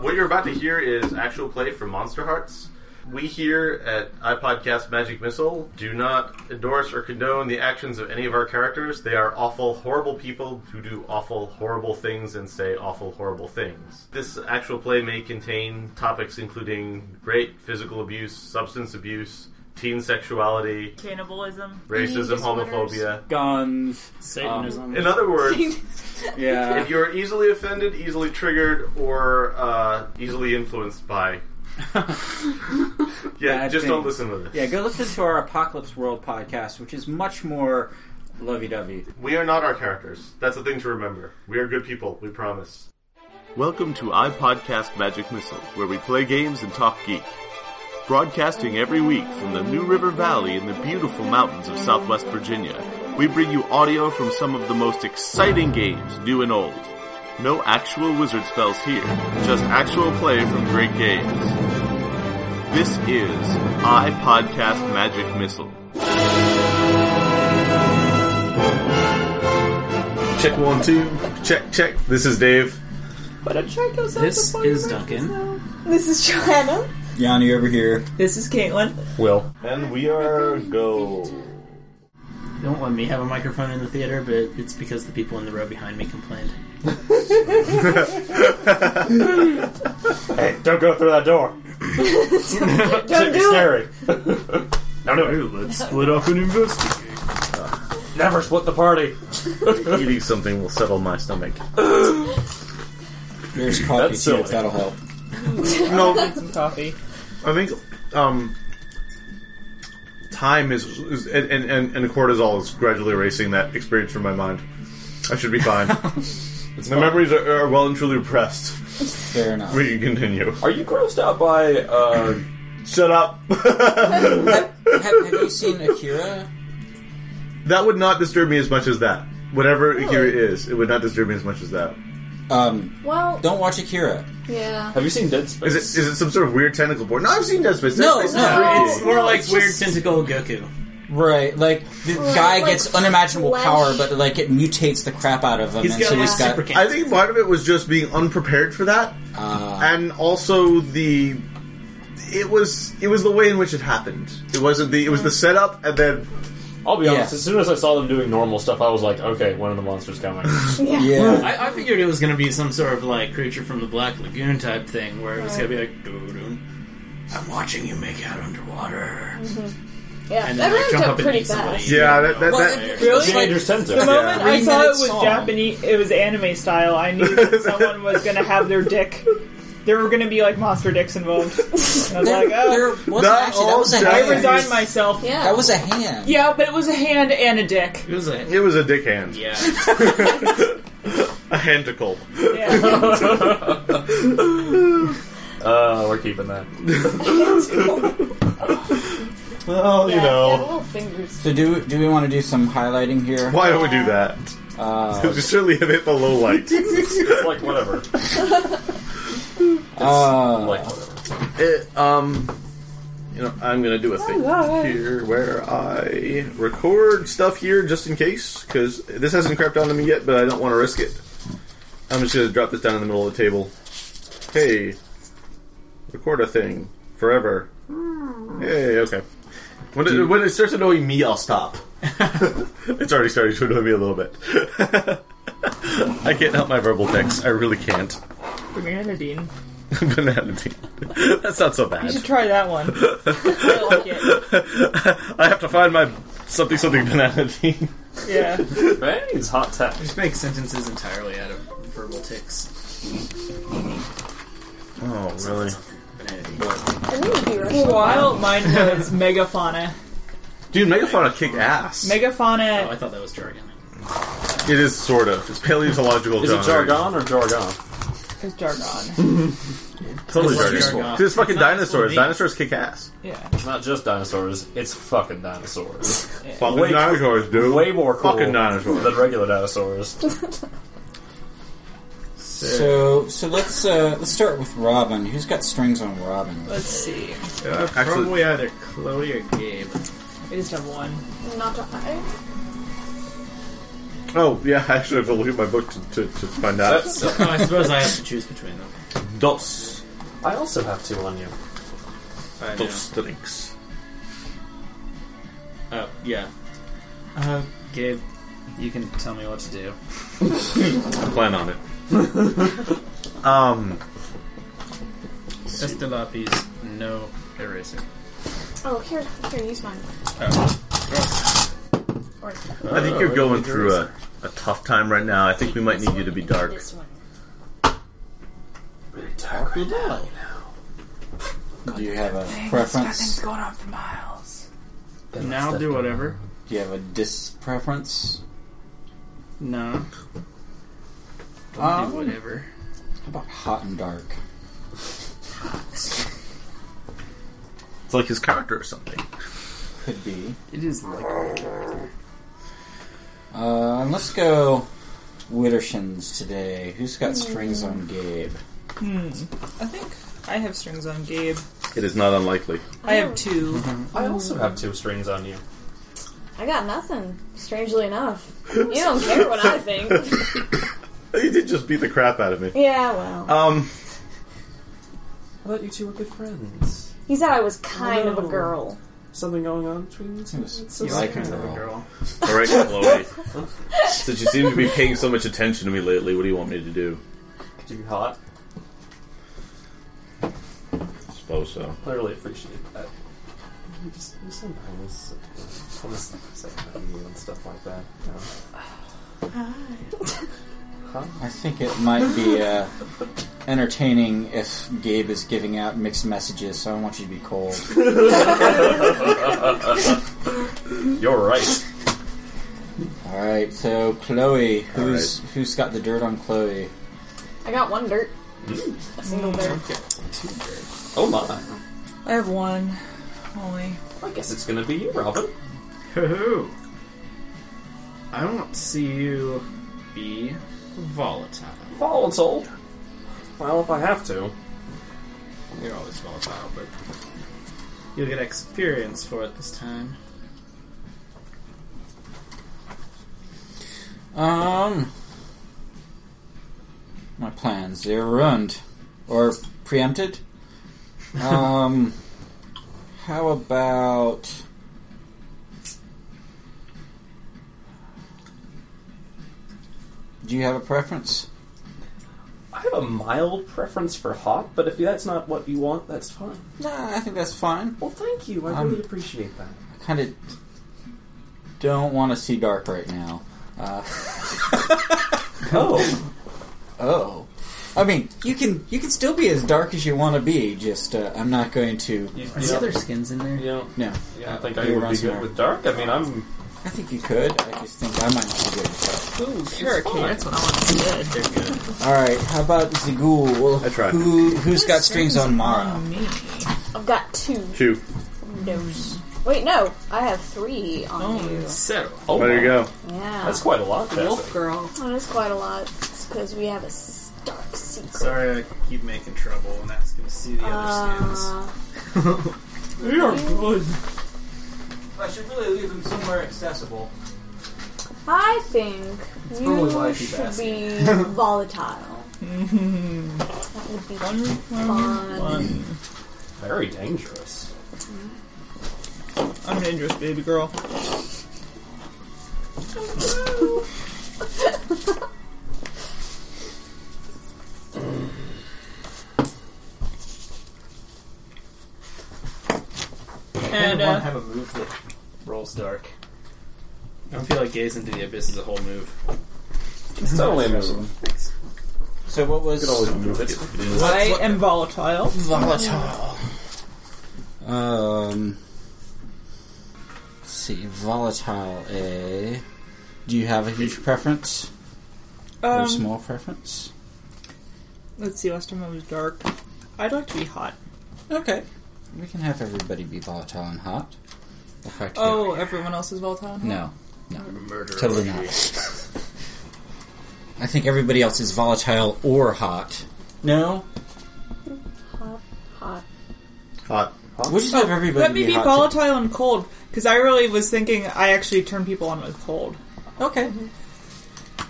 What you're about to hear is actual play from Monster Hearts. We here at iPodcast Magic Missile do not endorse or condone the actions of any of our characters. They are awful, horrible people who do awful, horrible things and say awful, horrible things. This actual play may contain topics including rape, physical abuse, substance abuse, teen sexuality, cannibalism, racism, homophobia, guns, Satanism. In other words, yeah. if you're easily offended, easily triggered, or easily influenced by... just don't listen to this. Yeah, go listen to our Apocalypse World podcast, which is much more lovey-dovey. We are not our characters. That's the thing to remember. We are good people, we promise. Welcome to iPodcast Magic Missile, where we play games and talk geek. Broadcasting every week from the New River Valley in the beautiful mountains of Southwest Virginia, we bring you audio from some of the most exciting games, new and old. No actual wizard spells here, just actual play from great games. This is iPodcast Magic Missile. Check 1, 2. Check. This is Dave. This is Duncan. This is Joanna. Yanni over here. This is Caitlin. Will. And we are go. They don't let me have a microphone in the theater, but it's because the people in the row behind me complained. Hey, don't go through that door. Don't do scary. No, let's split up and investigate. Never split the party. Eating something will settle my stomach. There's coffee That's too, silly. if that'll help. No, Get some coffee. I think time is and cortisol is gradually erasing that experience from my mind. I should be fine. My memories are well and truly repressed. Fair enough. We can continue. Are you grossed out by, Shut up. Have you seen Akira? That would not disturb me as much as that. Whatever Akira is, it would not disturb me as much as that. Well, Don't watch Akira. yeah. have you seen Dead Space? Is it some sort of weird tentacle board? No, I've seen Dead Space. Dead No, Space is no, freaky. It's more like it's weird just- tentacle Goku. Right, like, the Well, guy like gets unimaginable flesh. power, but, like, it mutates the crap out of him, He's and got so like he's got... super I cancer. think part of it was just being unprepared for that, and also it was the way in which it happened. It wasn't it was the setup, and then I'll be honest, Yeah. as soon as I saw them doing normal stuff, I was like, okay, one of the monsters coming. Yeah. I figured it was going to be some sort of like creature from the Black Lagoon type thing, where it was going to be like, doo-doo, I'm watching you make out underwater. Yeah, And that then, like, ramped jump up up and pretty eat somebody. fast. yeah, that Really? Teenagers tend to. The moment I saw 3-minute it was song. Japanese, it was anime style, I knew that someone was going to have their dick. There were going to be like monster dicks involved. And I was like, There oh, wasn't Not actually, that all was a Japanese. I hand. resigned myself. Yeah. That was a hand. Yeah, but it was a hand and a dick. It was a it was a dick hand, yeah. a handicle. Yeah. We're keeping that. Well, you Yeah, know, little fingers. So do we want to do some highlighting here? why don't we do that? We certainly have hit the low light. It's like, whatever. Like, whatever. I'm gonna do a thing here where I record stuff here just in case, because this hasn't crept onto me yet, but I don't want to risk it. I'm just gonna drop this down in the middle of the table. Hey, record a thing forever. Hey, okay. When it starts annoying me, I'll stop. It's already starting to annoy me a little bit. I can't help my verbal tics. I really can't. Bananadine. Bananadine. That's not so bad. You should try that one. I like it. I have to find my something bananadine. Yeah. Bananine's hot tech. Just make sentences entirely out of verbal tics. Oh, really? I think it'd be For a Russian. while, mine was Megafauna. Dude, Megafauna kick ass. Oh, I Megafauna. thought that was jargon. It is sort of. It's paleontological. Is it jargon or jargon? Is jargon. Totally It's jargon. jargon. 'Cause it's fucking It's not dinosaurs. useful to me. Dinosaurs kick ass. Yeah. It's not just dinosaurs, it's fucking dinosaurs. Fucking Way- dinosaurs, dude. Way more cool Fucking dinosaurs. than regular dinosaurs. So let's start with Robin. Who's got strings on Robin? Let's see. Probably either Chloe or Gabe. I just have one. Not to hide. Oh, yeah, actually I have to look at my book to find out. That's I suppose I have to choose between them. Dos. I also have 2 on you. I know. Those stinks. Oh, yeah. Gabe, you can tell me what to do. Plan on it. Estelapis, no eraser. Oh, here, use mine. Or I think you're going through a tough time right now. I think we might need you to be dark. this one. Really dark right now. Do you have a preference? going on for miles. Now do whatever. Do you have a preference? No. Don't do whatever. How about hot and dark? It's like his character or something. Could be. It is like a character. Let's go Wittershins today. Who's got strings on Gabe? I think I have strings on Gabe. It is not unlikely. I have 2. I also have 2 strings on you. I got nothing, strangely enough. You don't care what I think. You did just beat the crap out of me. Yeah, well. I thought you 2 were good friends. He said I was kind of a girl. Something going on between you 2? You like a girl. Alright, Chloe. Since you seem to be paying so much attention to me lately, what do you want me to do? To be hot? I suppose so. I really appreciate that. You sometimes want to say hi to you and stuff like that. I think it might be entertaining if Gabe is giving out mixed messages, so I want you to be cold. You're right. Alright, so Chloe, who's got the dirt on Chloe? I got 1 dirt. A single dirt. Oh my. I have 1 only. I guess it's gonna be you, Robin. Hoo-hoo. I want to see you be volatile. Volatile? Well, if I have to. You're always volatile, but you'll get experience for it this time. My plans, they're ruined. Or preempted. How about... Do you have a preference? I have a mild preference for hot, but if that's not what you want, that's fine. Nah, I think that's fine. Well, thank you. I really appreciate that. I kind of don't want to see dark right now. Oh. I mean, you can still be as dark as you want to be. Just I'm not going to. Are there other skins in there? No. Yeah, I think I Here, would run be some good more. with dark. I mean, I think you could. I just think I might not be good with Ooh, carrot cake. That's what I want to see. They're good. that. All right. How about Zagul? I tried. Who's got strings on Mara? On me. I've got 2. 2. Dose. Wait, no. I have 3 on you. Settle. oh, There you go. Yeah. That's quite a lot, Wolf Jessica. girl. That is quite a lot. It's because we have a dark secret. Sorry, I keep making trouble and asking to see the other skins. We are good. I should really leave them somewhere accessible. I think probably why I you keep should asking. be volatile. That would be fun. Very dangerous. I'm dangerous, baby girl. And I have a move that rolls dark. I don't feel like Gaze into the Abyss is a whole move. It's totally a move. So what was You can always move it. I am volatile. volatile? Let's see, volatile. Do you have a huge preference or small preference? Let's see, last time I was dark. I'd like to be hot. Okay, we can have everybody be volatile and hot. We'll fight Oh, together. everyone else is volatile? No, Murder. totally not. I think everybody else is volatile or hot. No, Hot. Hot. we'll just have everybody Let me be hot. volatile and cold, because I really was thinking I actually turn people on with cold. Okay.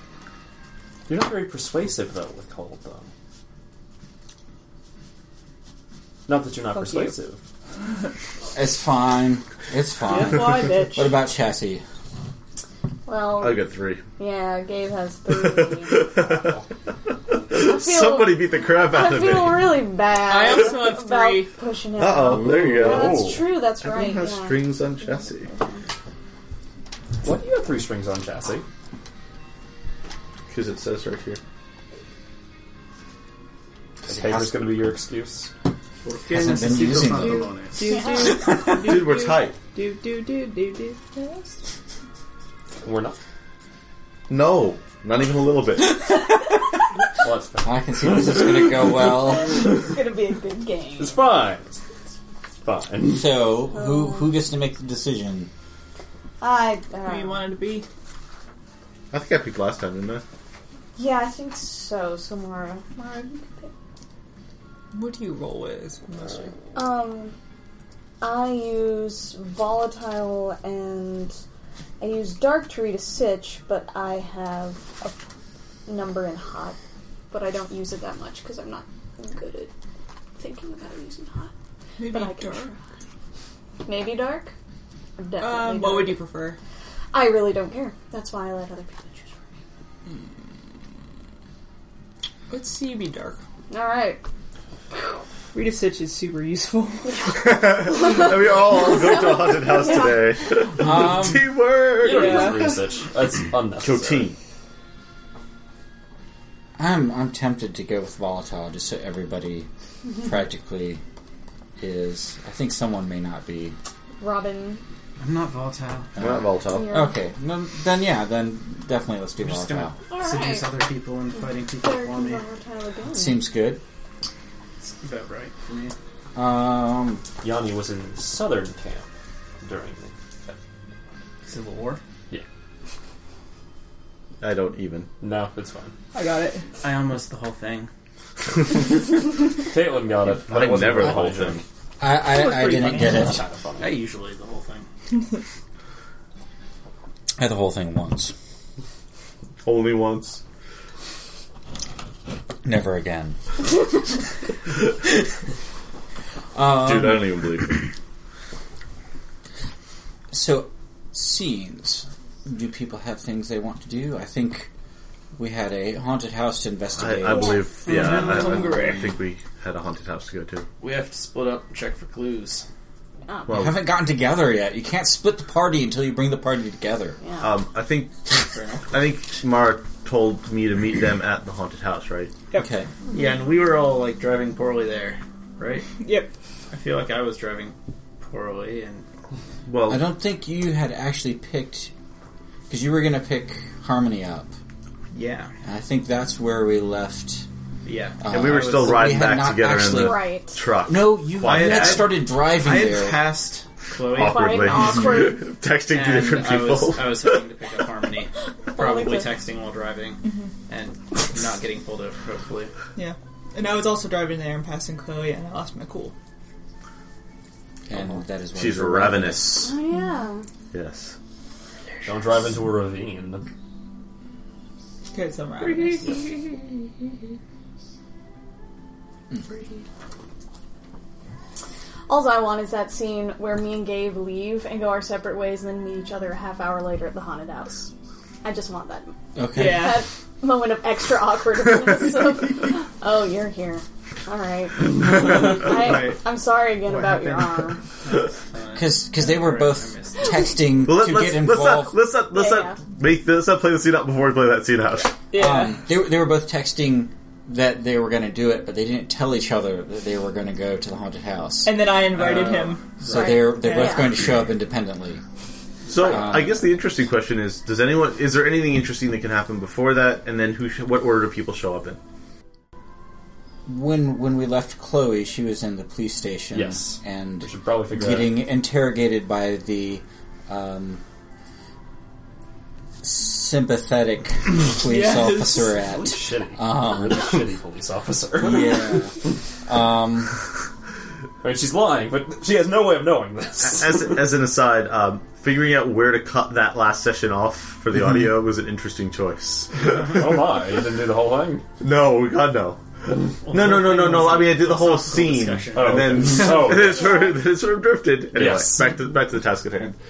You're not very persuasive, though, with cold, though. Not that you're not Fuck persuasive. It's fine. It's fine. Why, bitch? What about Chassis? Well, I got 3. yeah, Gabe has 3. Somebody beat the crap out I of me. feel really bad. I also have about 3. pushing it. Uh-oh, there you Yeah, go. that's true. That's right. Everyone has yeah. strings on chassis. Why do you have 3 strings on chassis? Because it says right here. Paper's going to be your excuse. Hasn't been using them. Dude, we're tight. Do. We're not. No, not even a little bit. Well, that's fine. I can see this is going to go well. It's gonna be a good game. It's fine. It's fine. So, who gets to make the decision? Who you wanted to be? I think I picked last time, didn't I? Yeah, I think so. So Mara, you can pick. What do you roll with mostly? I use volatile and I use dark to read a sitch, but I have a number in hot, but I don't use it that much because I'm not good at thinking about using hot. Maybe But I can dark. try. Maybe dark. Or definitely What dark. would you prefer? I really don't care. That's why I let other people choose for me. Let's see you be dark. All right. Rita Sitch is super useful. And we all go to a haunted house today. Teamwork! You don't Yeah. need research. That's unnecessary. So team. I'm tempted to go with volatile, just so everybody practically is. I think someone may not be. Robin. I'm not volatile. We're not volatile. You're Okay, no, then definitely let's do I'm just volatile. gonna All seduce right. other people and fighting people Dark for and me. volatile again. Seems good. It's about right for me. Yanni was in southern camp during the... Civil War. I don't even. No, it's fine. I got it. I almost the whole thing. Caitlin got it. I It wasn't never the very whole funny. thing. I didn't funny. get It's it. kind of funny. I usually the whole thing. I had the whole thing once. Only once. Never again. Dude, I don't even believe it. So, scenes. Do people have things they want to do? I think we had a haunted house to investigate. I believe, hungry. I think we had a haunted house to go to. We have to split up and check for clues. Oh. You Well, haven't gotten together yet. You can't split the party until you bring the party together. Yeah. I think Fair enough. Mara told me to meet them at the haunted house, right? Yep. Okay. Yeah, and we were all like driving poorly there, right? Yep. I feel like I was driving poorly, and Well, I don't think you had actually picked... Because you were going to pick Harmony up. yeah, And I think that's where we left... yeah. and we were I still was- riding we had back not together actually- in the Right. truck. No, you Quiet. had started driving I had there. passed Chloe, Awkwardly. Quite awkward. Texting to and different I people. was hoping to pick up Harmony, probably Probably. texting while driving, and not getting pulled over. Hopefully, Yeah. And I was also driving there and passing Chloe, and I lost my cool. And that is why She's we were ravenous. Oh, yeah. Yes. Don't drive into a ravine. Because I'm ravenous. All I want is that scene where me and Gabe leave and go our separate ways and then meet each other a half hour later at the haunted house. I just want that, Okay. Yeah. that moment of extra awkwardness of, oh, you're here. Alright. I'm sorry again about your arm. Because they were both texting Well, to let's get involved. let's not play the scene out before we play that scene out. Yeah. They were both texting that they were going to do it, but they didn't tell each other that they were going to go to the haunted house. And then I invited him. So Right. they're both Yeah. going to show up independently. So I guess the interesting question is: is there anything interesting that can happen before that? And then what order do people show up in? When we left Chloe, she was in the police station. Yes. And We should probably figure that out. getting interrogated by the sympathetic police Yes. officer at... Shitty. Really shitty police officer. Yeah. I mean, she's lying, but she has no way of knowing this. As an aside, figuring out where to cut that last session off for the audio was an interesting choice. Oh my, you didn't do the whole thing? No, God no. No. I mean, I did the whole scene, discussion. and then it sort of drifted. Anyway, Yes. back to the task at hand.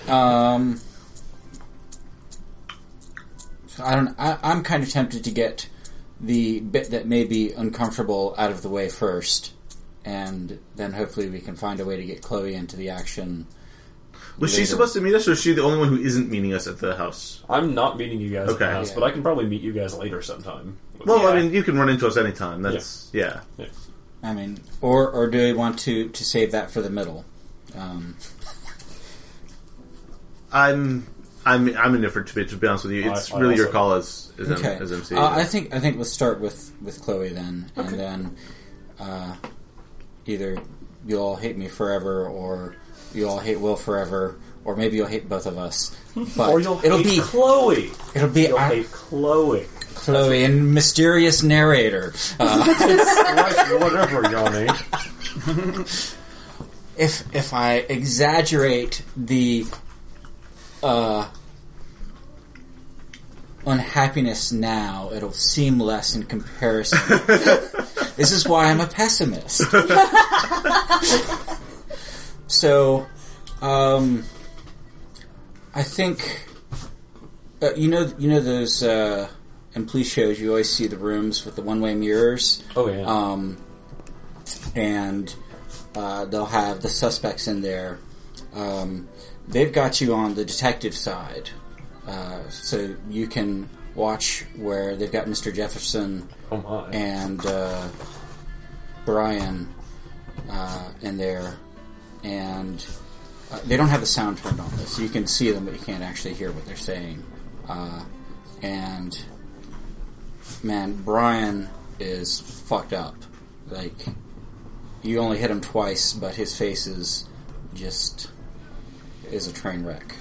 So I'm kind of tempted to get the bit that may be uncomfortable out of the way first, and then hopefully we can find a way to get Chloe into the action. Was she later. supposed to meet us, or is she the only one who isn't meeting us at the house? I'm not meeting you guys at Okay. the house, Yeah. but I can probably meet you guys later sometime. Well, I mean, you can run into us anytime. That's yeah. I mean, or do we want to save that for the middle? I'm indifferent to be honest with you. It's I really your also- call as Okay. as MC. I think let's start with Chloe then, and then either you'll all hate me forever, or you all hate Will forever, or maybe you'll hate both of us. But Or you'll it'll hate be Chloe. it'll be You'll hate Chloe. Chloe and mysterious narrator. Right, whatever, Yanni. If I exaggerate the unhappiness now, it'll seem less in comparison. This is why I'm a pessimist. So, I think you know those in police shows you always see the rooms with the one-way mirrors. Oh, yeah. And they'll have the suspects in there. They've got you on the detective side, so you can watch where they've got Mr. Jefferson Oh, my. and Brian in there, and they don't have the sound turned on, though, so you can see them, but you can't actually hear what they're saying. And man, Brian is fucked up. Like, you only hit him twice, but his face is just a train wreck.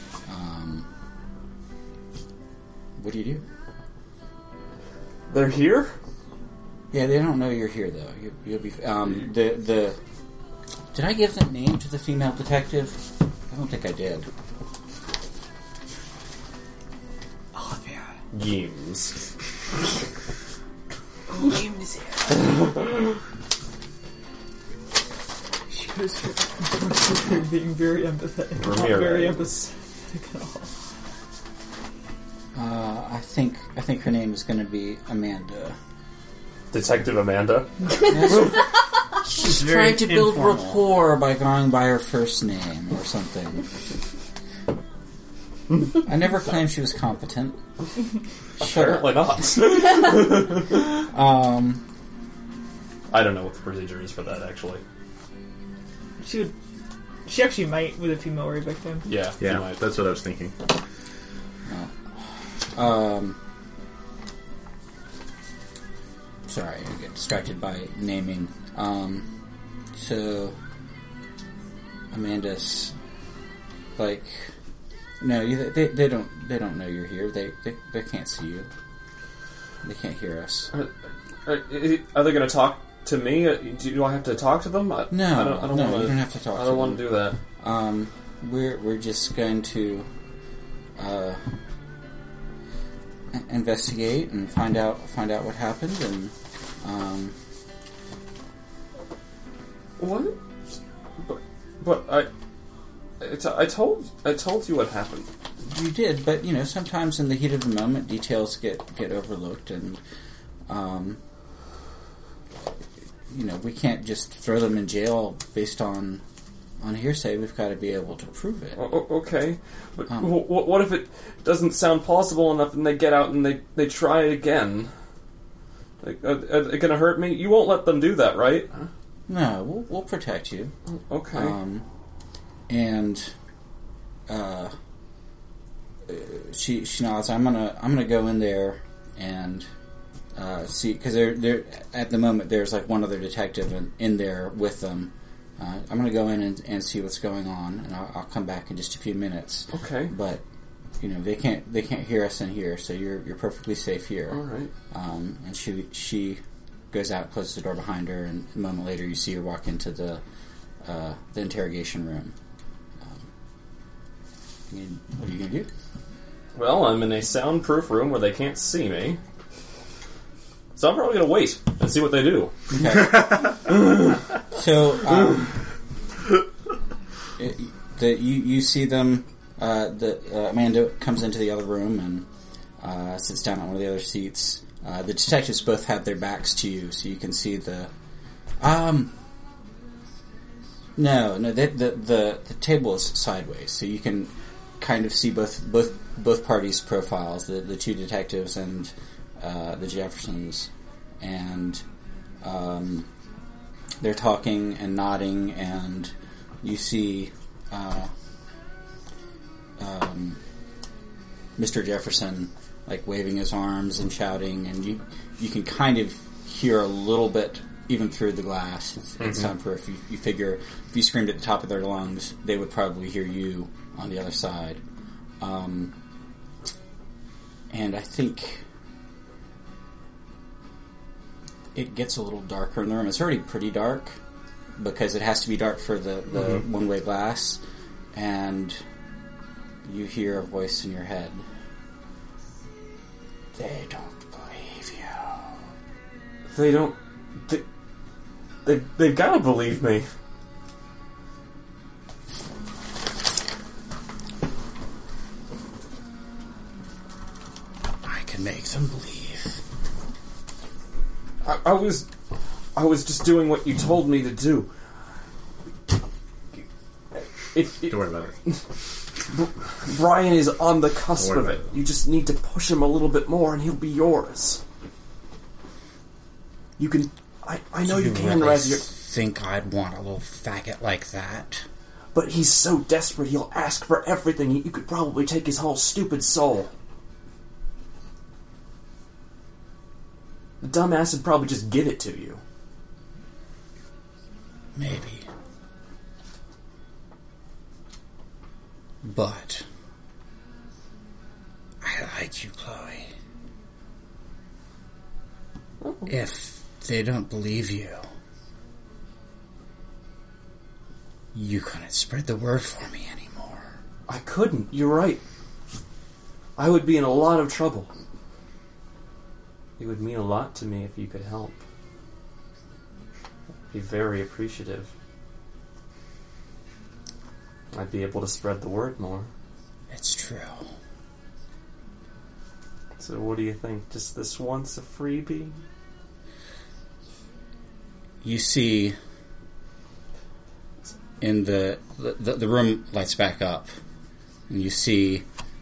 What do you do? They're here? Yeah, they don't know you're here, though. You'll be. Did I give the name to the female detective? I don't think I did. Games. She was being very empathetic. Not Ramirez. very empathetic at all. I think her name is going to be Amanda. Detective Amanda. She's very trying to build informal. rapport by going by her first name or something. I never claimed she was competent. Apparently not. I don't know what the procedure is for that, actually. She actually might with a female rape victim. Yeah, you Yeah, might. that's what I was thinking. Sorry, I get distracted by naming. So Amanda's like, no, they don't know you're here. They can't see you. They can't hear us. Are they going to talk to me? Do I have to talk to them? No, I don't no, wanna, you don't have to talk. I to don't want to them. do that. We're just going to investigate and find out what happened, and What? But I told you what happened. you did. But sometimes in the heat of the moment, details get overlooked, and we can't just throw them in jail based on hearsay. We've got to be able to prove it. Okay, but what if it doesn't sound plausible enough, and they get out and they try again? Like, are they going to hurt me? You won't let them do that, right? No, we'll protect you. Okay. She nods. I'm gonna go in there and see, because they're at the moment there's like one other detective in there with them. I'm gonna go in and see what's going on, and I'll come back in just a few minutes. Okay. But they can't hear us in here, so you're perfectly safe here. All right. And she goes out, closes the door behind her, and a moment later you see her walk into the interrogation room. What are you going to do? Well, I'm in a soundproof room where they can't see me. So I'm probably going to wait and see what they do. Okay. So, you see them. Amanda comes into the other room and sits down on one of the other seats. The detectives both have their backs to you, so you can see the. No, the table is sideways, so you can kind of see both parties' profiles. The two detectives and the Jeffersons, and they're talking and nodding, and you see Mr. Jefferson like waving his arms and shouting, and you can kind of hear a little bit even through the glass. It's soundproof. You figure if you screamed at the top of their lungs, they would probably hear you on the other side. And I think it gets a little darker in the room. It's already pretty dark because it has to be dark for the one-way glass, and you hear a voice in your head. They don't believe you. They don't... They've got to believe me. I can make them believe. I was just doing what you told me to do. Don't worry about it. Brian is on the cusp of it. You just need to push him a little bit more and he'll be yours. You can... I know you can, really Razzier. Think I'd want a little faggot like that? But he's so desperate he'll ask for everything. You could probably take his whole stupid soul. The dumbass would probably just give it to you. Maybe. But I like you, Chloe. If they don't believe you, you couldn't spread the word for me anymore. I couldn't. You're right. I would be in a lot of trouble. It would mean a lot to me if you could help. I'd be very appreciative. I'd be able to spread the word more. It's true. So what do you think? Just this once a freebie? You see, in the room lights back up, and you see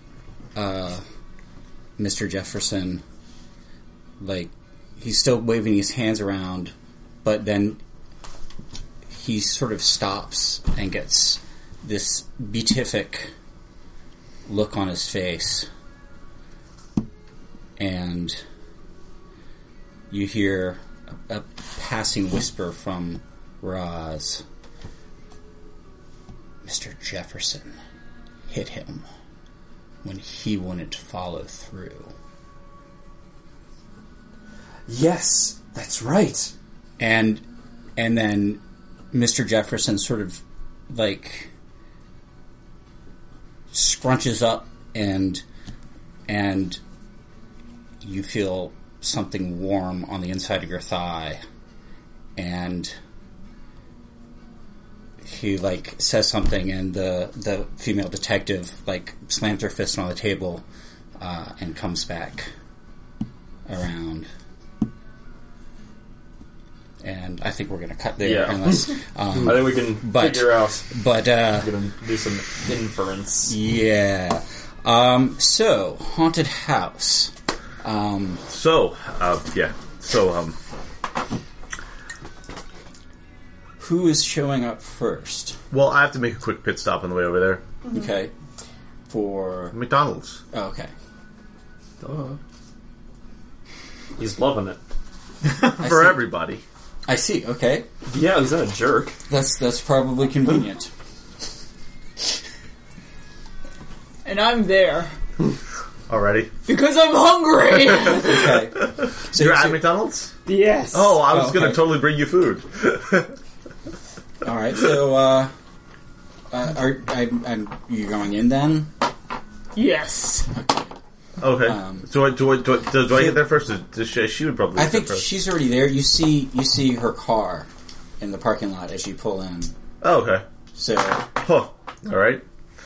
Mr. Jefferson, like, he's still waving his hands around, but then he sort of stops and gets this beatific look on his face, and you hear a passing whisper from Roz. Mr. Jefferson hit him when he wouldn't follow through. Yes, that's right. And then Mr. Jefferson sort of like scrunches up, and you feel something warm on the inside of your thigh, and he like says something, and the female detective like slams her fist on the table and comes back around. And I think we're going to cut there. Yeah. Unless, I think we can figure out. But we're going to do some inference. Yeah. So, haunted house. Who is showing up first? Well, I have to make a quick pit stop on the way over there. Mm-hmm. Okay. For McDonald's. Oh, okay. He's loving it. For see. everybody. I see. Okay. Yeah, he's not a jerk. That's probably convenient. And I'm there. Already? Because I'm hungry! Okay. So You're at McDonald's? Yes. Oh, I was going okay. to totally bring you food. All right. So, are you going in then? Yes. Okay. Do I get there first? She would probably. I get think there first. she's already there. You see her car in the parking lot as you pull in. Oh, okay. So, Huh. All right.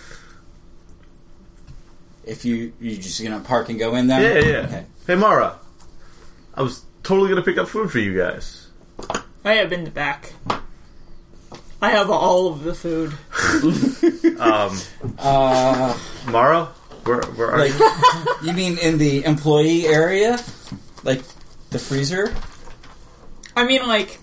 if you just gonna park and go in there? Yeah. Okay. Hey, Mara. I was totally gonna pick up food for you guys. I have in the back. I have all of the food. Mara, where are Like, you? you mean in the employee area, like the freezer, I mean, like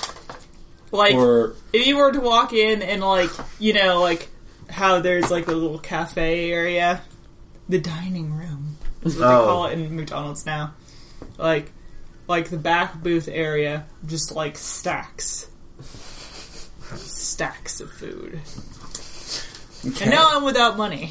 or if you were to walk in and like how there's like a little cafe area, the dining room is what they call it in McDonald's now. Like the back booth area, just like stacks of food. okay. And now I'm without money.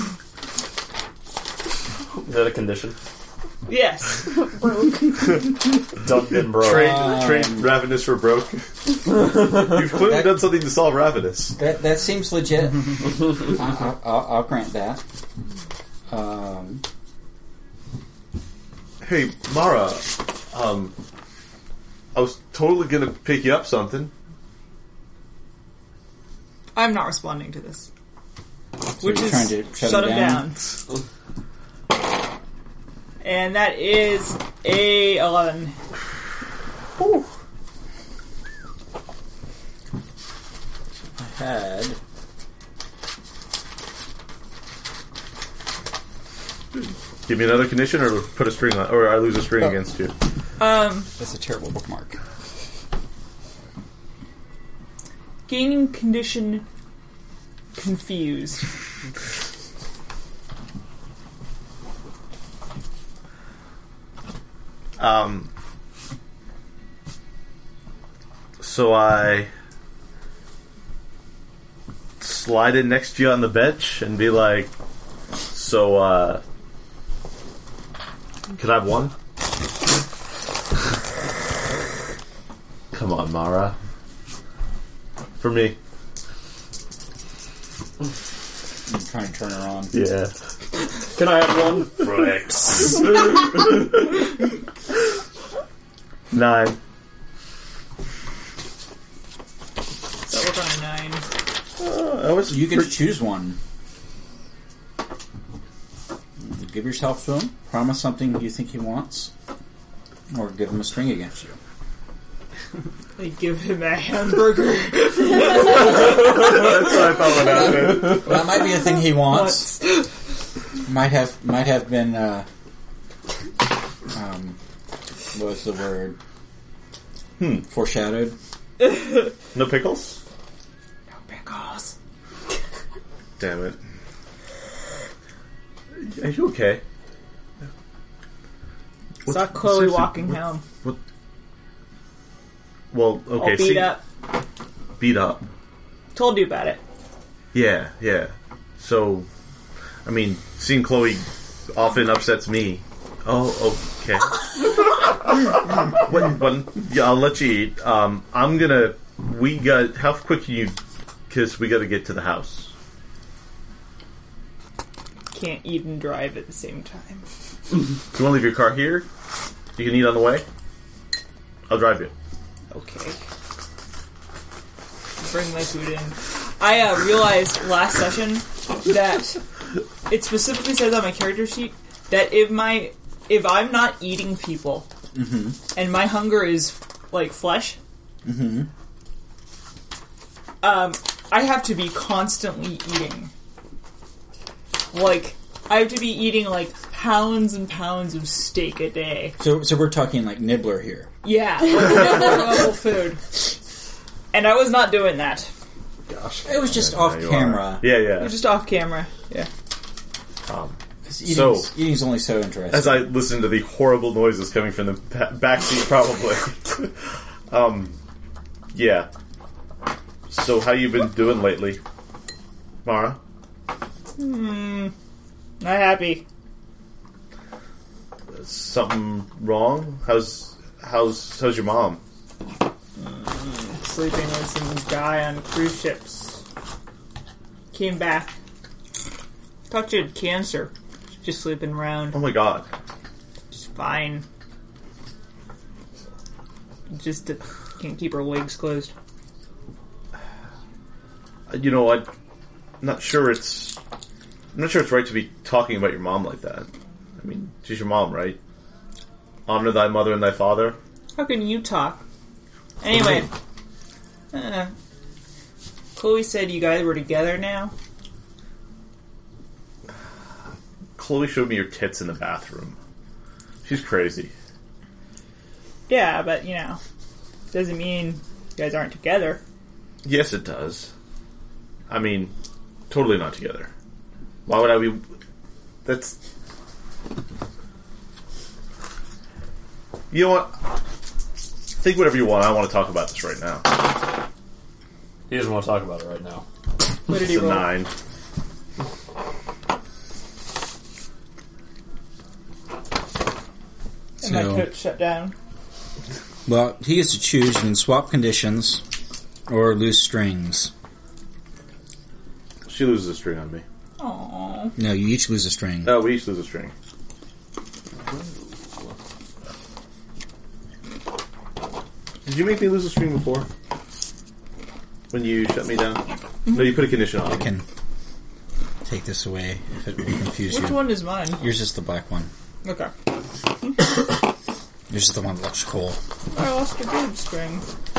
Is that a condition? Yes. Done been broke. Trade ravenous for broke. You've clearly done something to solve ravenous. That seems legit. I'll grant that. Hey, Mara. I was totally gonna pick you up something. I'm not responding to this. So Which you're is trying to shut him him down. And that is a 11. Whew. I had Give me another condition, or put a string on, or I lose a string against you. that's a terrible bookmark. Gaining condition confused. So I slide in next to you on the bench and be like, so, can I have one? Come on, Mara. For me. I'm trying to turn her on. Yeah. Can I have one? Flex. 9. So we're on 9. I was You can choose one. Give yourself to him. Promise something you think he wants, or give him a string against you. They give him a hamburger. That's what I thought would happen. That might be a thing he wants. Might have been. What was the word? Foreshadowed. No pickles? No pickles. Damn it. Are you okay? Saw Chloe seriously, walking home. Well, okay. All beat up. Beat up. Told you about it. Yeah. So, I mean, seeing Chloe often upsets me. Oh, okay. Yeah, I'll let you eat. How quick can you, because we gotta get to the house. Can't eat and drive at the same time. Do you want to leave your car here? You can eat on the way? I'll drive you. Okay. Bring my food in. I realized last session that it specifically says on my character sheet that if I'm not eating people and my hunger is like flesh, I have to be constantly eating. Like, I have to be eating like pounds and pounds of steak a day. So we're talking like Nibbler here. Yeah, level food. And I was not doing that. Gosh. It was just off camera. Yeah. It was just off camera. Yeah. Eating's only so interesting. As I listen to the horrible noises coming from the backseat, probably. Yeah. So, how you been doing lately, Mara? Not happy. Something wrong? How's your mom? Sleeping with some guy on cruise ships. Came back. Thought she had cancer. Just sleeping around. Oh my god. Just fine. Just can't keep her legs closed. You know, I'm not sure it's right to be talking about your mom like that. I mean, she's your mom, right? Honor thy mother and thy father. How can you talk? Anyway, Chloe said you guys were together now. Chloe showed me your tits in the bathroom. She's crazy. Yeah, but doesn't mean you guys aren't together. Yes, it does. I mean, totally not together. Why would I be... That's... You know what? Think whatever you want. I want to talk about this right now. He doesn't want to talk about it right now. What did he It's a roll? 9. And my coat shut down. Well, he gets to choose. You can swap conditions or lose strings. She loses a string on me. Aww. No, you each lose a string. Oh, we each lose a string. Did you make me lose a string before? When you shut me down? No, you put a condition on I me. can take this away if it will confuse Which you. one is mine? Yours is the black one. Okay. Yours is the one that looks cool. I lost a good string.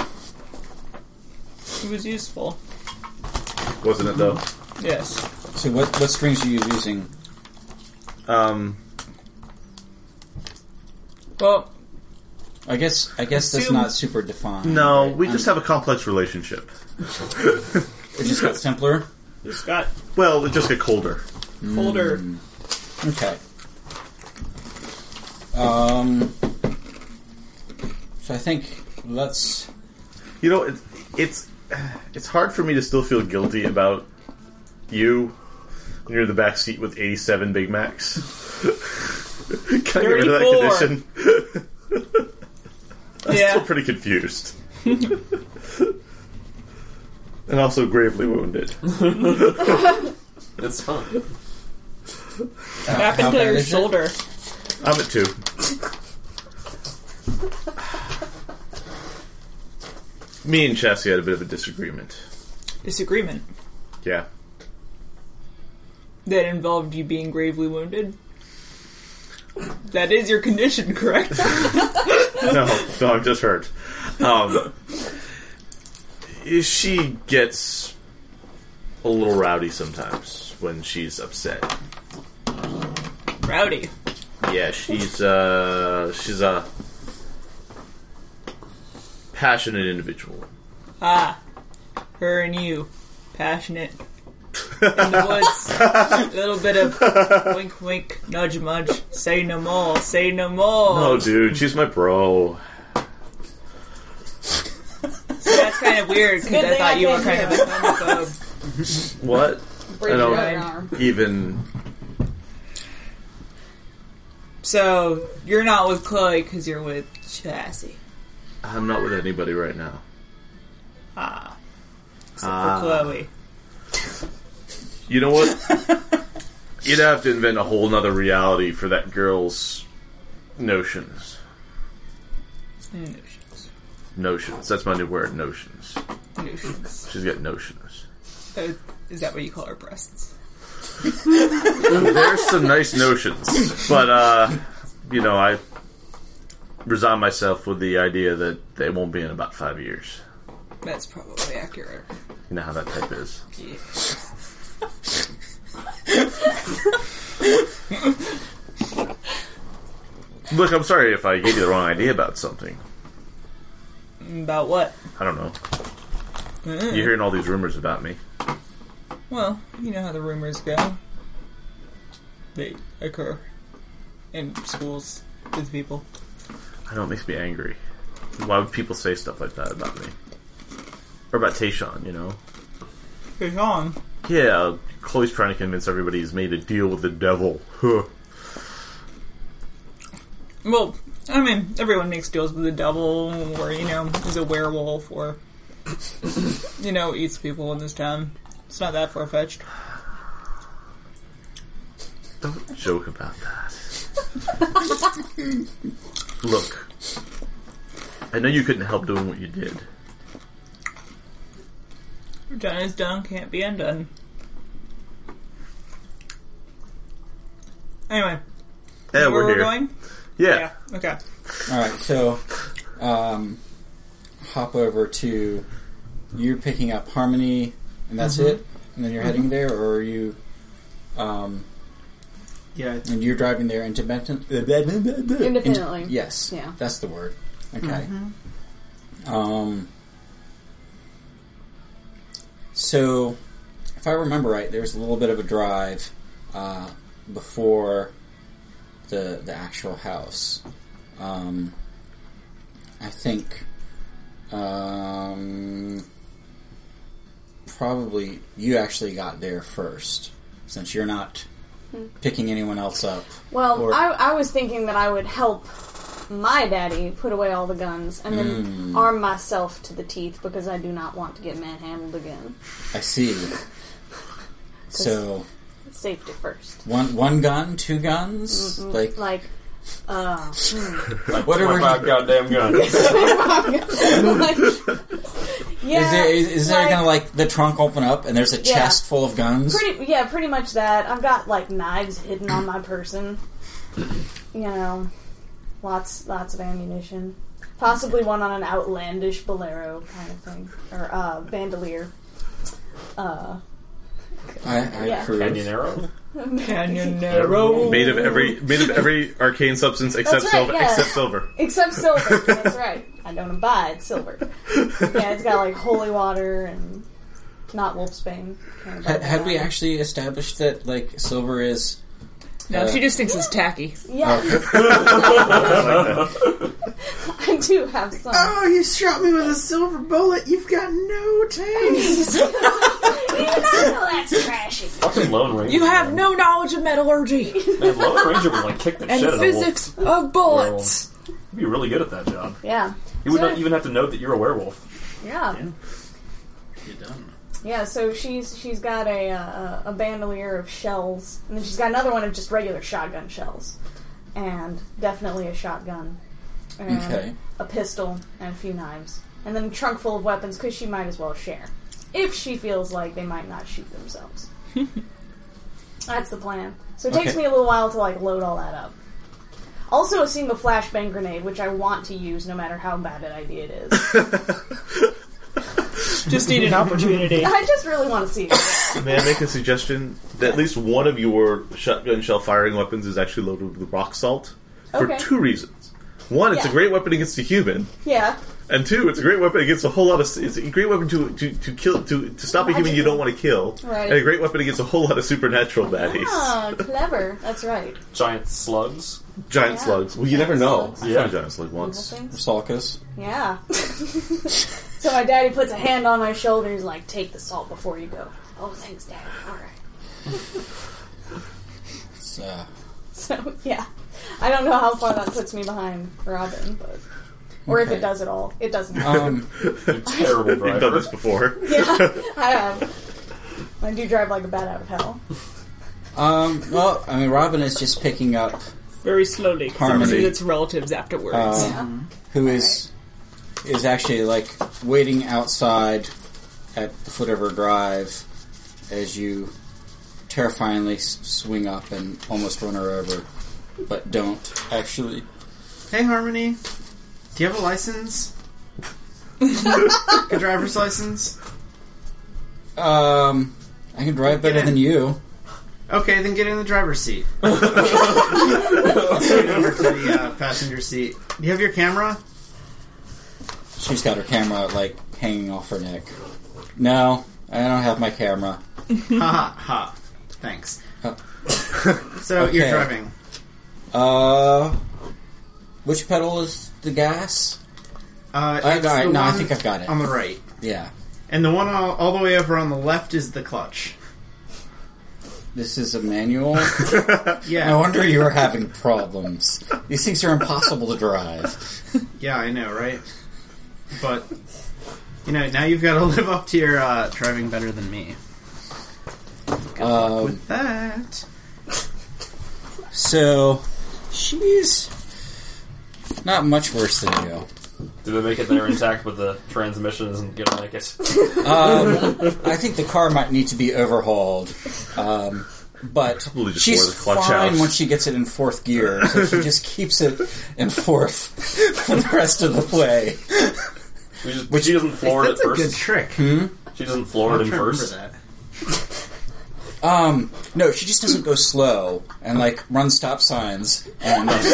It was useful. Wasn't it, though? Yes. So what strings are you losing? Well, I guess that's Assume- not super defined. No, right? we just have a complex relationship. It just got simpler. it's got Well, it just got colder. colder. Okay. So I think let's... You know, it's hard for me to still feel guilty about you when you're in the back seat with 87 Big Macs. Can I get rid of that 34. condition? I'm Yeah. still pretty confused. And also gravely wounded. It's fun. What happened to bad your is it? shoulder? I'm at 2. Me and Chassie had a bit of a disagreement. Disagreement. Yeah. That involved you being gravely wounded? That is your condition, correct? No, I'm just hurt. She gets a little rowdy sometimes when she's upset. Rowdy. Yeah, she's a passionate individual. Ah. Her and you. Passionate. In the woods. A little bit of wink wink, nudge mudge. Say no more, say no more. No, dude, she's my bro. So that's kind of weird, because Good I thing thought I you were can't kind of a hear. homophobe. What? Break I your don't other arm. even. So, you're not with Chloe because you're with Chassie. I'm not with anybody right now. Ah. Except for Chloe. You know what? You'd have to invent a whole nother reality for that girl's notions. Notions. That's my new word, notions. Notions. She's got notions. Is that what you call her breasts? There's some nice notions. But, I resign myself with the idea that they won't be in about 5 years. That's probably accurate. You know how that type is. Yeah. Look, I'm sorry if I gave you the wrong idea about something. About what? I don't know. You're hearing all these rumors about me. Well, you know how the rumors go. They occur in schools with people. I know, it makes me angry. Why would people say stuff like that about me? Or about Tayshawn, you know? Tayshawn? Yeah, Chloe's trying to convince everybody he's made a deal with the devil. Huh. Well, I mean, everyone makes deals with the devil, or, is a werewolf, or, eats people in this town. It's not that far-fetched. Don't joke about that. Look, I know you couldn't help doing what you did. Done is done, can't be undone. Anyway. Yeah, where we're here. Going? Yeah. Okay. Alright, so hop over to you're picking up Harmony and that's it? And then you're heading there, or are you Yeah. and you're driving there Independently. Yes. Yeah. That's the word. Okay. So if I remember right, there's a little bit of a drive before the actual house. I think probably you actually got there first, since you're not picking anyone else up. Well, Or- I was thinking that I would help my daddy put away all the guns and then arm myself to the teeth because I do not want to get manhandled again. I see. So Safety first. one gun, two guns, Like, Like what are we? 25 goddamn guns. yeah. Is there like, gonna like the trunk open up and there's a chest full of guns? pretty much that. I've got like knives hidden on my person. You know, lots of ammunition. Possibly one on an outlandish bolero kind of thing, or bandolier. I Yeah. approve. Canyonero? Canyonero. Made of every arcane substance except That's right, silver. yeah. Except silver. Except silver. That's right. I don't buy it. Silver. Yeah, it's got like holy water and not wolfsbane. Had we actually established that like silver is? No, she just thinks it's tacky. Yeah. I do have some. Oh, you shot me with a silver bullet. You've got no taste. You know that's trashy. Fucking Lone Ranger. You have no knowledge of metallurgy Man, Lone Ranger would like kick the and shit out of physics of bullets. He'd be really good at that job. Yeah. He would not even have to note that you're a werewolf. Yeah. You're done. Yeah, so she's got a bandolier of shells, and then she's got another one of just regular shotgun shells, and definitely a shotgun, and Okay. a pistol, and a few knives, and then a trunk full of weapons because she might as well share if she feels like they might not shoot themselves. That's the plan. So it takes Okay. me a little while to like load all that up. Also, a single flashbang grenade, which I want to use no matter how bad an idea it is. Just need an opportunity. I just really want to see it. May I make a suggestion? That at least one of your shotgun shell firing weapons is actually loaded with rock salt for Okay. 2 reasons. One, it's a Yeah. great weapon against a human, Yeah. and 2, it's a great weapon against a whole lot of. It's a great weapon to kill to stop a human you don't want to kill, Right. and a great weapon against a whole lot of supernatural baddies. Oh, clever. That's right. Giant slugs. Giant Yeah. slugs. Well, you never know. slugs. I Yeah. fought a giant slug Evil once. things. Salkas. Yeah. So my daddy puts a hand on my shoulder. He's like, "Take the salt before you go." Oh, thanks, Dad. All right. It's, So yeah, I don't know how far that puts me behind Robin, but or if Okay. it does at all. It doesn't. You're a terrible You've done driver. this before. Yeah, I have. I do drive like a bat out of hell. well, I mean, Robin is just picking up Very slowly. Harmony. Because its relatives afterwards. Yeah. who is actually like waiting outside at the foot of her drive as you terrifyingly swing up and almost run her over, but don't actually. Hey, Harmony. Do you have a license? A driver's license? I can drive better than you. Okay, then get in the driver's seat. I'll swing over to the passenger seat. Do you have your camera? She's got her camera like hanging off her neck. No, I don't have my camera. Ha ha. Thanks. Oh. So Okay. you're driving. Which pedal is the gas? It's I the one think I've got it. on the right, Yeah. and the one all the way over on the left is the clutch. This is a manual. Yeah, No wonder you were having problems. These things are impossible to drive. yeah, I know, right? But now you've got to live up to your driving better than me. With that, So, she's not much worse than you. Did they make it there intact with the transmission isn't going to make it? I think the car might need to be overhauled. But Probably just she's wore the clutch fine out. once she gets it in fourth gear, so she just keeps it in fourth for the rest of the way. She doesn't floor it at That's a good first. trick. She doesn't floor it I'm in trying to first. remember No, she just doesn't go slow and like run stop signs and Hey,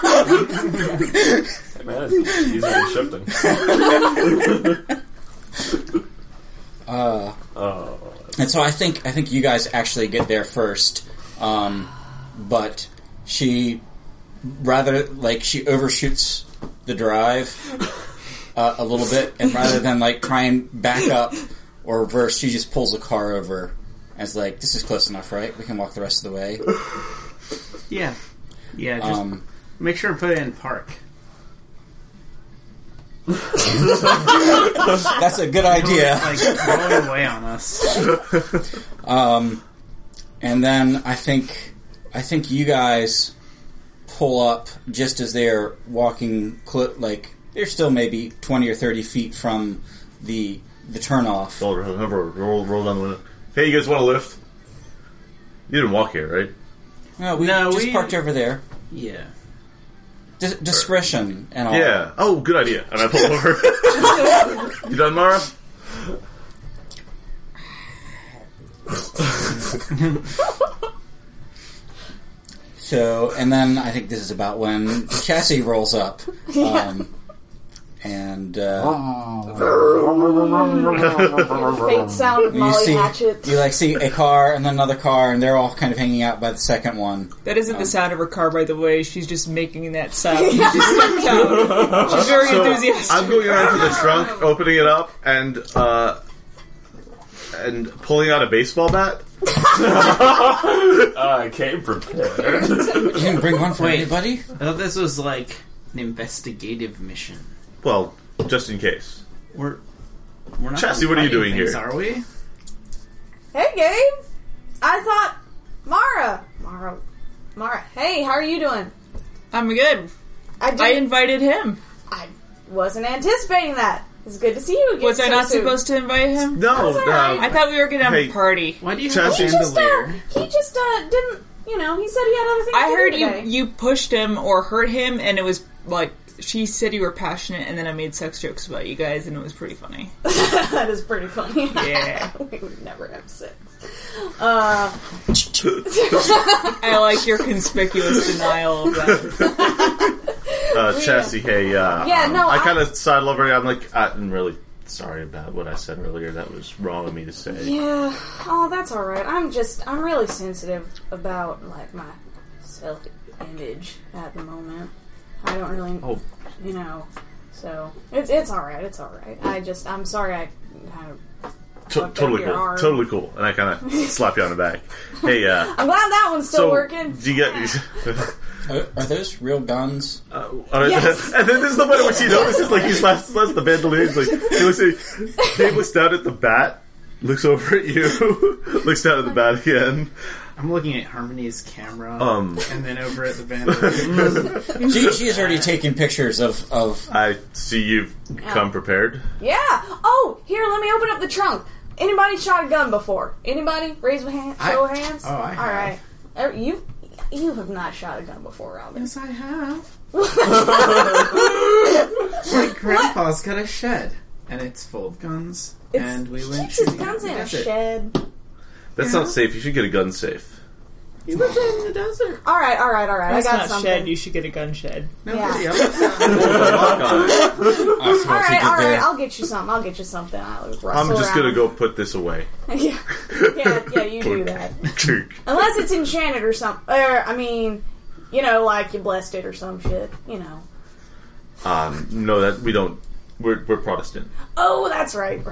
man, it's easier than shifting. and so I think you guys actually get there first, but she she overshoots the drive a little bit, and rather than like try and back up or reverse, she just pulls the car over and is like, "This is close enough, right? We can walk the rest of the way." that. Yeah. Just make sure to put it in park. That's a good idea. Like rolling away on us. And then I think you guys pull up just as they're walking. They're still maybe 20 or 30 feet from the turnoff. Roll down the window. Hey, you guys want a lift? You didn't walk here, right? No, we parked over there. Yeah. Discretion and all. Yeah. Oh, good idea. And I pull over. You done, Mara? So, and then I think this is about when Chassis rolls up. And Fake sound of Molly Hatchet. you see a car and then another car, and they're all kind of hanging out by the second one. That isn't the sound of her car, by the way. She's just making that sound. She just stepped out. She's very enthusiastic. I'm going around to the trunk, opening it up, and pulling out a baseball bat. I came prepared. You didn't bring one for Wait. anybody? I thought this was like an investigative mission. Well, just in case. We're not Chassis, what are you fighting doing things, here? Are we? Hey, Gabe. I thought Mara. Hey, how are you doing? I'm good. I invited him. I wasn't anticipating that. It's good to see you again. Was I not supposed to invite him? No, That's all right. I thought we were going to have Hey. a party. Why do you Chassis- have a chandelier? He just didn't. He said he had other things. I to heard do you today. you pushed him or hurt him, and it was like she said you were passionate, and then I made sex jokes about you guys, and it was pretty funny. That is pretty funny. Yeah. We would never have sex. I like your conspicuous denial of that. Chassis, hey, no, I kind of sidle over here. I'm like, I'm really sorry about what I said earlier. That was wrong of me to say. Yeah. Oh, that's all right. I'm really sensitive about like my self-image at the moment. I don't really, so it's all right. It's all right. I'm sorry. I kind of Totally your cool. arm. Totally cool. And I kind of slap you on the back. Hey, I'm glad that one's still working. Do you get? Are those real guns? Yes. And then there's the one in which he notices, like, he slaps the bandolier. He's like, he looks down at the bat, looks over at you, looks down at the bat again. I'm looking at Harmony's camera, Um. and then over at the band. She has already taken pictures of I see you've come prepared. Yeah. Oh, here, let me open up the trunk. Anybody shot a gun before? Anybody? Raise a hand. Show of hands. Oh, I have. All right. You have not shot a gun before, Robin. Yes, I have. My grandpa's got a shed, and it's full of guns. And we went Keeps his shooting guns in in the a desert. shed. That's not safe. You should get a gun safe. He lived in the desert. All right. That's I got not something. shed. You should get a gun shed. Nobody Yeah. else. Lock on it. All right. I'll get you something. I'll I'm just gonna go put this away. yeah, you do that. Kirk. Unless it's enchanted or something. Like you blessed it or some shit. No, that we don't. We're Protestant. Oh, that's right.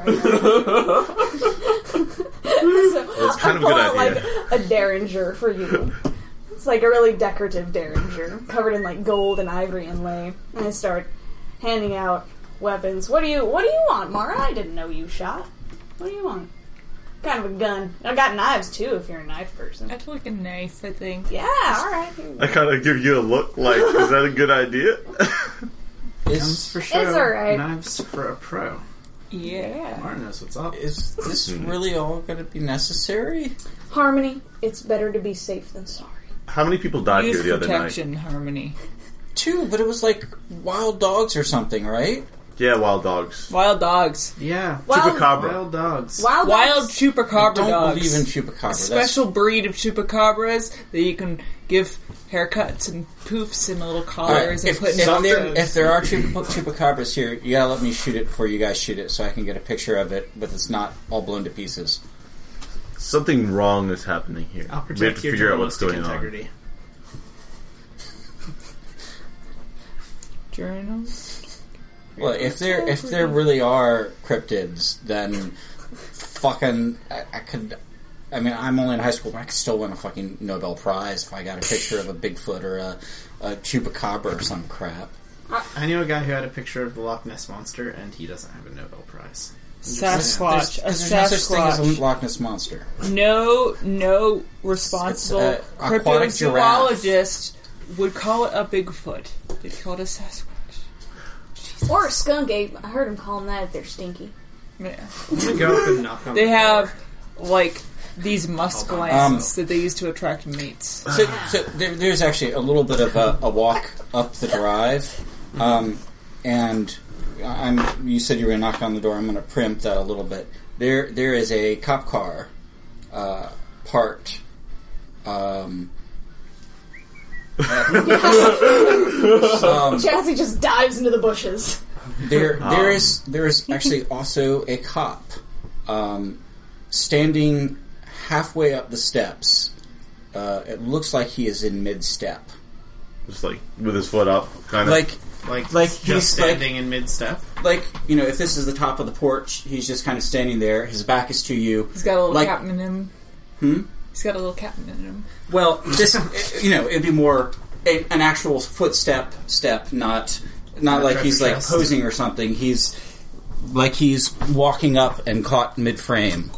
It's kind of a good idea. Like a derringer for you. It's like a really decorative derringer, covered in like gold and ivory inlay. And I start handing out weapons. What do you want, Mara? I didn't know you shot. What do you want? kind of a gun. I got knives too. If you're a knife person. I'd like a knife, I think. Yeah. All right. I kind of give you a look like, is that a good idea? Guns for show. It's alright. Knives for a pro. Yeah. Martin knows what's up. Is this really all going to be necessary? Harmony. It's better to be safe than sorry. How many people died Use here the other night? protection, Harmony. 2, but it was like wild dogs or something, right? Yeah, wild dogs. Wild dogs. Yeah. Chupacabra. Wild dogs. Wild dogs. Chupacabra I don't dogs. believe in chupacabra. A special breed of chupacabras that you can give haircuts and poofs and little collars and put in boxes. If there are chupacabras here, you gotta let me shoot it before you guys shoot it so I can get a picture of it, but it's not all blown to pieces. Something wrong is happening here. I'll We have protect to your figure out what's journalistic going integrity. Journal. Well, if there really are cryptids, then fucking I could. I mean, I'm only in high school, but I could still win a fucking Nobel Prize if I got a picture of a Bigfoot or a chupacabra or some crap. I knew a guy who had a picture of the Loch Ness Monster, and he doesn't have a Nobel Prize. Sasquatch. There's no such thing as a Loch Ness Monster. No responsible It's a aquatic cryptozoologist would call it a Bigfoot. They'd call it a Sasquatch. Or a skunk ape. I heard him call them that if they're stinky. Yeah. I'm gonna go up and knock on They the have, door. like, these musk glands that they use to attract mates. So there's actually a little bit of a walk up the drive, and you said you were going to knock on the door. I'm going to preempt that a little bit. There is a cop car parked. Chassie just dives into the bushes. There is actually also a cop standing halfway up the steps. It looks like he is in mid-step. Just like with his foot up, kind of. Like just he's standing in mid-step. Like, you know, if this is the top of the porch, he's just kind of standing there. His back is to you. He's got a little like, captain in him. He's got a little captain in him. Well, this, you know, it'd be more an actual footstep, not like he's like posing or something. He's like he's walking up and caught mid-frame.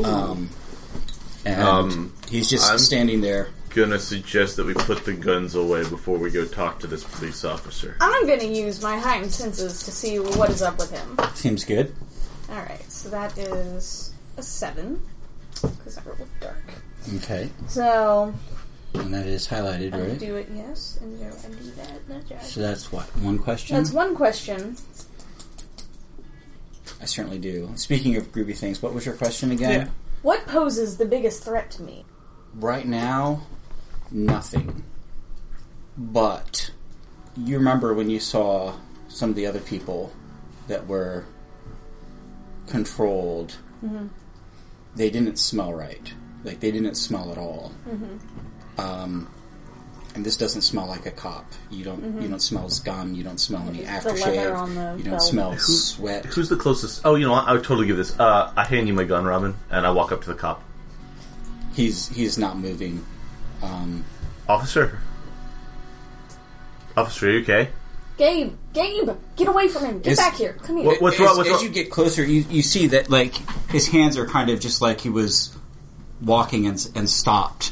And he's just standing there. Gonna suggest that we put the guns away before we go talk to this police officer. I'm gonna use my heightened senses to see what is up with him. Seems good. Alright, so that is a 7. Because I rolled with dark. Okay. So, And that is highlighted, right? do it, yes. And do that. That's right. So that's what? One question? That's one question. I certainly do. Speaking of groovy things, what was your question again? Yeah. What poses the biggest threat to me? Right now, nothing. But you remember when you saw some of the other people that were controlled, they didn't smell right. Like, they didn't smell at all. And this doesn't smell like a cop. You don't smell scum. You don't smell any aftershave. You don't smell sweat. Who's the closest? Oh, you know what? I would totally give this. I hand you my gun, Robin, and I walk up to the cop. He's not moving. Officer, are you okay? Gabe, get away from him. Get back here. Come here. What's wrong? As you get closer, you see that like his hands are kind of just like he was walking and stopped.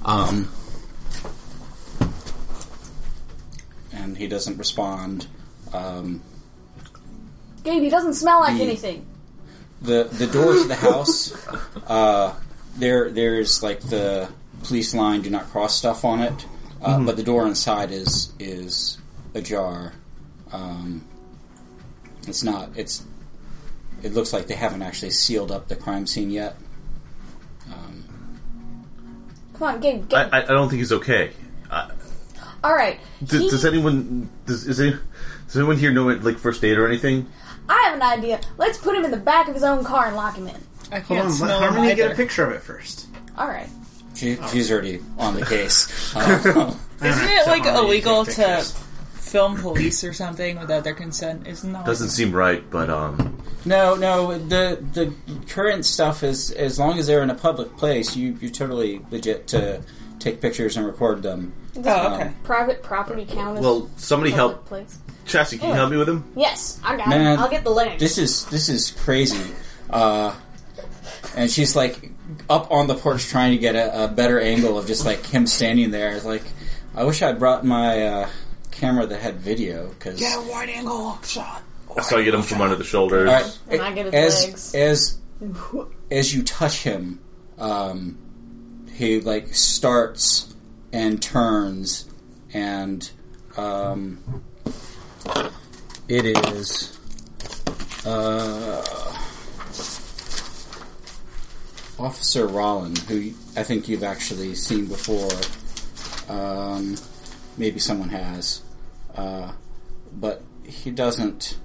And he doesn't respond. Gabe, he doesn't smell like anything. The door to the house, there's like the police line, do not cross stuff on it, but the door inside is ajar. It looks like they haven't actually sealed up the crime scene yet. Come on, Gabe. I don't think he's okay. All right. Does anyone here know like first aid or anything? I have an idea. Let's put him in the back of his own car and lock him in. I Hold can't on, let smell him Harmony get a either. picture of it first. All right. She's already on the case. Isn't it like Harmony illegal take to pictures. film police or something without their consent? Isn't that Doesn't seem right, but No. The current stuff is as long as they're in a public place, you're totally legit to take pictures and record them. Oh, okay. Private property count as well, somebody public help. place. Chassie, can you help me with him? Yes, I got Man, it. I'll get the link. This is crazy. and she's like up on the porch trying to get a better angle of just like him standing there. It's like, I wish I'd brought my camera that had video, because Get a wide angle shot. So I get him from under the shoulders. all right, And I get his legs. as you touch him, he like starts and turns, and it is Officer Rollin, who I think you've actually seen before. Maybe someone has, but he doesn't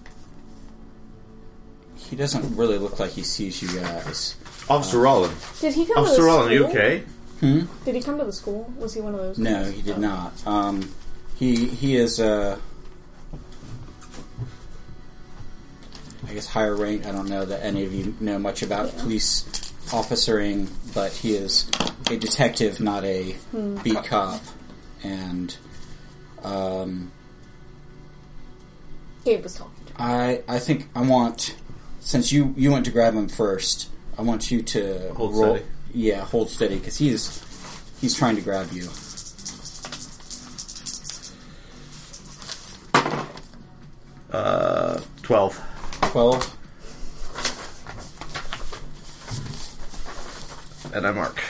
really look like he sees you guys. Officer Rollin. Did he come Officer to the Rollin, are you school? okay? Did he come to the school? Was he one of those? No, guys? he did not. He is I guess higher rank. I don't know that any of you know much about police officering, but he is a detective, not a beat cop. And Gabe was talking to him. I think I want, since you went to grab him first, I want you to Hold roll. steady. Yeah, hold steady, because he's trying to grab you. 12. 12. And I mark.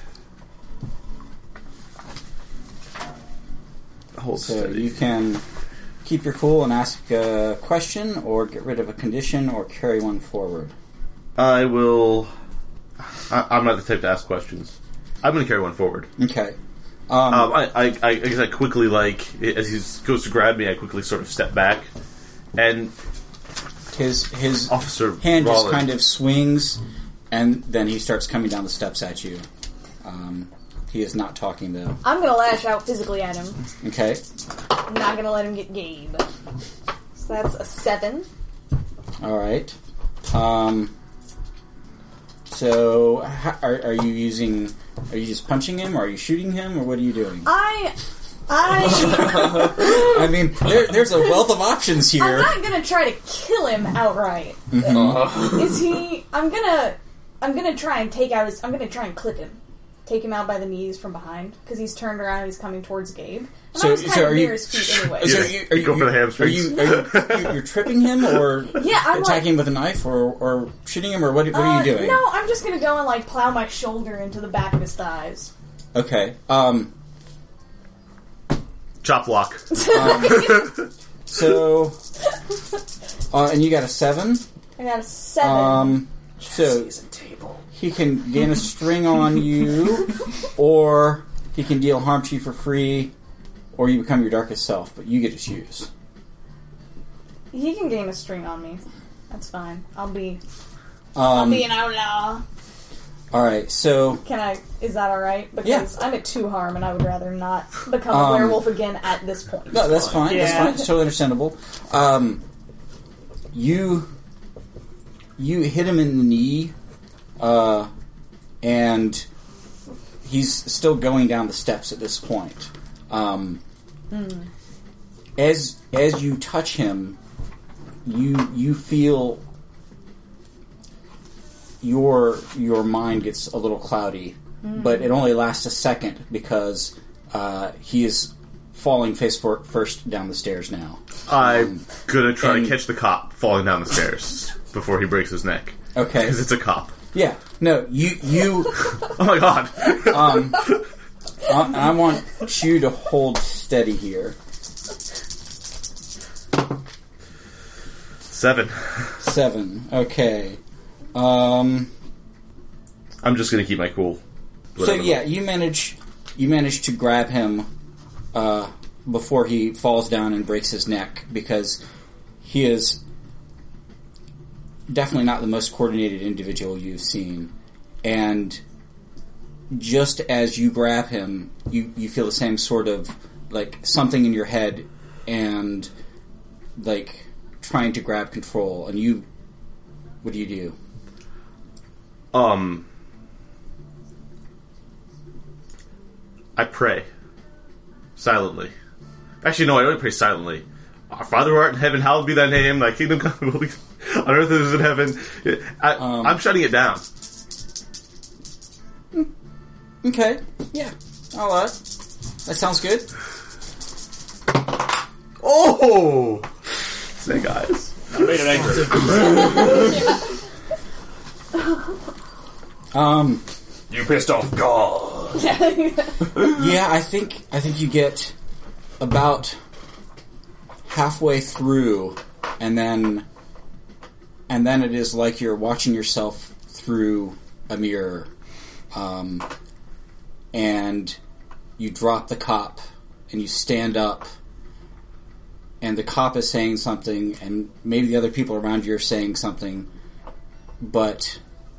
Hold So steady. you can keep your cool and ask a question, or get rid of a condition, or carry one forward. I will... I'm not the type to ask questions. I'm going to carry one forward. Okay. I guess I quickly, like, as he goes to grab me, I quickly sort of step back. And His Officer hand just Rollin. kind of swings, and then he starts coming down the steps at you. He is not talking, though. I'm gonna lash out physically at him. Okay. I'm not gonna let him get Gabe. So that's a 7. All right. So, are you using? Are you just punching him, or are you shooting him, or what are you doing? I I mean, there's a wealth of options here. I'm not gonna try to kill him outright. Is he? I'm gonna try and take out his. I'm gonna try and clip him, take him out by the knees from behind because he's turned around. And he's coming towards Gabe. And So- I was so kind of are near you- his feet anyway. So You go for the hamstrings. You're tripping him, or Yeah, I'm attacking like- him with a knife, or shooting him, or what are you doing? No, I'm just gonna go and like plow my shoulder into the back of his thighs. Okay. Chop block. So, and you got a 7. I got a 7. So he can gain a string on you, or he can deal harm to you for free, or you become your darkest self. But you get to choose. He can gain a string on me. That's fine. I'll be an outlaw. All right. So, Can I? Is that all right? Because I'm at 2 harm, and I would rather not become a werewolf again at this point. no, that's fine. That's Yeah. fine. It's totally understandable. You hit him in the knee, and he's still going down the steps at this point. As you touch him, you feel your mind gets a little cloudy, but it only lasts a second because he is falling face first down the stairs now. I'm gonna try and- to catch the cop falling down the stairs before he breaks his neck. Okay. Because it's a cop. Yeah. No, you Oh my god. I want you to hold steady here. 7. 7. Okay. I'm just gonna keep my cool. So yeah, you manage to grab him before he falls down and breaks his neck, because he is definitely not the most coordinated individual you've seen. And just as you grab him, you feel the same sort of like something in your head and like trying to grab control. And you, what do you do? I pray. Silently. Actually, no, I don't pray silently. Our Father who art in heaven, hallowed be thy name. Thy kingdom come on earth as in heaven. I'm shutting it down. Okay. Yeah. All right. That sounds good. Oh! Snake eyes. I made it angry. You pissed off God. Yeah, I think you get about halfway through, and then it is like you're watching yourself through a mirror, and you drop the cop, and you stand up, and the cop is saying something, and maybe the other people around you are saying something, but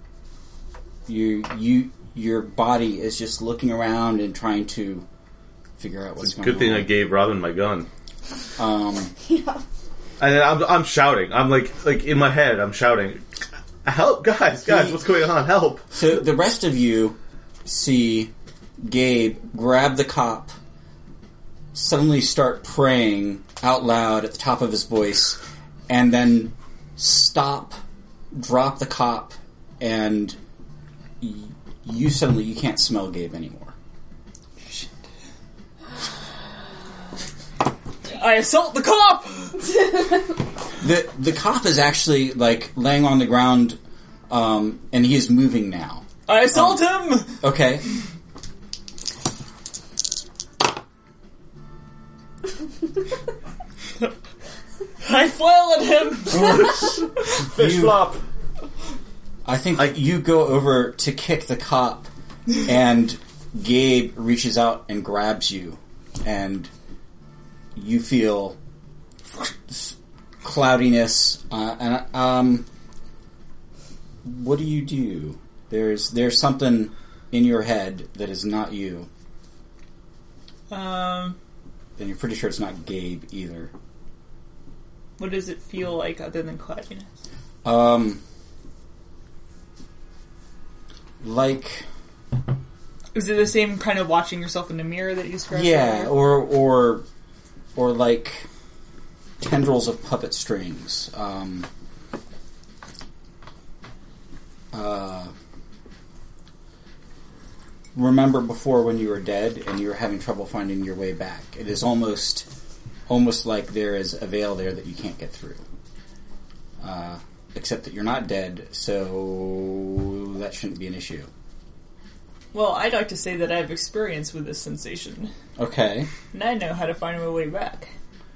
your body is just looking around and trying to figure out what's going on. Good thing I gave Robin my gun. Yeah. And I'm shouting. I'm like in my head, I'm shouting, "Help, guys, what's going on? Help!" So the rest of you see Gabe grab the cop, suddenly start praying out loud at the top of his voice, and then stop, drop the cop, and you can't smell Gabe anymore. I assault the cop! The cop is actually like laying on the ground, and he is moving now. I assault him! Okay. I flail at him! Fish flop. I think you go over to kick the cop, and Gabe reaches out and grabs you, and you feel cloudiness. What do you do? There's something in your head that is not you. And you're pretty sure it's not Gabe either. What does it feel like other than cloudiness? Like... Is it the same kind of watching yourself in the mirror that you described? Yeah, or like tendrils of puppet strings. Remember before when you were dead and you were having trouble finding your way back? It is almost like there is a veil there that you can't get through. Except that you're not dead, so that shouldn't be an issue. Well, I'd like to say that I have experience with this sensation. Okay. And I know how to find my way back.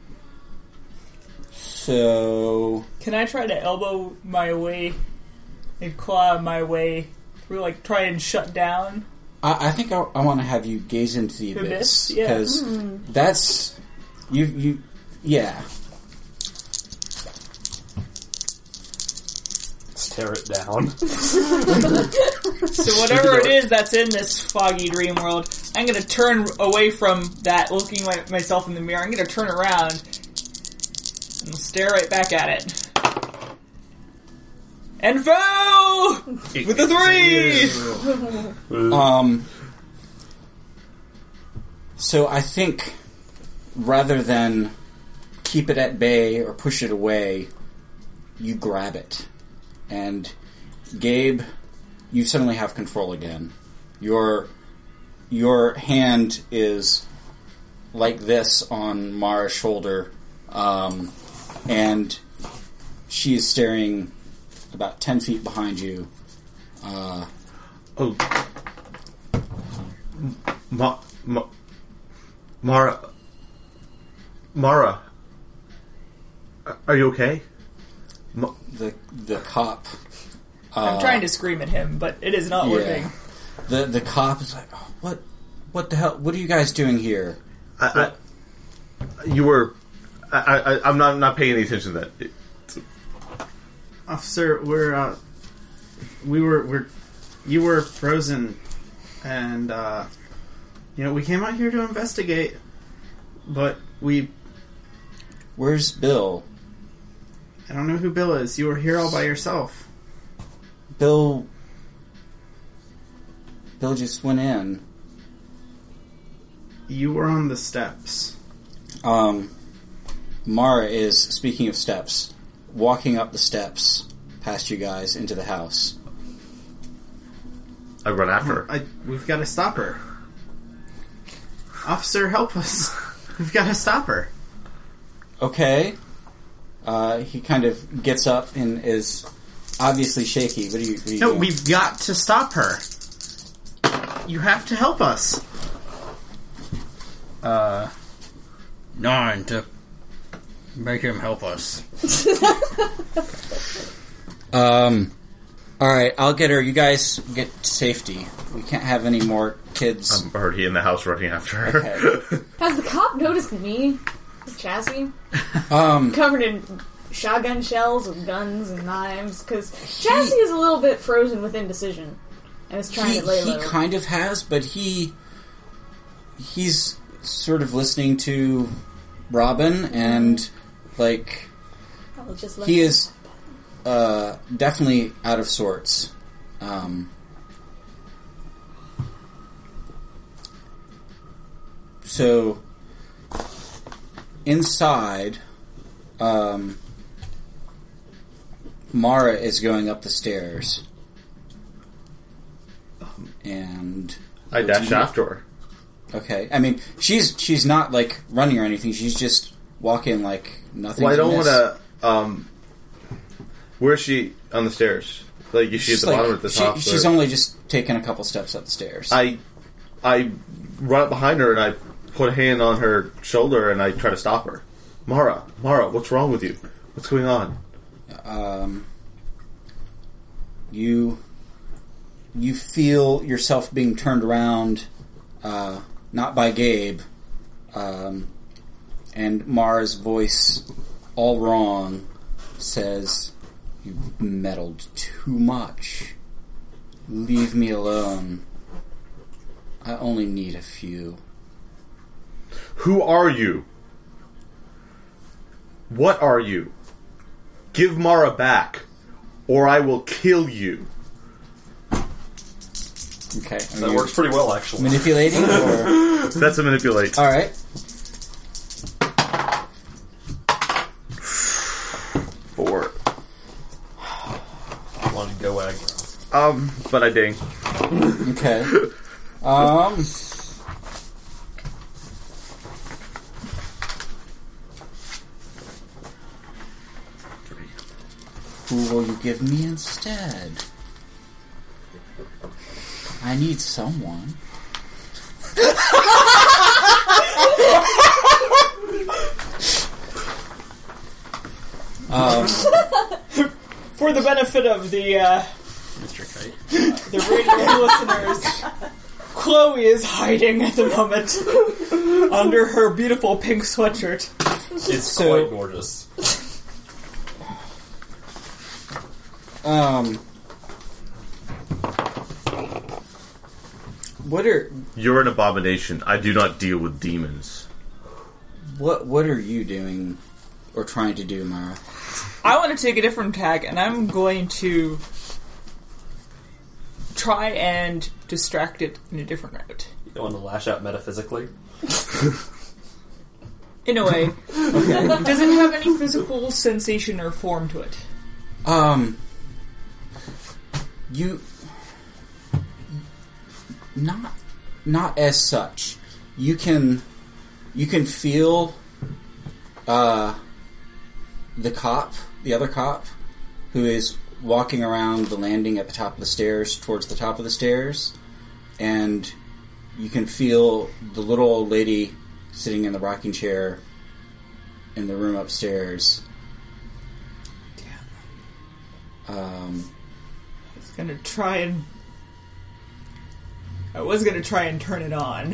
So... Can I try to elbow my way and claw my way through, like, try and shut down? I think I want to have you gaze into the abyss. Yeah. Because that's... You... Yeah. Tear it down. So whatever it is that's in this foggy dream world, I'm going to turn away from that, looking at myself in the mirror. I'm going to turn around and stare right back at it. And fell! With a 3! So I think rather than keep it at bay or push it away, you grab it. And Gabe, you suddenly have control again. Your hand is like this on Mara's shoulder, and she is staring about 10 feet behind you. Mara, are you okay? The cop. I'm trying to scream at him, but it is not working. The cop is like, oh, what the hell? What are you guys doing here? I'm not paying any attention to that. Officer, you were frozen, and we came out here to investigate, but Where's Bill? I don't know who Bill is. You were here all by yourself. Bill just went in. You were on the steps. Mara is, speaking of steps, walking up the steps past you guys into the house. I run after her. We've got to stop her. Officer, help us. We've got to stop her. Okay. He kind of gets up and is obviously shaky. What do you No, doing? we've got to stop her. You have to help us. 9 to make him help us. Alright, I'll get her. You guys get to safety. We can't have any more kids. I'm already in the house running after her. Okay. Has the cop noticed me? Chassis? Um, Covered in shotgun shells with guns and knives. Because Chassis is a little bit frozen with indecision. And is trying to lay he low. kind of has, but he's sort of listening to Robin, and like I'll just let he him. is definitely out of sorts. So inside, Mara is going up the stairs. And I dash after her. okay, I mean she's not like running or anything. She's just walking like nothing. Well, I don't miss. want to. Where's she on the stairs? Like, is she at She's the like- bottom or at the top? She's or- only just taken a couple steps up the stairs. I run up behind her and I put a hand on her shoulder and I try to stop her. Mara, what's wrong with you? What's going on? You feel yourself being turned around, not by Gabe, and Mara's voice, all wrong, says, "You've meddled too much. Leave me alone. I only need a few." Who are you? What are you? Give Mara back, or I will kill you. Okay. That works pretty well, actually. Manipulating, or... That's a manipulate. Alright. 4. One go aggro. But I ding. Okay. Who will you give me instead? I need someone. For the benefit of the Mr. Kite. the radio listeners, Chloe is hiding at the moment under her beautiful pink sweatshirt. It's So- quite gorgeous. What are You're an abomination. I do not deal with demons. what are you doing or trying to do, Mara? I want to take a different tack, and I'm going to try and distract it in a different route. You want to lash out metaphysically? In a way. Does it have any physical sensation or form to it? You not as such. You can feel the other cop, who is walking around the landing at the top of the stairs towards the top of the stairs, and you can feel the little old lady sitting in the rocking chair in the room upstairs. I was gonna try and turn it on.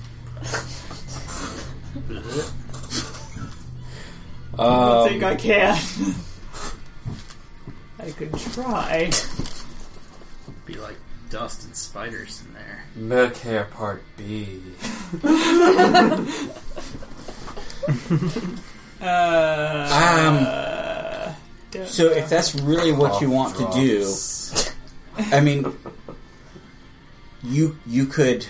I don't think I can. I could try. Be like dust and spiders in there. Medicare Part B. So if that's really what you want to do, I mean, you could,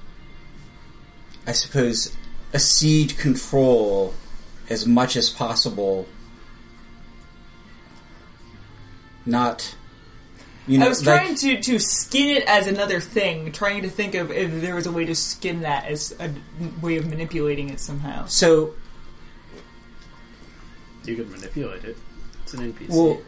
I suppose, accede control as much as possible. Not I was trying to skin it as another thing, trying to think of if there was a way to skin that as a way of manipulating it somehow. So You can manipulate it. It's an NPC. Well,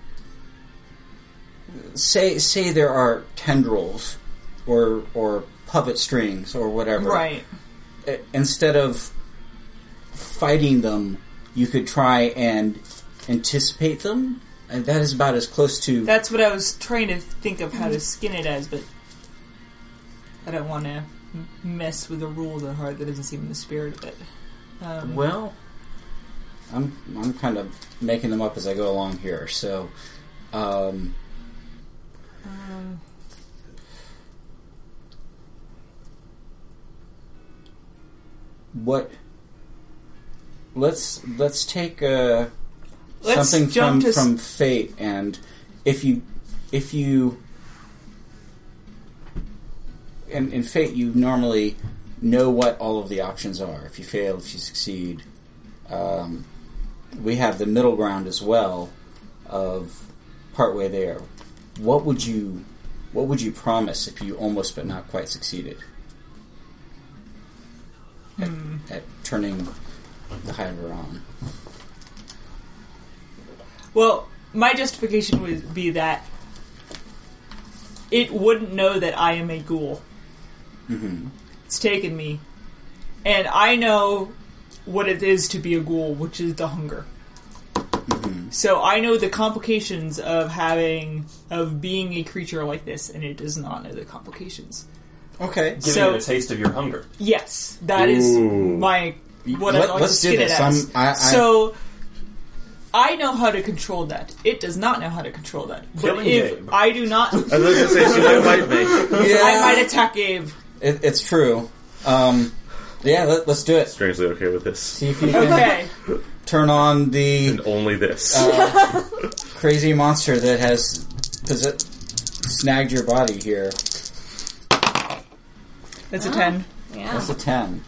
say there are tendrils or puppet strings or whatever. Right. Instead of fighting them, you could try and anticipate them. And that is about as close to... That's what I was trying to think of how to skin it as, but I don't want to mess with the rules of heart. That doesn't seem in the spirit of it. Well, I'm kind of making them up as I go along here, so... What? Let's take something from Fate, and if you in Fate you normally know what all of the options are. If you fail, if you succeed, we have the middle ground as well of partway there. What would you promise if you almost but not quite succeeded at turning the Hiver on? Well, my justification would be that it wouldn't know that I am a ghoul. Mm-hmm. It's taken me. And I know what it is to be a ghoul, which is the hunger. Mm-hmm. So I know the complications of being a creature like this, and it does not know the complications. Okay. Giving it a taste of your hunger. Yes, that is my... what I'd like to skin it as. So... I know how to control that. It does not know how to control that. But if I do not... I was going to say, she might bite me. Yeah. I might attack Abe. It's true. Let's do it. Strangely okay with this. See if you can turn on the... And only this. Crazy monster that has snagged your body here. That's a 10. Yeah. That's a 10.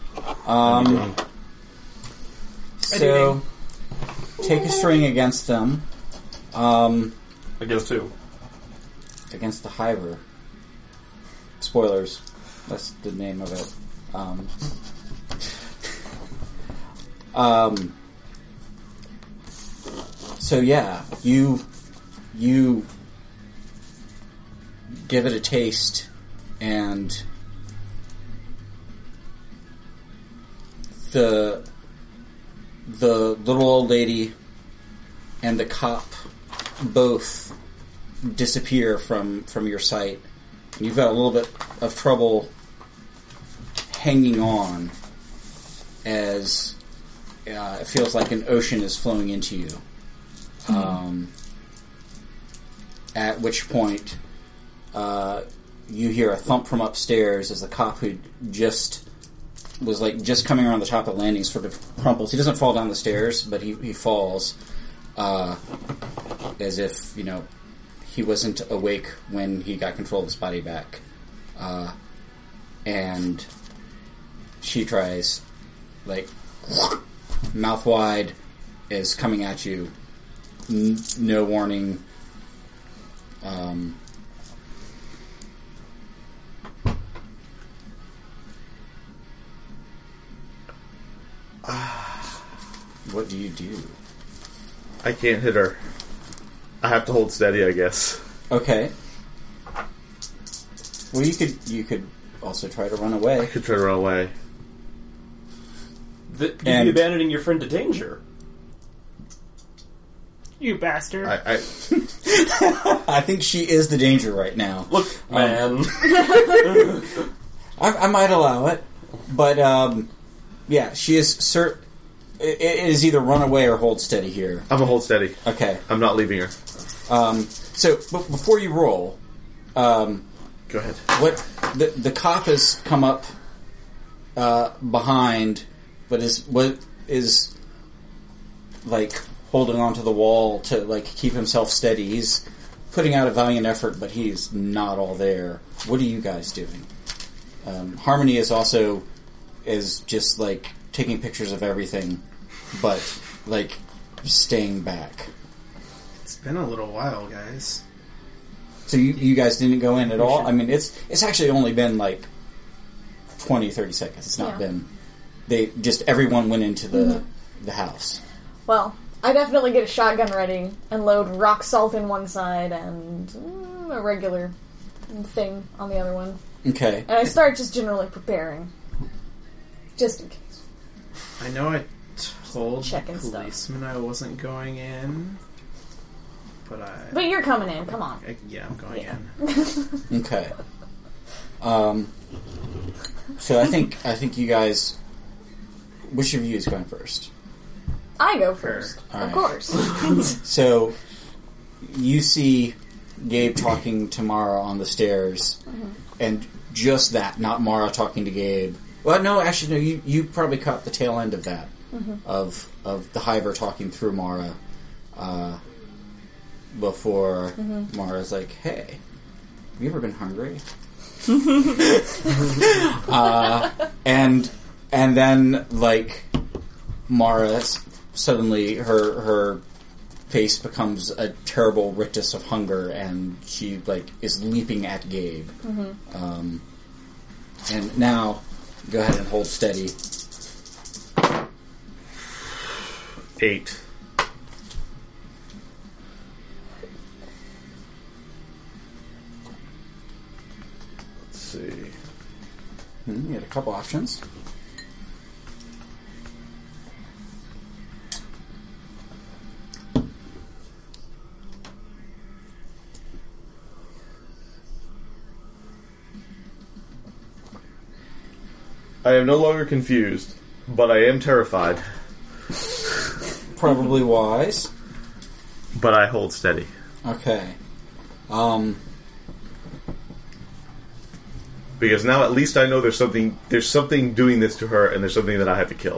So... Take a string against them. Against who? Against the Hiver. Spoilers. That's the name of it. So yeah, you give it a taste, and the little old lady and the cop both disappear from your sight. You've got a little bit of trouble hanging on as it feels like an ocean is flowing into you. At which point you hear a thump from upstairs as the cop who was just coming around the top of the landing sort of crumples. He doesn't fall down the stairs, but he falls as if, he wasn't awake when he got control of his body back. And she tries, mouth wide, is coming at you. No warning. What do you do? I can't hit her. I have to hold steady, I guess. Okay. Well, you could also try to run away. I could try to run away. You'd be abandoning your friend to danger. You bastard. I I think she is the danger right now. Look, man. I might allow it, but yeah, she is it is either run away or hold steady here. I'm gonna hold steady. Okay. I'm not leaving her. So before you roll, go ahead. What the cop has come up behind, but is holding onto the wall to keep himself steady. He's putting out a valiant effort, but he's not all there. What are you guys doing? Harmony is just taking pictures of everything, but staying back. It's been a little while, guys. So you guys didn't go in at all? I mean, it's actually only been like 20, 30 seconds. It's not been... Everyone went into the house. Well, I definitely get a shotgun ready and load rock salt in one side and a regular thing on the other one. Okay. And I start just generally preparing. Just in case. I know I told Checking the policeman I wasn't going in, but you're coming in, come on. I'm going in. Okay. So I think you guys... Which of you is going first? I go first, All of right. course. So you see Gabe talking to Mara on the stairs, and just that, not Mara talking to Gabe. Well, no, actually, no. You probably caught the tail end of that, of the Hiver talking through Mara, before Mara's like, "Hey, have you ever been hungry?" And then like Mara suddenly her face becomes a terrible rictus of hunger, and she like is leaping at Gabe. And now, go ahead and hold steady. 8. Let's see. You had a couple options. I am no longer confused, but I am terrified. Probably wise. But I hold steady. Okay. Because now at least I know there's something doing this to her, and there's something that I have to kill.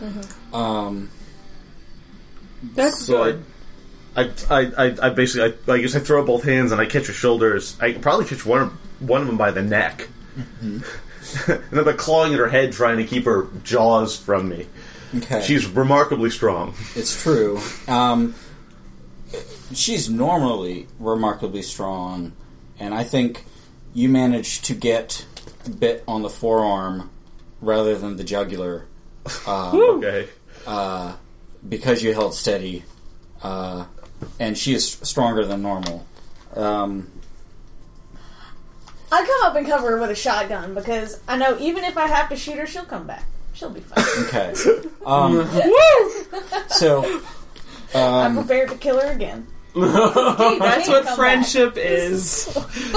That's So good. I basically I guess I throw up both hands and I catch her shoulders. I can probably catch one of them by the neck. And I'm like clawing at her head, trying to keep her jaws from me. Okay. She's remarkably strong. It's true. She's normally remarkably strong, and I think you managed to get bit on the forearm rather than the jugular. Okay. Because you held steady, and she is stronger than normal. I come up and cover her with a shotgun because I know even if I have to shoot her, she'll come back. She'll be fine. Okay. So, I'm prepared to kill her again. That's what come friendship is.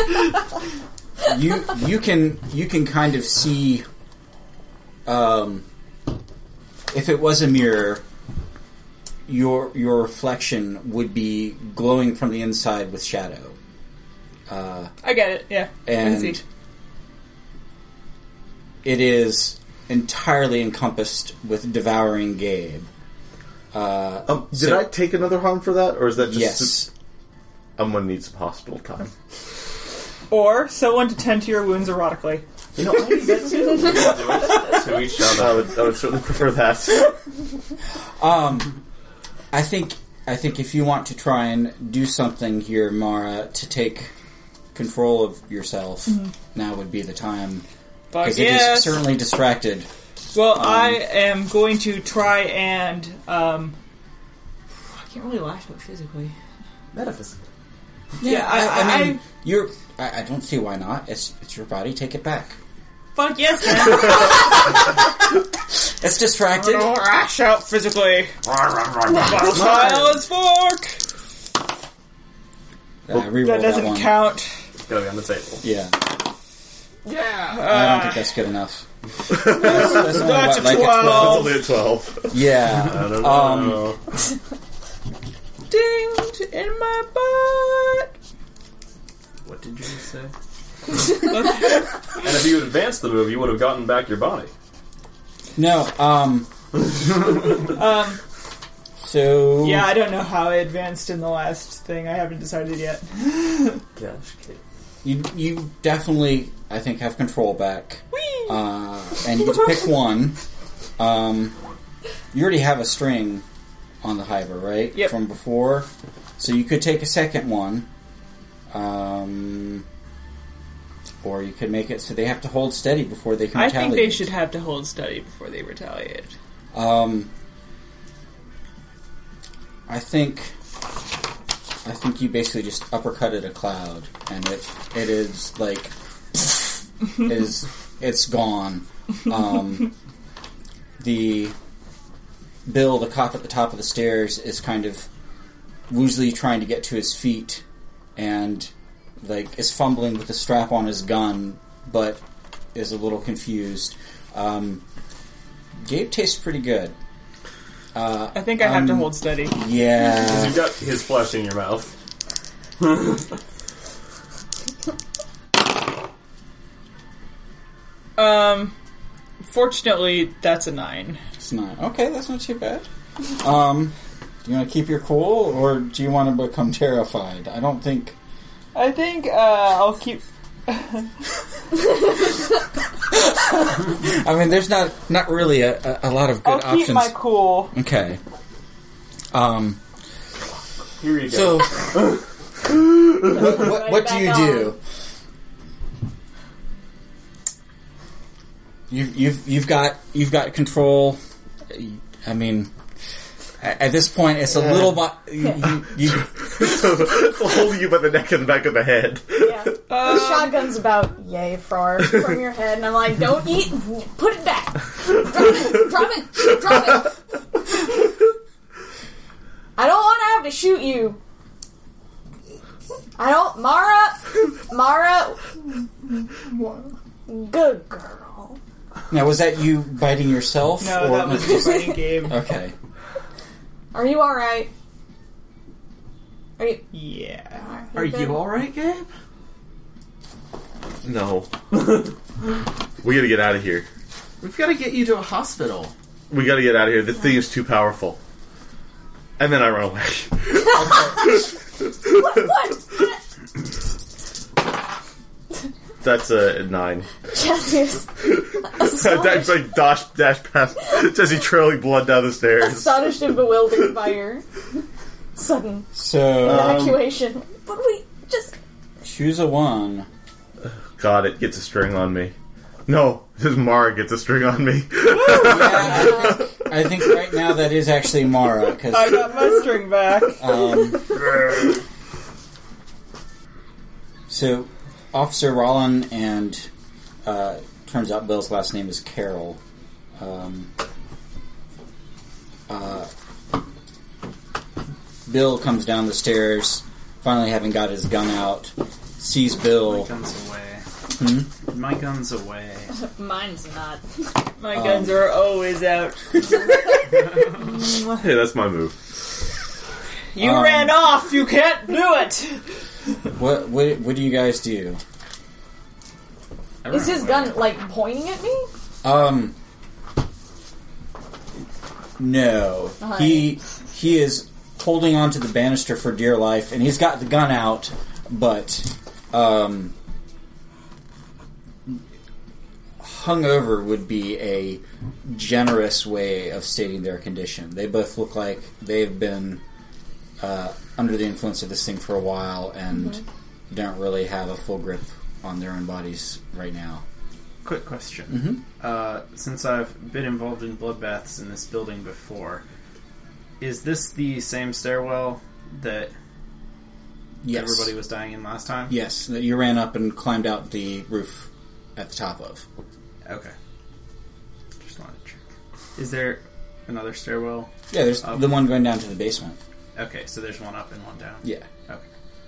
you can kind of see, if it was a mirror, your reflection would be glowing from the inside with shadow. I get it, yeah. And Easy. it is entirely encompassed with devouring Gabe. Did I take another harm for that, or is that just... Yes. I'm going to need some hospital time. Or someone to tend to your wounds erotically. You know, I need that too. To each other. I would certainly prefer that. I think if you want to try and do something here, Mara, to take control of yourself, now would be the time. Because it is certainly distracted. Well, I am going to try and... I can't really lash out physically. Metaphysically. Yeah, I mean, I don't see why not. It's your body. Take it back. Fuck yes, man. It's distracted. I'm gonna lash out physically. Style is fork. Reroll That doesn't one. count. It's gotta be on the table. Yeah. Yeah. I don't think that's good enough. That's only That's what, like a 12. It's only a 12. Yeah. I don't know. Dinged in my butt. What did you just say? And if you had advanced the move, you would have gotten back your body. No, so... Yeah, I don't know how I advanced in the last thing. I haven't decided yet. Gosh, kid. You definitely, I think, have control back. And you get to pick one. You already have a string on the Hiver, right? Yep. From before. So you could take a second one. Or you could make it so they have to hold steady before they can I retaliate. think they should have to hold steady before they retaliate. I think you basically just uppercutted a cloud, and it is like it's gone. The Bill, the cop at the top of the stairs, is kind of woozily trying to get to his feet, and like is fumbling with the strap on his gun, but is a little confused. Gabe tastes pretty good. I think I have to hold steady. Yeah. You got his flesh in your mouth. Fortunately, that's a 9. It's not. Okay, that's not too bad. Do you want to keep your cool, or do you want to become terrified? I don't think... I think I'll keep... I mean, there's not really a lot of good options. I'll keep my cool. Okay. Here you go. So, what do you do? You've got control. I mean, at this point, it's a little bit. Holding you by the neck and the back of the head. Yeah. The shotgun's about yay far from your head, and I'm like, don't eat, put it back. Drop it. I don't want to have to shoot you. I don't, Mara, good girl. Now, was that you biting yourself? No, or that was just biting Gabe. Okay. Are you alright? Are you? Yeah. Are you alright, Gabe? No. We gotta get out of here. We've got to get you to a hospital. We gotta get out of here. This thing is too powerful. And then I run away. What? That's a 9. Jesse's That's like dash past Jesse trailing blood down the stairs. astonished and bewildered by your sudden evacuation. But we just... Choose a 1. God, it gets a string on me. No, this Mara gets a string on me. I think right now that is actually Mara. Cause, I got my string back. So, Officer Rollin and turns out Bill's last name is Carroll. Bill comes down the stairs, finally having got his gun out, sees Bill. My gun's away. Hmm? My gun's away. Mine's not. My guns are always out. Hey, that's my move. You ran off. You can't do it. What do you guys do? Is his gun, like, pointing at me? No. He is holding onto the banister for dear life, and he's got the gun out, but hungover would be a generous way of stating their condition. They both look like they've been under the influence of this thing for a while and don't really have a full grip on their own bodies right now. Quick question. Since I've been involved in bloodbaths in this building before, is this the same stairwell that Yes. everybody was dying in last time? Yes, that you ran up and climbed out the roof at the top of. Okay. Just wanted to check. Is there another stairwell? Yeah, there's Up. the one going down to the basement. Okay, so there's one up and one down. Yeah. Okay.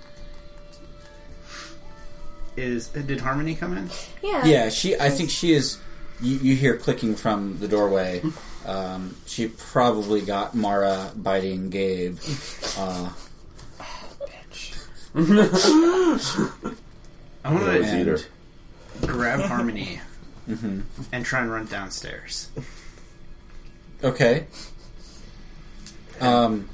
Did Harmony come in? Yeah. Yeah, I think she is... You hear clicking from the doorway. She probably got Mara biting Gabe. I want and- to grab Harmony and try and run downstairs. Okay. So,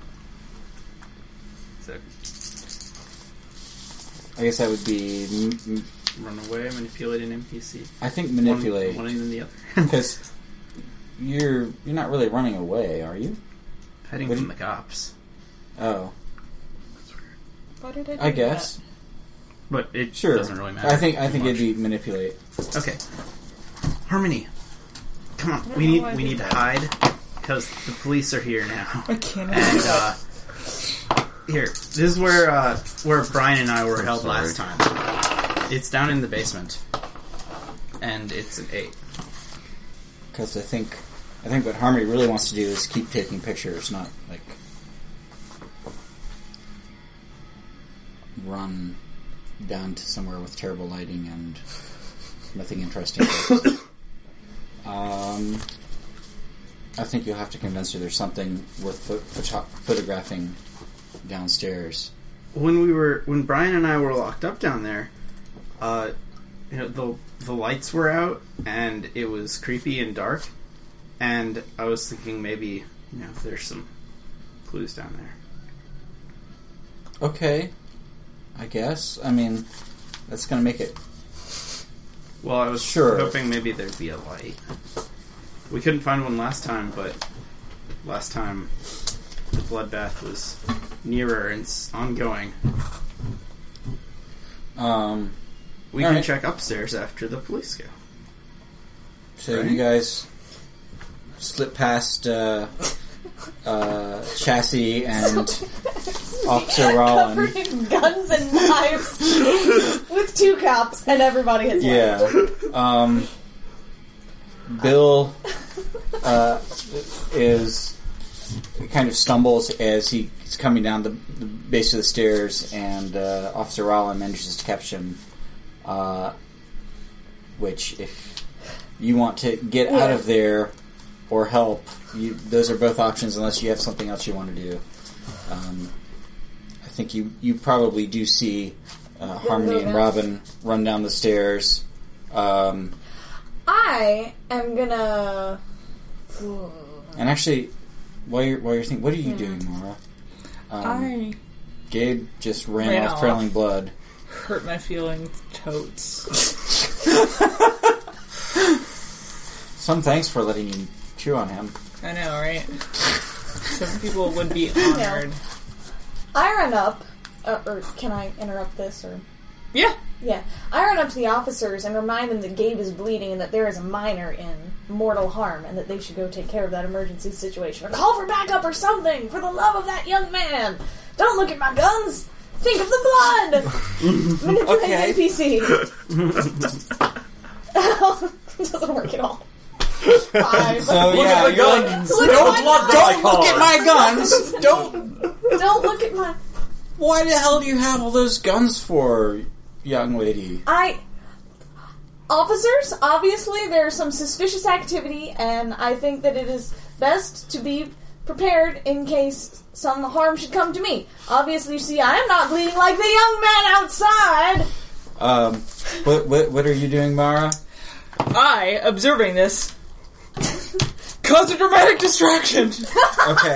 I guess that would be... run away, manipulate an NPC. I think manipulate. One and then the other. Because you're not really running away, are you? Hiding from the cops. Oh. Why did I do I guess. but it Sure. doesn't really matter. I think too it'd be manipulate. much. Okay. Harmony, come on. We need to hide because the police are here now. I can't. And here, this is where Brian and I were held last time. It's down in the basement, and it's an 8. Because I think what Harmony really wants to do is keep taking pictures, not like run down to somewhere with terrible lighting and nothing interesting. I think you'll have to convince her there's something worth photographing downstairs. When Brian and I were locked up down there, the lights were out and it was creepy and dark, and I was thinking maybe there's some clues down there. Okay, I guess. I mean, that's going to make it. Well, I was hoping maybe there'd be a light. We couldn't find one last time, but last time the bloodbath was nearer and it's ongoing. We can check upstairs after the police go. So you guys slip past Chassis and Officer Rollin. Covered in guns and knives with 2 cops, and everybody has left. Yeah. Bill is kind of stumbles as he's coming down the base of the stairs, and Officer Rollin manages to catch him. Which, if you want to get out of there or help, those are both options unless you have something else you want to do. I think you probably do see Harmony and Robin run down the stairs. I am gonna. And actually, while you're thinking, what are you doing, Mara? Gabe just ran off trailing blood. Hurt my feelings, totes. Some thanks for letting you chew on him. I know, right? Some people would be honored. I run up, or can I interrupt this? Or yeah. I run up to the officers and remind them that Gabe is bleeding and that there is a minor in mortal harm and that they should go take care of that emergency situation or call for backup or something for the love of that young man. Don't look at my guns. Think of the blood! Manipulate NPC. Doesn't work at all. 5. So Look at the guns! Look Don't Don't look at my guns! Don't look at my... Why the hell do you have all those guns for, young lady? Officers, obviously there's some suspicious activity, and I think that it is best to be prepared in case some harm should come to me. Obviously, you see, I am not bleeding like the young man outside. What are you doing, Mara? I, observing this, cause a dramatic distraction. Okay.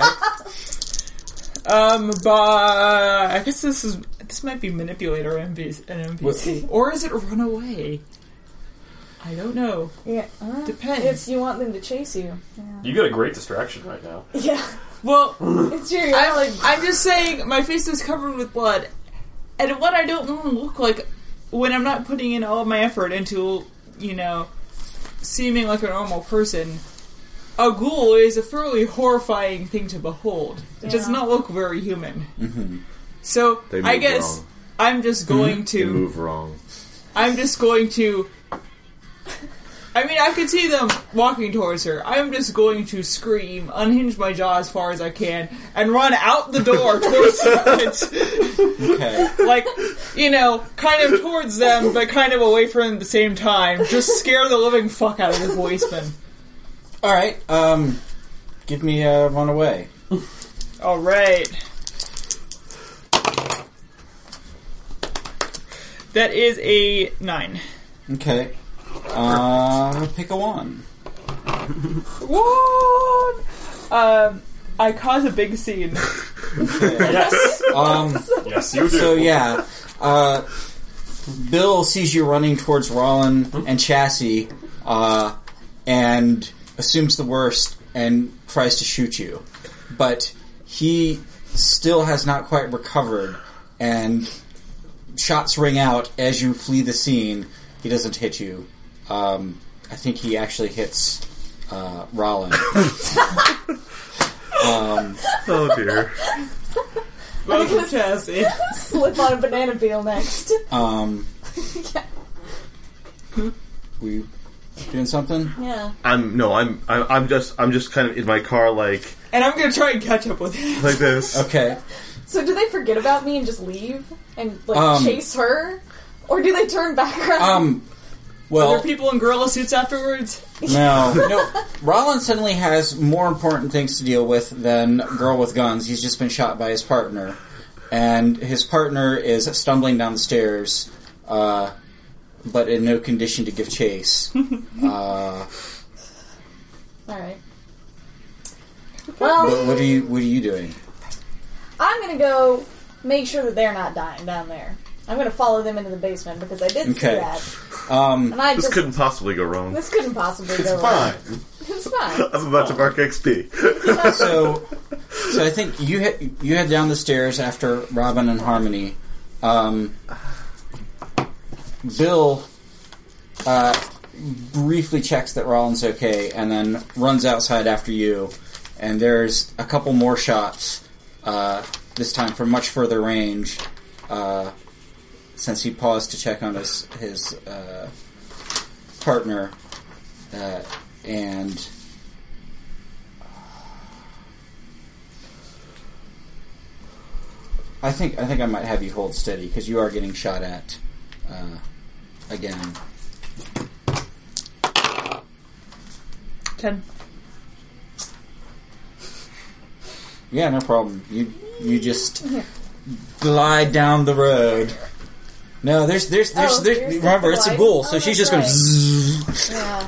But I guess this might be manipulate or an NPC, or is it run away? I don't know. Yeah, depends. If you want them to chase you. Yeah. You got a great distraction right now. Yeah. Well, It's true. I'm just saying my face is covered with blood, and what I don't want to look like when I'm not putting in all of my effort into, seeming like a normal person. A ghoul is a thoroughly horrifying thing to behold. It does not look very human. Mm-hmm. They So move I guess wrong. I'm just going They to. move wrong. I'm just going to. I mean, I could see them walking towards her. I'm just going to scream, unhinge my jaw as far as I can, and run out the door towards the Okay. like, kind of towards them, but kind of away from them at the same time. Just scare the living fuck out of the policeman. Alright, give me a run away. Alright. That is a 9. Okay. Pick a 1. What? I cause a big scene. Okay. Yes. Yes, you do. So yeah, Bill sees you running towards Rollin and Chassis, and assumes the worst and tries to shoot you. But he still has not quite recovered, and shots ring out as you flee the scene. He doesn't hit you. I think he actually hits Rollin. Oh dear. Welcome, Chassis. Slip on a banana peel next. We doing something? Yeah. I'm just kind of in my car like And I'm gonna try and catch up with him. like this. Okay. So do they forget about me and just leave and chase her, or do they turn back around? Are Well, there people in gorilla suits afterwards? no. Rollin suddenly has more important things to deal with than Girl with Guns. He's just been shot by his partner. And his partner is stumbling down the stairs, but in no condition to give chase. All right. Well, What are you doing? I'm gonna go make sure that they're not dying down there. I'm gonna follow them into the basement because I did see Okay. that. And I This couldn't possibly go wrong. This couldn't possibly go Fine. wrong. It's fine. I'm about to mark XP. So I think you head down the stairs after Robin and Harmony. Bill briefly checks that Rollin's okay, and then runs outside after you. And there's a couple more shots, this time from much further range, since he paused to check on his partner, and I think I might have you hold steady because you are getting shot at again. 10. Yeah, no problem. You just glide down the road. No, there's remember it's a ghoul, so she's just going. Zzz. Yeah.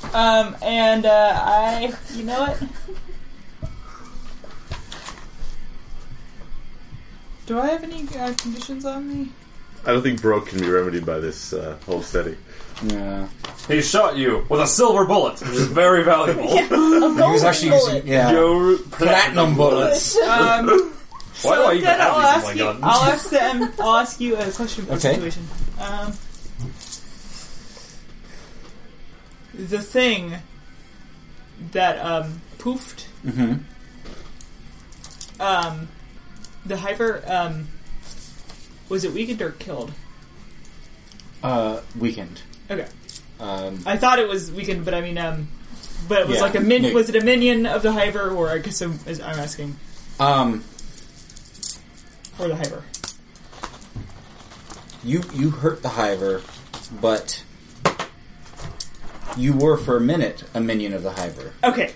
You know what? Do I have any conditions on me? I don't think broke can be remedied by this hold steady. Yeah. He shot you with a silver bullet, which is very valuable. He was actually using Your platinum bullets. Why do I even Then have these in my gun? I'll ask you a question for the Okay. situation. The thing that poofed. Mm-hmm. The Hyper. Was it weakened or killed? Weakened. Okay. I thought it was weakened, but I mean, but it was Yeah. like a minion. Was it a minion of the Hyper, or I guess I'm asking, or the Hyper? You hurt the Hiver, but you were for a minute a minion of the Hiver, Okay.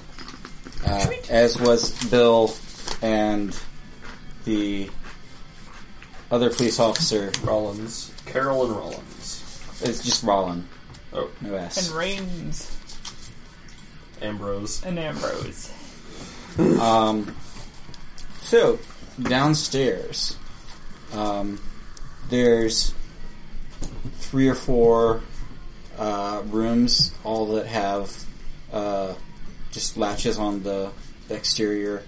as was Bill and the other police officer. Rollins. Carol and Rollins. It's just Rollin. Oh. No S. And Reigns Ambrose. and Ambrose. So, downstairs, there's 3 or 4 rooms, all that have just latches on the exterior.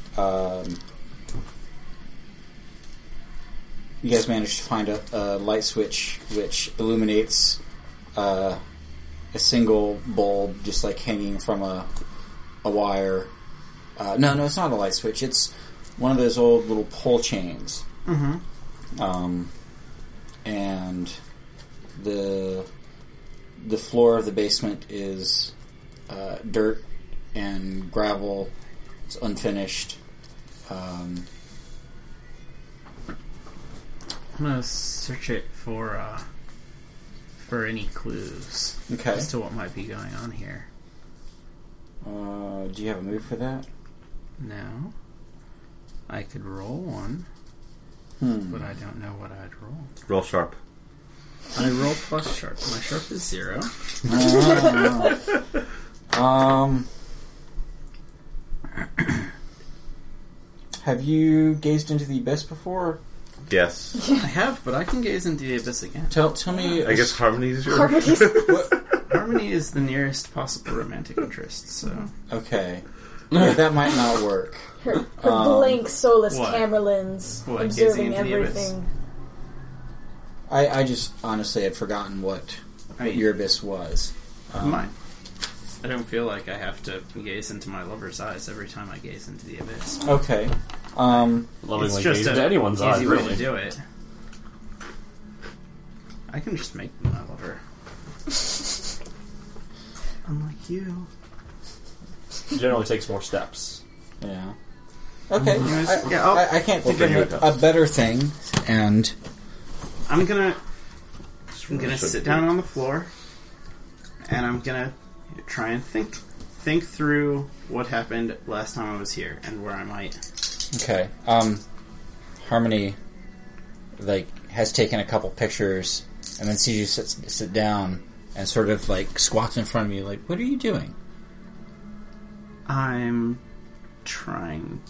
You guys managed to find a light switch which illuminates a single bulb just like hanging from a wire. No, it's not a light switch. It's one of those old little pole chains. Mm-hmm. And the floor of the basement is dirt and gravel. It's unfinished. I'm gonna search it for any clues Okay. as to what might be going on here. Do you have a move for that? No, I could roll one, but I don't know what I'd roll. Roll sharp. I roll plus sharp. My sharp is 0. Have you gazed into the abyss before? Yes. I have, but I can gaze into the abyss again. Tell me. I guess Harmony's your... Harmony is the nearest possible romantic interest, so... Okay. Yeah, that might not work. Her blank, soulless What? camera lens, What, observing gazing into the abyss? everything. I just honestly had forgotten what your abyss was. Mine. I don't feel like I have to gaze into my lover's eyes every time I gaze into the abyss. Okay. Lovingly gaze into anyone's eyes, easy way really. to do it. I can just make my lover. Unlike you. It generally takes more steps. Yeah. Okay. Anyways, I can't think of a better thing, and I'm gonna sit down on the floor, and I'm gonna try and think through what happened last time I was here and where I might. okay. Harmony, has taken a couple pictures, and then sees you sit down, and sort of squats in front of you. What are you doing? I'm trying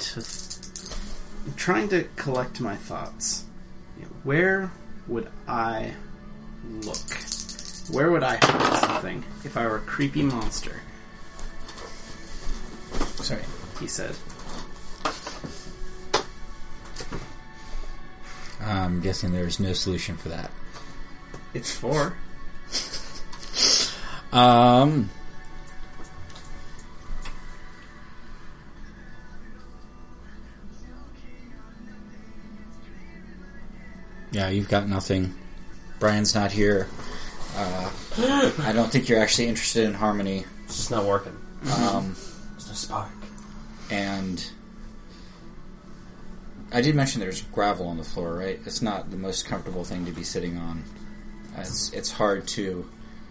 to collect my thoughts. Where would I look? Where would I hide something if I were a creepy monster? Sorry. He said. I'm guessing there's no solution for that. It's 4. Yeah, you've got nothing. Brian's not here. I don't think you're actually interested in Harmony. It's just not working. There's no spark. And I did mention there's gravel on the floor, right? It's not the most comfortable thing to be sitting on. It's hard to,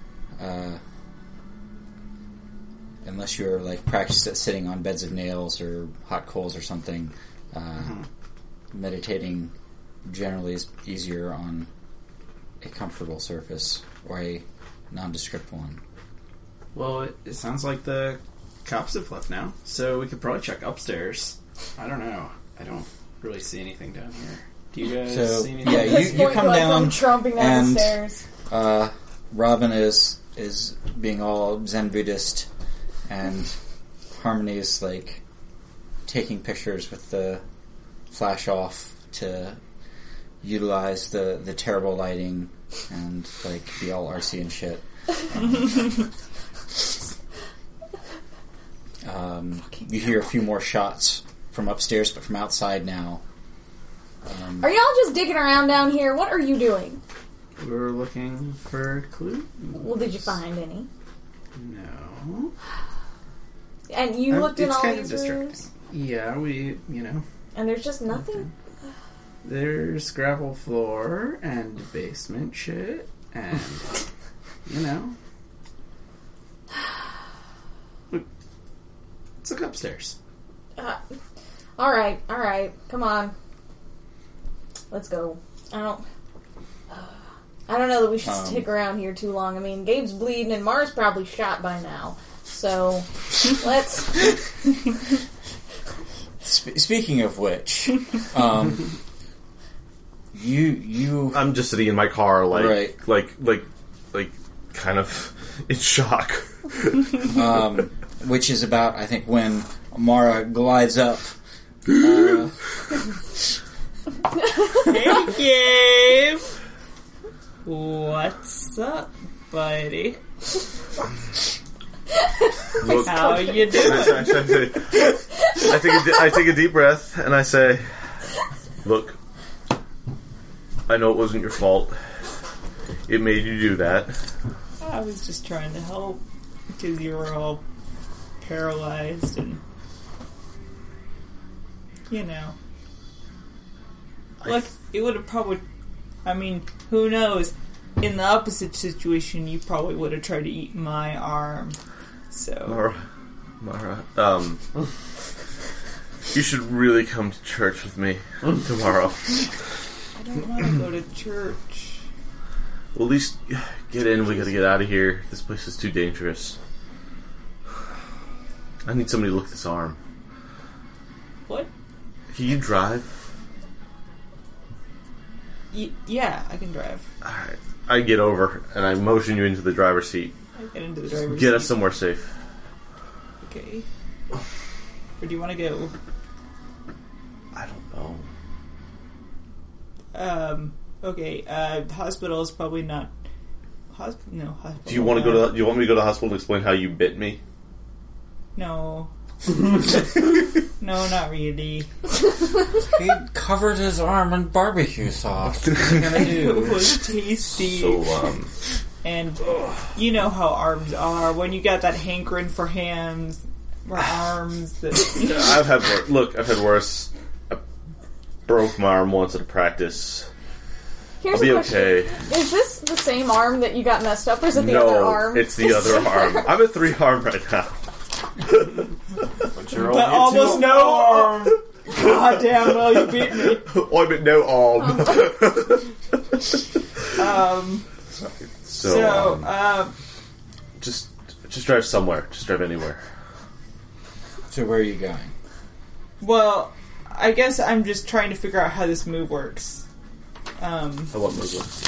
unless you're practiced at sitting on beds of nails or hot coals or something. Meditating generally is easier on a comfortable surface or a nondescript one. Well, it sounds like the cops have left now, so we could probably check upstairs. I don't know. I don't really see anything down here. Do you guys see anything? Yeah, you come down, I'm tromping down the stairs. Robin is being all Zen Buddhist, and Harmony is taking pictures with the flash off to utilize the terrible lighting and be all artsy and shit. You hear a few more shots from upstairs, but from outside now. Are y'all just digging around down here? What are you doing? We were looking for clues. Well, did you find any? No. And you looked in it's all kind these of distracting. rooms? Yeah, And there's just nothing? There's gravel floor and basement shit, and let's look upstairs. All right, come on, let's go. I don't know that we should stick around here too long. I mean, Gabe's bleeding and Mara's probably shot by now, so let's. Speaking of which, you I'm just sitting in my car, right. kind of in shock. Which is about, I think, when Mara glides up. Hey, Gabe! What's up, buddy? Look, How you doing? I take a deep breath and I say, "Look, I know it wasn't your fault. It made you do that. I was just trying to help because you were all paralyzed and, Look, it would have probably... I mean, who knows? In the opposite situation, you probably would have tried to eat my arm. So... Mara, you should really come to church with me tomorrow. I don't want to go to church. Well, at least get in. We gotta get out of here. This place is too dangerous. I need somebody to look at this arm. What? Can you drive? Yeah, I can drive. Alright. I get over and I motion you into the driver's seat. I get into the driver's seat. Get us somewhere safe. Okay. Where do you want to go? I don't know. Okay, the hospital is probably not... No, hospital. Do you want to go to? Do you want me to go to the hospital to explain how you bit me? No. No, not really. He covered his arm in barbecue sauce. What are you gonna It do? was tasty. So, And you know how arms are. When you got that hankering for hands or arms. I've had worse. Look, I've had worse. I broke my arm once at a practice. Here's I'll be a question. okay. Is this the same arm that you got messed up, or is it the No, other arm? it's the other arm. I'm at 3 arm right now. But you're But almost no arm. God damn, well, you beat me. I'm at no arm. Just drive somewhere. Just drive anywhere. So where are you going? Well, I guess I'm just trying to figure out how this move works. I want move.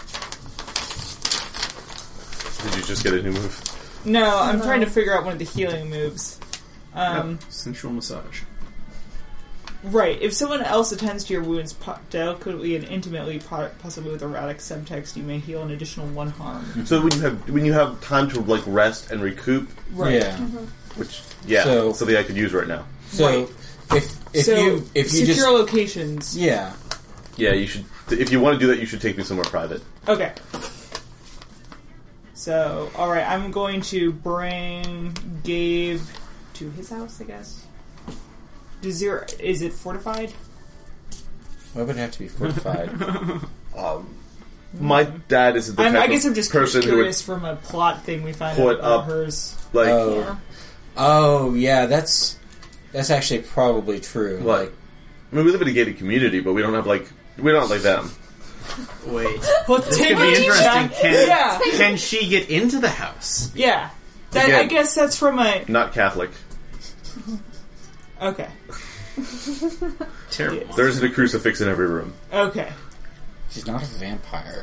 Did you just get a new move? No, I'm trying to figure out one of the healing moves. Sensual massage. Right. If someone else attends to your wounds delicately and intimately, possibly with erratic subtext, you may heal an additional 1 harm. So when you have time to like rest and recoup, Right. Yeah. which So- something I could use right now. So Right. if you secure just locations. yeah. Yeah, you should. If you want to do that, you should take me somewhere private. Okay. So, alright, I'm going to bring Gabe to his house, I guess. Is it fortified? Why would it have to be fortified? My dad is the type I guess of I'm just person who would curious from a plot thing we found put out about up hers. like Oh yeah, that's actually probably true. what? Like, I mean, we live in a gated community, but we don't have like them. Wait. Well, This could be interesting. Can she get into the house? Yeah. That, Again. I guess that's from a... Not Catholic. Okay. Terrible. There isn't a crucifix in every room. Okay. she's not a vampire.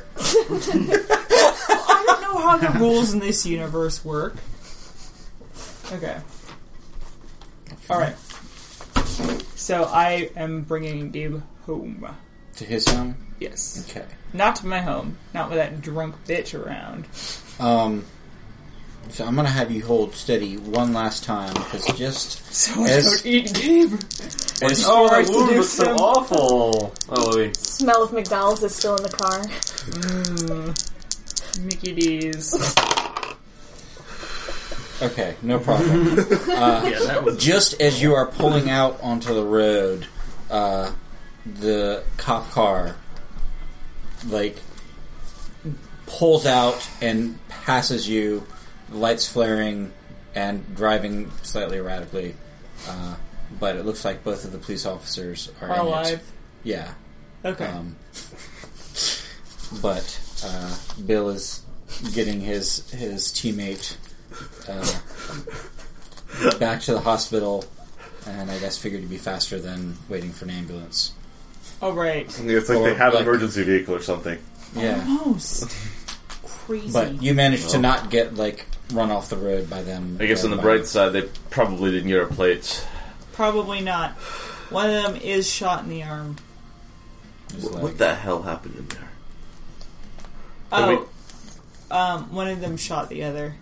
I don't know how the rules in this universe work. Okay. Alright. So I am bringing Gabe home. To his home? Yes. Okay. Not to my home. Not with that drunk bitch around. So I'm gonna have you hold steady one last time, because just So I don't eat Gabe. as Oh, that Christ, wound there's was so some- awful. Oh, wait. Smell of McDonald's is still in the car. Mickey D's. okay, no problem. Yeah, that was. Just as you are pulling out onto the road, the cop car like pulls out and passes you, lights flaring and driving slightly erratically. But it looks like both of the police officers are in Alive. it. Yeah. Okay. But Bill is getting his teammate back to the hospital, and I guess figured to be faster than waiting for an ambulance. Alright. It's like Or, they have an like- emergency vehicle or something. Yeah. Almost. Crazy. But you managed to not get run off the road by them. I guess on the bright side, they probably didn't get our plates. Probably not. One of them is shot in the arm. What the hell happened in there? Oh. One of them shot the other.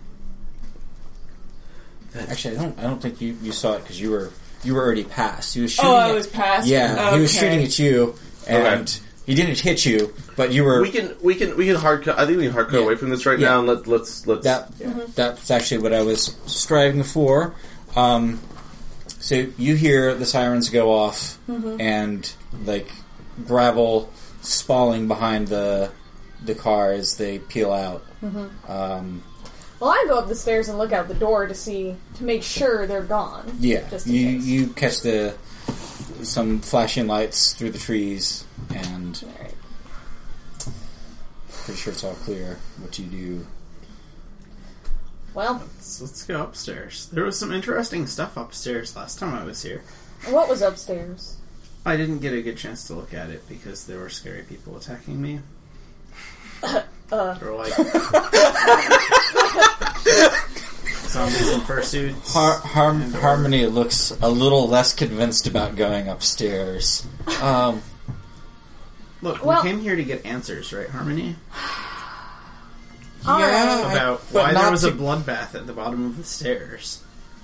Actually, I don't think you saw it because you were already past. He was shooting. I was past? Yeah, he was Okay. shooting at you, and Okay. he didn't hit you, but you were. We can hard cut. I think we can hard cut Yeah. away from this right Yeah. now. And let's. That's actually what I was striving for. So you hear the sirens go off, and like gravel spalling behind the car as they peel out. Well, I go up the stairs and look out the door to make sure they're gone. Yeah, Just in case. you catch some flashing lights through the trees, and Alright. pretty sure it's all clear. What you do? Well, Let's go upstairs. There was some interesting stuff upstairs last time I was here. what was upstairs? I didn't get a good chance to look at it because there were scary people attacking me. They were like zombies in fursuits. Harmony looks a little less convinced about going upstairs. Look, Well- we came here to get answers, right, Harmony? All Yeah, right. About but why not there was to- a bloodbath at the bottom of the stairs.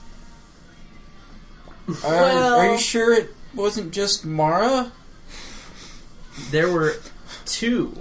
Are you sure it wasn't just Mara? There were 2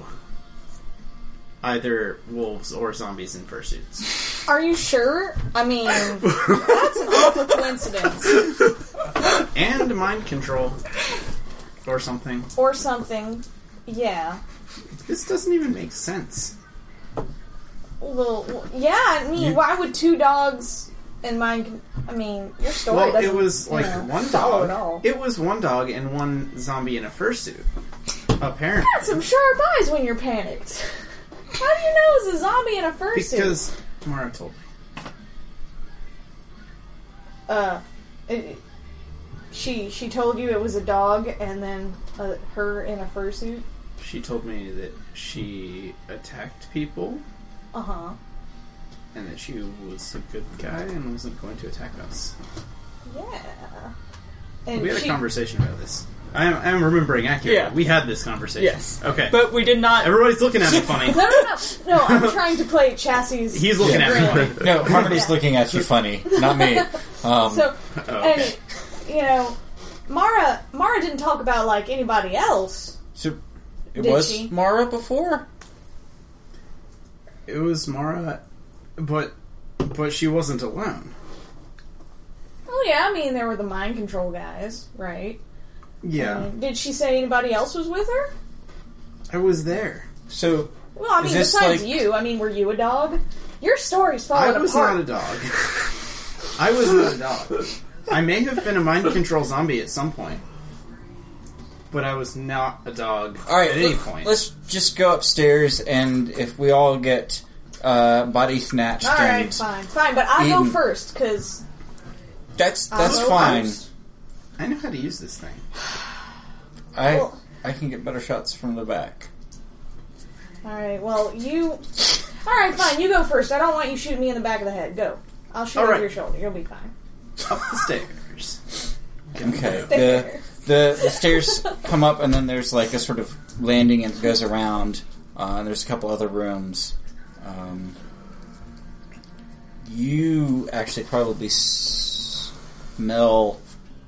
either wolves or zombies in fursuits. Are you sure? I mean, that's an awful coincidence. And mind control. Or something. Or something. Yeah. This doesn't even make sense. Well, yeah, I mean, why would 2 dogs and mine... I mean, your story Well, doesn't... it was like one follow dog. at all. It was one dog and one zombie in a fursuit. Apparently. Got some sharp eyes when you're panicked. How do you know it was a zombie in a fursuit? Because Mara told me. She told you it was a dog, and then her in a fursuit. She told me that she attacked people and that she was a good guy and wasn't going to attack us. Yeah. And We had a conversation about this. I am remembering accurately. Yeah. We had this conversation. Yes. Okay. But we did not... Everybody's looking at me funny. No, I'm trying to play Chassis. He's looking at me funny. No, Harmony's looking at you funny, not me. So, okay. and, you know, Mara didn't talk about, like, anybody else. So it Did was she? Mara before? It was Mara, but she wasn't alone. Oh, yeah, I mean, there were the mind control guys, right? Yeah. Did she say anybody else was with her? I was there. So Well, I mean, Is this besides like- you, I mean, were you a dog? Your story's I falling was apart. not a dog. I was not a dog. I may have been a mind control zombie at some point. But I was not a dog all right, at any point. let's just go upstairs, and if we all get body snatched, All right, and fine, but I go Eden. first because that's fine. I know how to use this thing. Well- I can get better shots from the back. All right, well, you. All right, fine. You go first. I don't want you shooting me in the back of the head. Go. I'll shoot All over right. your shoulder. You'll be fine. Up the stairs. Okay. There. The stairs come up, and then there's like a sort of landing, and it goes around. And there's a couple other rooms. You actually probably smell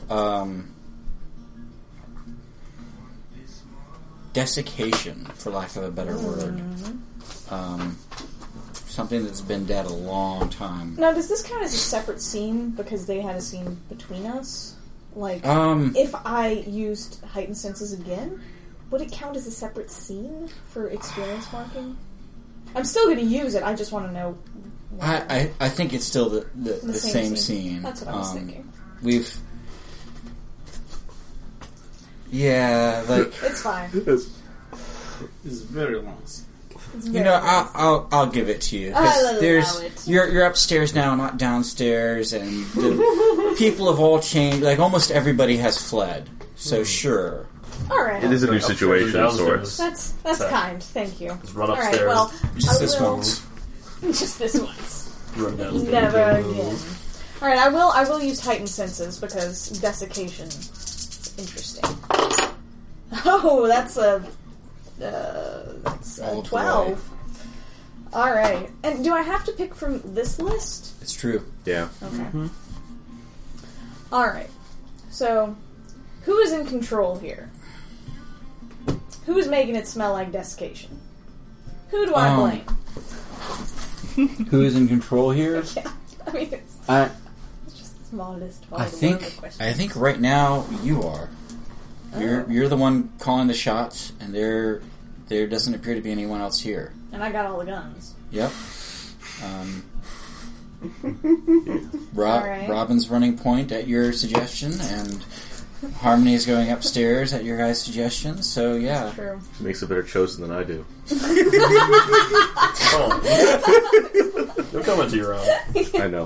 desiccation, for lack of a better word. Something that's been dead a long time. Now, does this count as a separate scene because they had a scene between us? Like, if I used heightened senses again, would it count as a separate scene for experience marking? I'm still going to use it. I just want to know. I think it's still the same scene. That's what I was thinking. We've... Yeah, like... It's fine. This is very long. It's You very know, nice. I'll give it to you. 'Cause I'll allow there's it. you're upstairs now, not downstairs, and the people have all changed. Like almost everybody has fled. So sure. All right. It is a new Upstairs situation and of sorts. downstairs. That's So- kind. Thank you. Just run All right. upstairs. Well, Just I this will, once. Just this once. Run down the Never stairs. again. All right. I will use heightened senses because desiccation is interesting. Oh, that's a Oh, 12. All right. And do I have to pick from this list? It's true. Yeah. Okay. All right. So, who is in control here? Who is making it smell like desiccation? Who do I blame? Who is in control here? Yeah. I mean, it's just the smallest part I of the world think question. right now you are. You're the one calling the shots, and there doesn't appear to be anyone else here. And I got all the guns. Yep. Alright. Robin's running point at your suggestion, and Harmony is going upstairs at your guys' suggestion. So yeah, True. Makes a better chosen than I do. Oh. Don't come into your own. I know.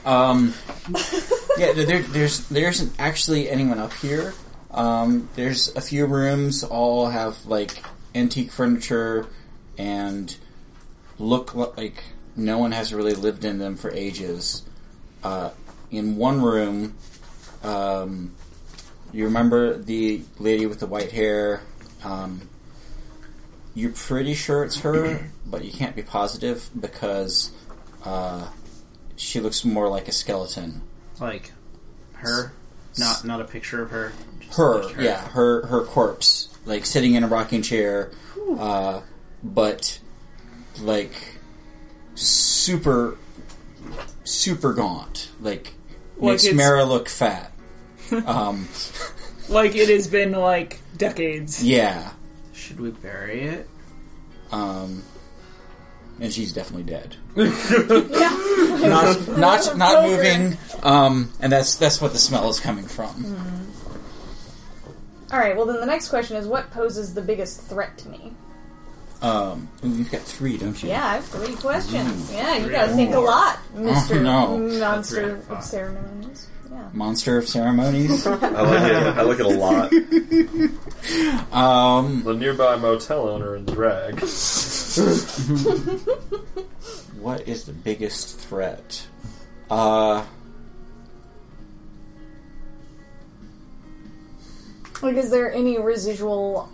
yeah. There isn't actually anyone up here. There's a few rooms, all have like antique furniture and look like no one has really lived in them for ages. In one room, you remember the lady with the white hair? You're pretty sure it's her, but you can't be positive because she looks more like a skeleton. Like her, not a picture of her. Just Her corpse, like sitting in a rocking chair, but like super gaunt, like makes Mara look fat. Like it has been like decades. Yeah. Should we bury it? And she's definitely dead. Yeah. Not moving. And that's what the smell is coming from. Alright, well then the next question is, what poses the biggest threat to me? You've got 3, don't you? Yeah, I have 3 questions. Yeah, you gotta think a lot, Mr. no. Monster of Ceremonies. Yeah. Monster of ceremonies. I like it a lot. The nearby motel owner in drag. What is the biggest threat? Like, is there any residual...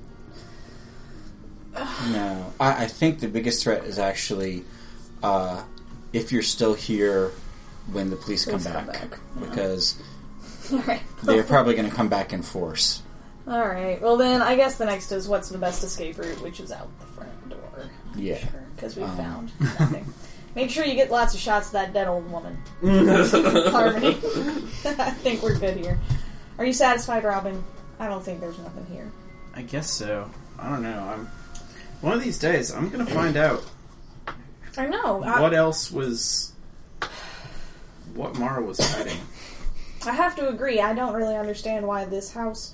No. I think the biggest threat is actually if you're still here when the police come back. Yeah. Because Alright. they're probably going to come back in force. Alright, well then, I guess the next is, what's the best escape route, which is out the front door. Yeah. Because we found nothing. Make sure you get lots of shots of that dead old woman. Harmony. I think we're good here. Are you satisfied, Robin? I don't think there's nothing here. I guess so. I don't know. One of these days, I'm going to find out I know. what else was... what Mara was hiding. I have to agree, I don't really understand why this house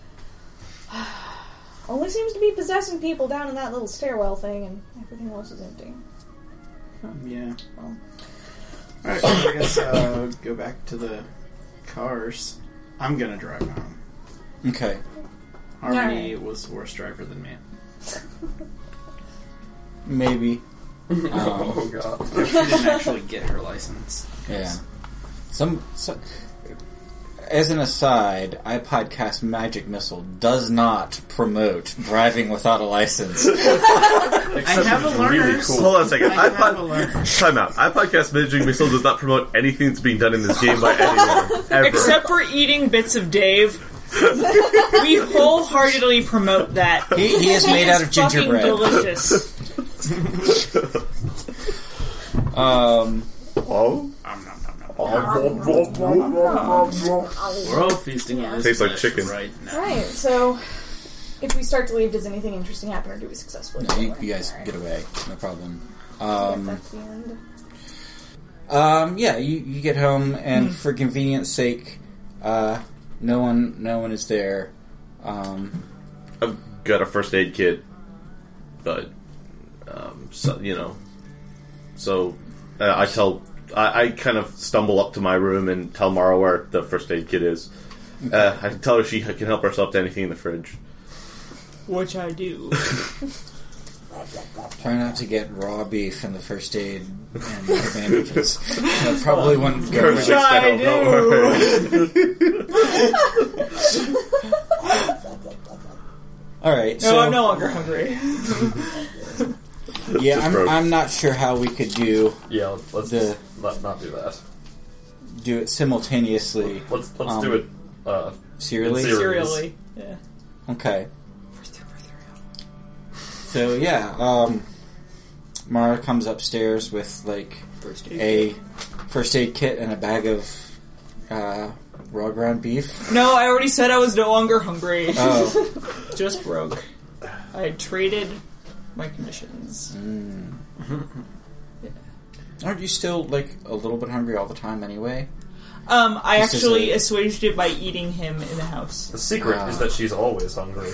only seems to be possessing people down in that little stairwell thing, and everything else is empty. Yeah. Well. Alright, so I guess go back to the cars. I'm going to drive home. Okay. Harmony was a worse driver than me. Maybe. Oh god. She didn't actually get her license. Yeah. Some as an aside, iPodcast Magic Missile does not promote driving without a license. I have a learner. Really cool. Hold on a second. I have a learner. Time out. iPodcast Magic Missile does not promote anything that's being done in this game by anyone. Ever. Except for eating bits of Dave. We wholeheartedly promote that. He is made out of Fucking gingerbread. delicious. We're all feasting on this Tastes like dish chicken. right now. Alright, so if we start to leave, does anything interesting happen, or do we successfully No, get you away? guys get away. No problem. Yes, that's the end. Yeah, you get home, and for convenience sake, no one is there. I've got a first aid kit, but I kind of stumble up to my room and tell Mara where the first aid kit is. I tell her she can help herself to anything in the fridge. Which I do. Try not to get raw beef in the first aid and bandages. That probably wouldn't go. Which I All right. No, So I'm no longer hungry. yeah, Just broke. I'm not sure how we could do Yeah, let's not do that. it simultaneously. Let's do it. Serially. Serially. Yeah. Okay. So yeah, Mara comes upstairs with like a first aid kit and a bag of raw ground beef. No, I already said I was no longer hungry. Oh, Just broke. I had traded my conditions. aren't you still like a little bit hungry all the time anyway? I This is actually a- assuaged it by eating him in the house. The secret is that she's always hungry.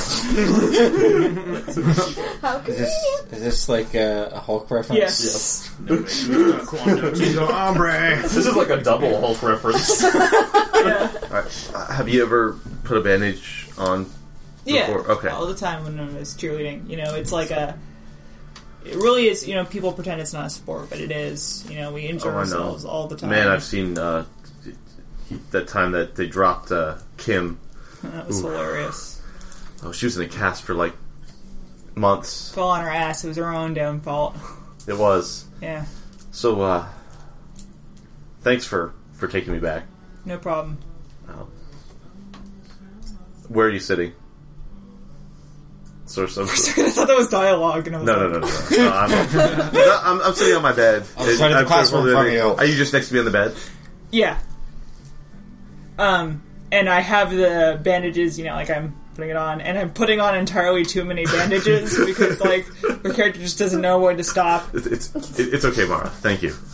How Is convenient! this like a Hulk reference? Yes. Chico hombre. This is like a double Hulk reference. Alright. Have you ever put a bandage on? Yeah. Before? Okay. All the time when I was cheerleading. You know, it's like a... It really is, you know, people pretend it's not a sport, but it is. You know, we injure Oh, I know. ourselves all the time. Man, I've seen that time that they dropped Kim. That was hilarious. Oh, she was in a cast for like months. Fell on our ass. It was our own damn fault. It was. Yeah. So, thanks for taking me back. No problem. Where are you sitting? Sort of. I thought that was dialogue, and I was No. I'm sitting on my bed. I was right at the classroom in front of you. Are you just next to me on the bed? Yeah. And I have the bandages, like I'm putting it on, and I'm putting on entirely too many bandages because, the character just doesn't know when to stop. It's okay, Mara. Thank you.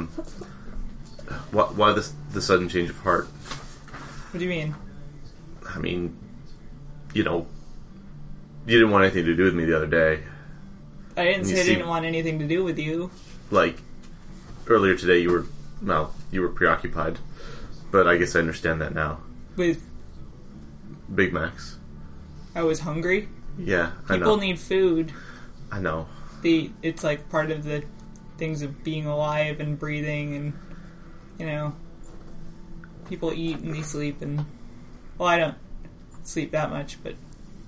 Why the sudden change of heart? What do you mean? I mean, you didn't want anything to do with me the other day. I didn't say I didn't want anything to do with you. Earlier today you were preoccupied. But I guess I understand that now. With Big Macs. I was hungry. Yeah, I know. People need food. I know. It's part of the things of being alive and breathing, and people eat and they sleep, and I don't sleep that much, but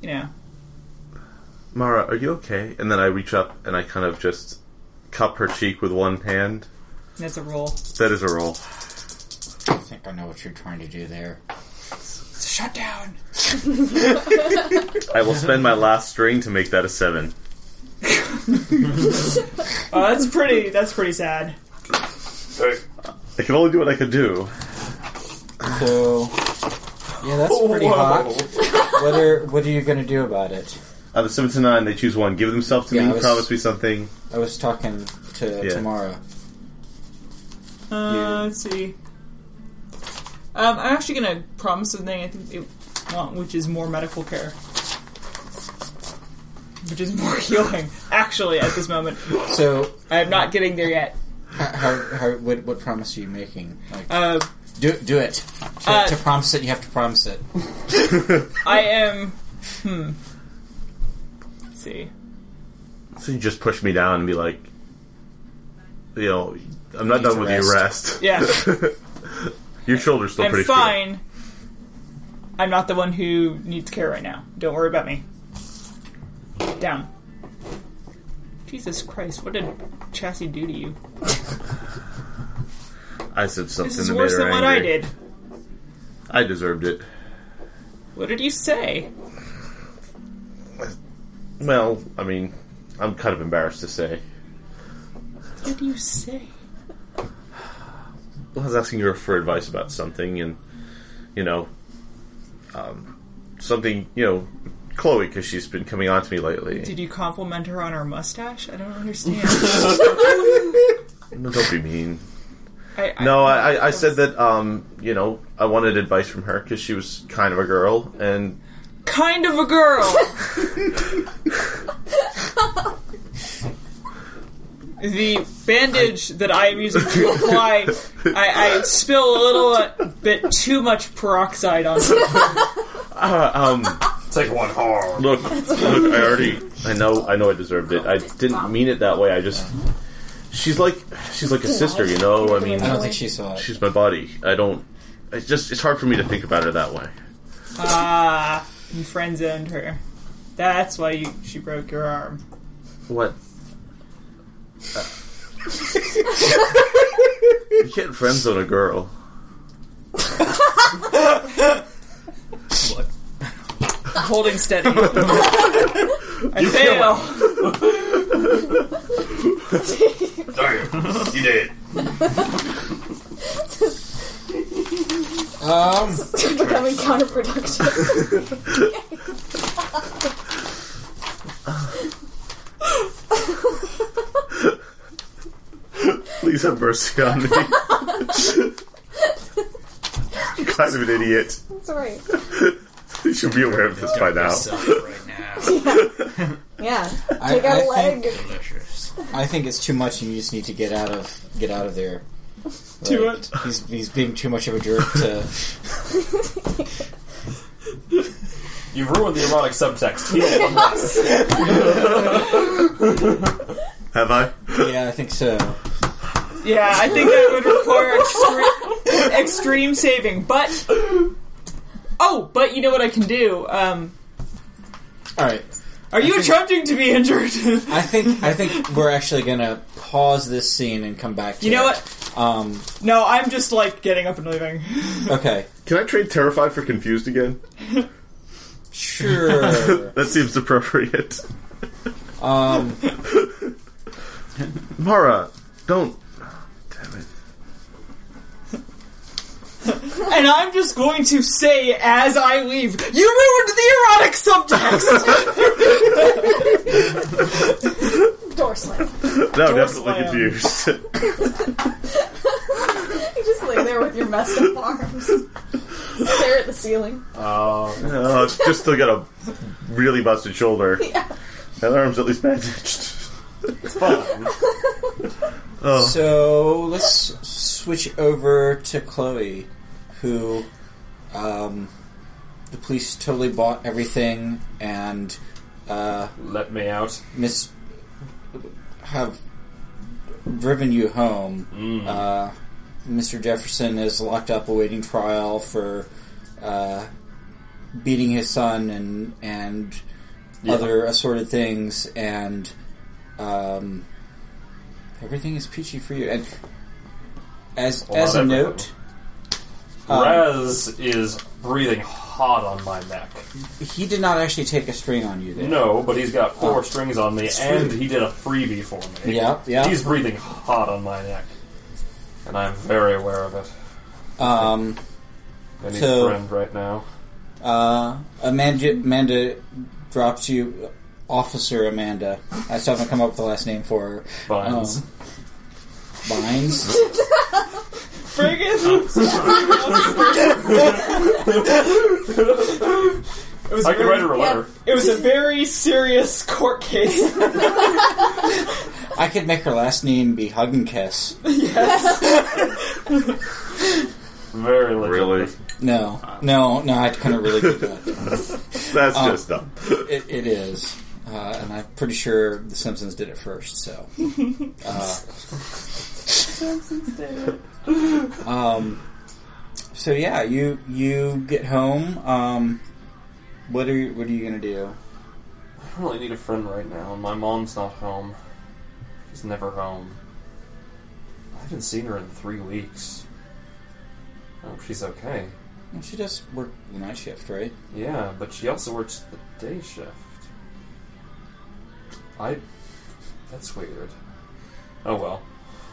Mara, are you okay? And then I reach up and I kind of just cup her cheek with one hand. That's a roll. That is a roll. I think I know what you're trying to do there. Shut down. I will spend my last string to make that a 7. That's pretty sad. I can only do what I could do. So, yeah, that's pretty hot. What are you going to do about it? Out of 7 to 9, they choose one. Give themselves to me. Promise me something. I was talking to Tamara. Let's see. I'm actually going to promise something I think they want, which is more medical care. Which is more healing, actually, at this moment. So I am not getting there yet. What promise are you making? Do it. To promise it, you have to promise it. I am... Let's see. So you just push me down and be like, I'm not done with you, rest. Yeah. Your shoulder's still pretty fine. straight. I'm not the one who needs care right now. Don't worry about me. Down. Jesus Christ, what did Chassis do to you? I said something This is that worse made her than what angry. I did. I deserved it. What did you say? Well, I mean, I'm kind of embarrassed to say. What did you say? I was asking her for advice about something, and something, Chloe, because she's been coming on to me lately. Did you compliment her on her mustache? I don't understand. No, don't be mean. I said that, I wanted advice from her because she was kind of a girl, and... Kind of a girl! The bandage that I am using to apply, I spill a little bit too much peroxide on it. Take one hard. Look, I know I deserved it. I didn't mean it that way. I just... She's like a sister, I mean... I don't think she saw it. She's my body. It's hard for me to think about her that way. You friend-zoned her. That's why she broke your arm. What? You can't friend-zone a girl. What? Holding steady. I fail. Darn, you did. It's becoming counterproductive. Please have mercy on me. I'm kind of an idiot. That's alright. You should be aware of this by now. Right now. Yeah. Take out a leg. Delicious. I think it's too much, and you just need to get out of there. Too much. He's being too much of a jerk to. You've ruined the erotic subtext. Have I? Yeah, I think so. Yeah, I think that would require extreme saving. But you know what I can do? All right. Are you attempting to be injured? I think we're actually gonna pause this scene and come back to You know it. what? No, I'm just like getting up and leaving. Okay. Can I trade terrified for confused again? Sure. That seems appropriate. Mara, don't. Damn it. And I'm just going to say as I leave, you ruined the erotic subtext! Door slam. No, Door definitely slam. confused. You just lay there with your messed up arms. Stare at the ceiling. Just still got a really busted shoulder. Yeah. And arm's at least bandaged. It's fine. So let's switch over to Chloe, who the police totally bought everything and Let me out. have driven you home. Mr. Jefferson is locked up awaiting trial for beating his son and other assorted things, and everything is peachy for you. And as a note, Raz is breathing hot on my neck. he did not actually take a string on you there. No, but he's got 4 strings on me, and he did a freebie for me. Yeah. He's breathing hot on my neck. And I'm very aware of it. I need So- a friend right now. Amanda drops you, Officer Amanda. I still haven't come up with the last name for her. Vines. Vines? Friggin'! I can write her a letter. It was a very serious court case. I could make her last name be Hug and Kiss. Very legitimate. Really? No, I couldn't really do that. That's just dumb. It is. And I'm pretty sure The Simpsons did it first, so. So yeah, you get home. What are you gonna do? I really need a friend right now, and my mom's not home. She's never home. I haven't seen her in 3 weeks. I hope she's okay. Well, she does work the night shift, right? Yeah, but she also works the day shift. That's weird. Oh well.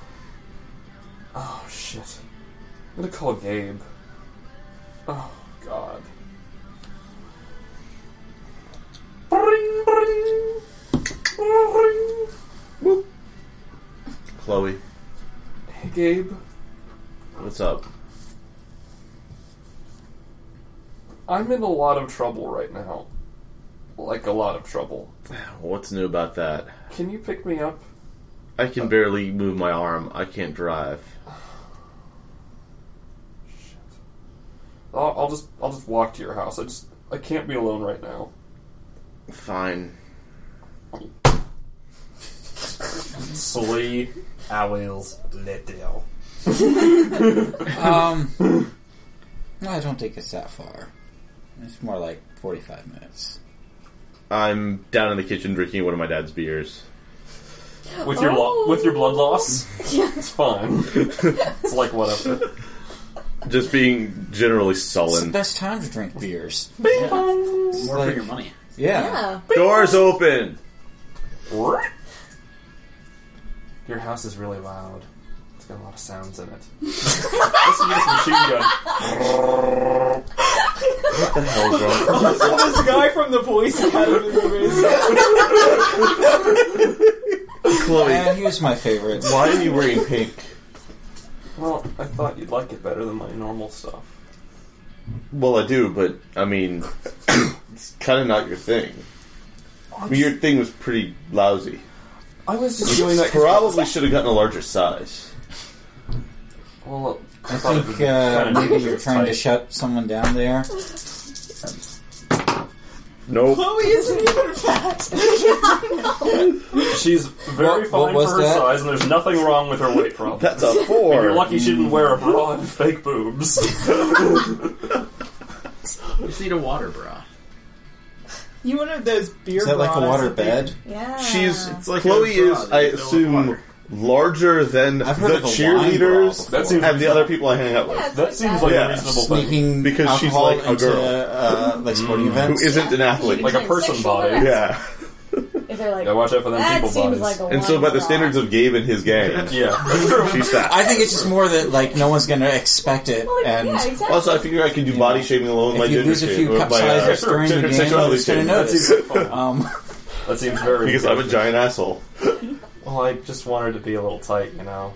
Oh shit. I'm gonna call Gabe. Oh god. Bring, bring, bring. Whoop. Chloe, Hey Gabe. what's up? I'm in a lot of trouble right now. Like a lot of trouble. What's new about that? Can you pick me up? I can barely move my arm. I can't drive. Shit. I'll just walk to your house. I can't be alone right now. Fine. Slay Owls Little. I don't think it's that far. It's more like 45 minutes. I'm down in the kitchen drinking one of my dad's beers. With your with your blood loss? Yeah. It's fine. It's like whatever. Just being generally It's the sullen. best time to drink beers. More for like- your money. Yeah. Doors open! Your house is really loud. It's got a lot of sounds in it. Listen to this machine gun. What the hell's wrong? This guy from the Police Academy movies. Chloe, And here's my favorite. why are you wearing pink? Well, I thought you'd like it better than my normal stuff. Well, I do, but, I mean, it's kind of not your thing. I mean, your thing was pretty lousy. I was just doing that. Probably should have gotten a larger size. Well, I thought it think would be kinda maybe neat you're if trying to it's shut someone down there. Nope. Chloe isn't even fat. tight. She's very What fine was for her that? size, and there's nothing wrong with her weight problem. That's a And 4. you're lucky she didn't wear a bra and fake boobs. You just need a water bra. You one of those beer Is that like a bras water that they- bed? Yeah. It's like Chloe a is, bra I that you fill with assume, water. larger than I've heard the of a wine cheerleaders bra That seems and the other people I hang out with. Yeah, it's that like seems that. like Yeah. a reasonable thing. Sneaking Because she's alcohol like a into, girl. like sporting Who events. isn't an athlete. Like a person Sexual body. harassment. Yeah. If they're like, Yeah, watch out for them that people seems bodies. like a And so by the wine standards bra. of Gabe and his gang, Yeah, that's true. she's fat. I think it's just more that like no one's going to expect it, Well, and yeah, exactly. Also, I figure I can do body shaming alone with my if you gender lose a few shame. cup My, sizes during the gender game, sexuality nobody's going to shame. notice. That seems fun. That seems very Because I'm a giant asshole. Well, I just wanted to be a little tight, you know.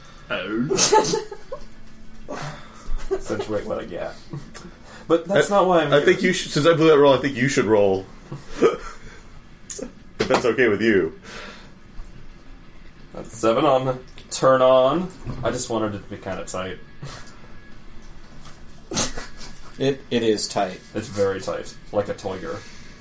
Accentuate what I get. But that's not why I'm I here. think you should, since I blew that roll, I think you should roll. If that's okay with you. That's 7 on turn on. I just wanted it to be kind of tight. It is tight. It's very tight, like a toiger.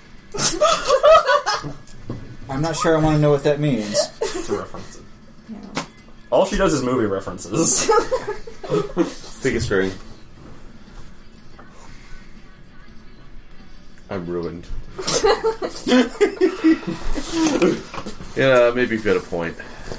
I'm not sure I want to know what that means. To reference it. Yeah. All she does is movie references. Take a string. I'm ruined. Yeah, maybe you've got a point.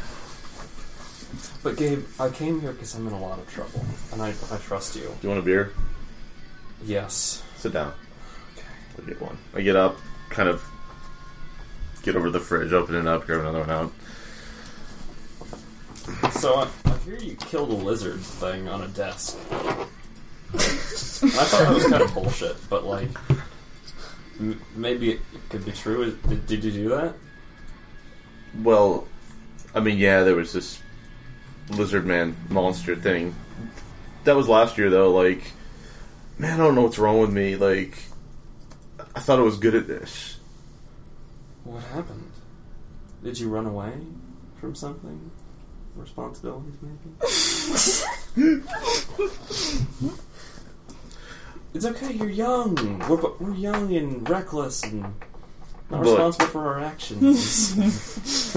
But Gabe, I came here because I'm in a lot of trouble, and I trust you. Do you want a beer? Yes. Sit down. I'll get one. I get up, kind of get over to the fridge, open it up, grab another one out. So I hear you killed a lizard thing on a desk. I thought that was kind of bullshit, but like, maybe it could be true. Did you do that? Well, I mean, yeah, there was this lizard man monster thing. That was last year, though. Like, man, I don't know what's wrong with me. Like, I thought I was good at this. What happened? Did you run away from something? Responsibilities, maybe? It's okay, you're young. We're young and reckless and not Look. responsible for our actions.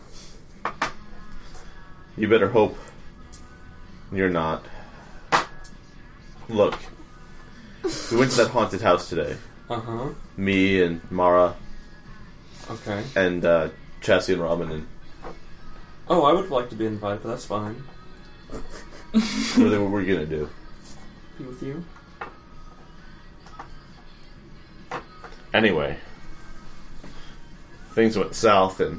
You better hope you're not. Look, we went to that haunted house today. Uh-huh. Me and Mara Okay. and Chassie and Robin. And Oh, I would like to be invited, but that's fine. what were we gonna do? Be with you? Anyway, things went south, and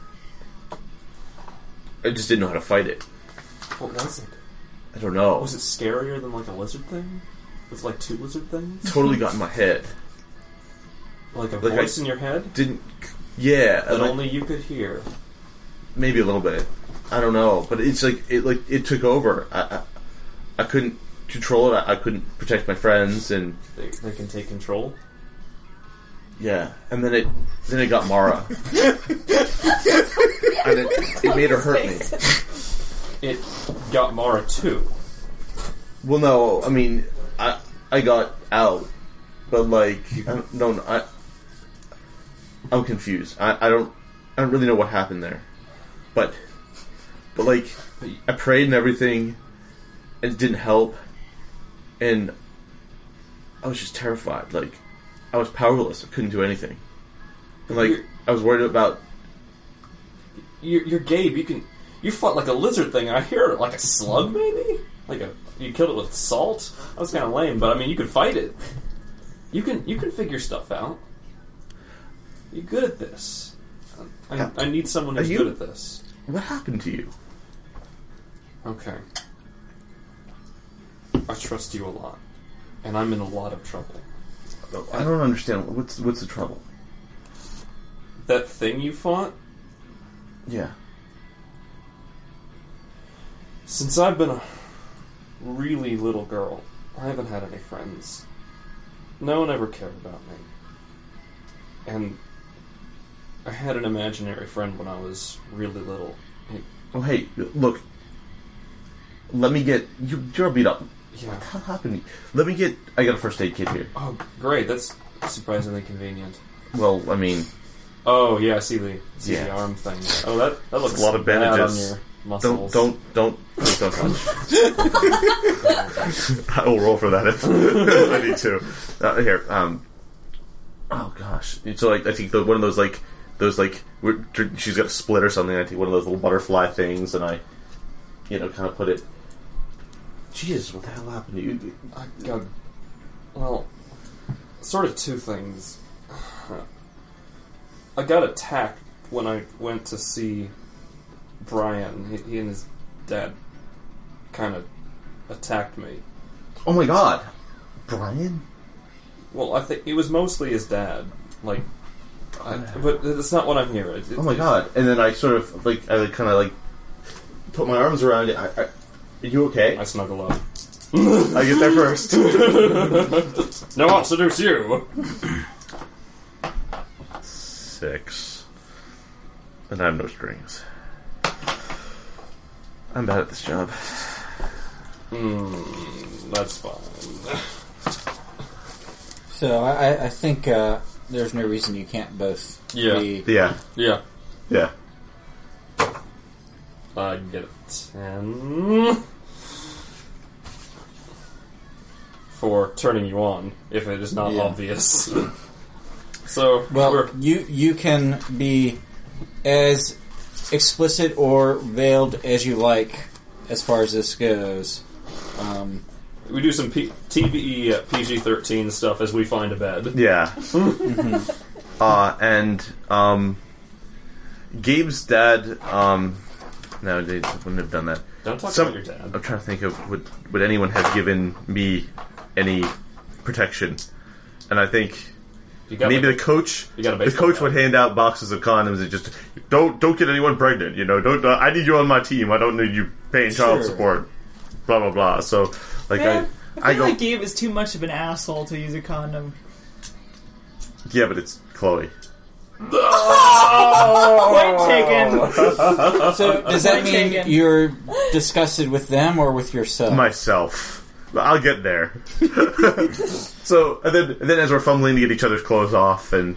I just didn't know how to fight it. What was it? I don't know. Was it scarier than like a lizard thing? With like 2 lizard things? Totally got in my head. Like a Like voice in your head Didn't. Yeah, that and only you could hear. maybe a little bit. I don't know, but it's like it took over. I couldn't control it. I couldn't protect my friends, and They can take control. yeah. And then it got Mara, and it made her hurt me. It got Mara too. Well, no, I mean I got out, but like I'm confused. I don't really know what happened there, but like I prayed and everything, and it didn't help, and I was just terrified. Like I was powerless. I couldn't do anything, and like I was worried about. You're Gabe. You fought like a lizard thing. I hear like a slug, maybe. You killed it with salt. That was kind of lame, but I mean, you could fight it. You can figure stuff out. You're good at this. I need someone who's good at this. What happened to you? Okay. I trust you a lot, and I'm in a lot of trouble. I don't understand. What's the trouble? That thing you fought? Yeah. Since I've been a really little girl, I haven't had any friends. No one ever cared about me. And I had an imaginary friend when I was really little. Oh, hey, look. Let me get... You're beat up. Yeah. What happened? I got a first aid kit here. Oh, great. That's surprisingly convenient. Well, I mean... Oh, yeah, I see the arm thing. Oh, that looks a lot of bad bandages. on your muscles. Don't touch. I will roll for that if I need to. Here, oh gosh. So I think one of those she's got a split or something. I take one of those little butterfly things, and I, kind of put it. Jesus, what the hell happened to you? Well, sort of two things. I got attacked when I went to see Brian. He and his dad kind of attacked me. Oh my god, Brian? Well, I think it was mostly his dad. But that's not what I'm hearing. Oh my god! And then I sort of put my arms around it. Are you okay? I snuggle up. I get there first. No, I'll seduce you. 6. And I have no strings. I'm bad at this job. That's fine. So I think there's no reason you can't both be... Yeah. I get 10 for turning you on, if it is not obvious. So, you can be as explicit or veiled as you like as far as this goes. We do some TVE PG-13 stuff as we find a bed. Yeah. And Gabe's dad. No, they wouldn't have done that. Don't talk about your dad. I'm trying to think of would anyone have given me any protection? And I think maybe the coach. The coach would hand out boxes of condoms and just don't get anyone pregnant. Don't. I need you on my team. I don't need you paying child support. Blah blah blah. So I feel like Gabe is too much of an asshole to use a condom. Yeah, but it's Chloe. Point taken. So does that mean you're disgusted with them or with yourself? Myself. I'll get there. So and then as we're fumbling to get each other's clothes off, and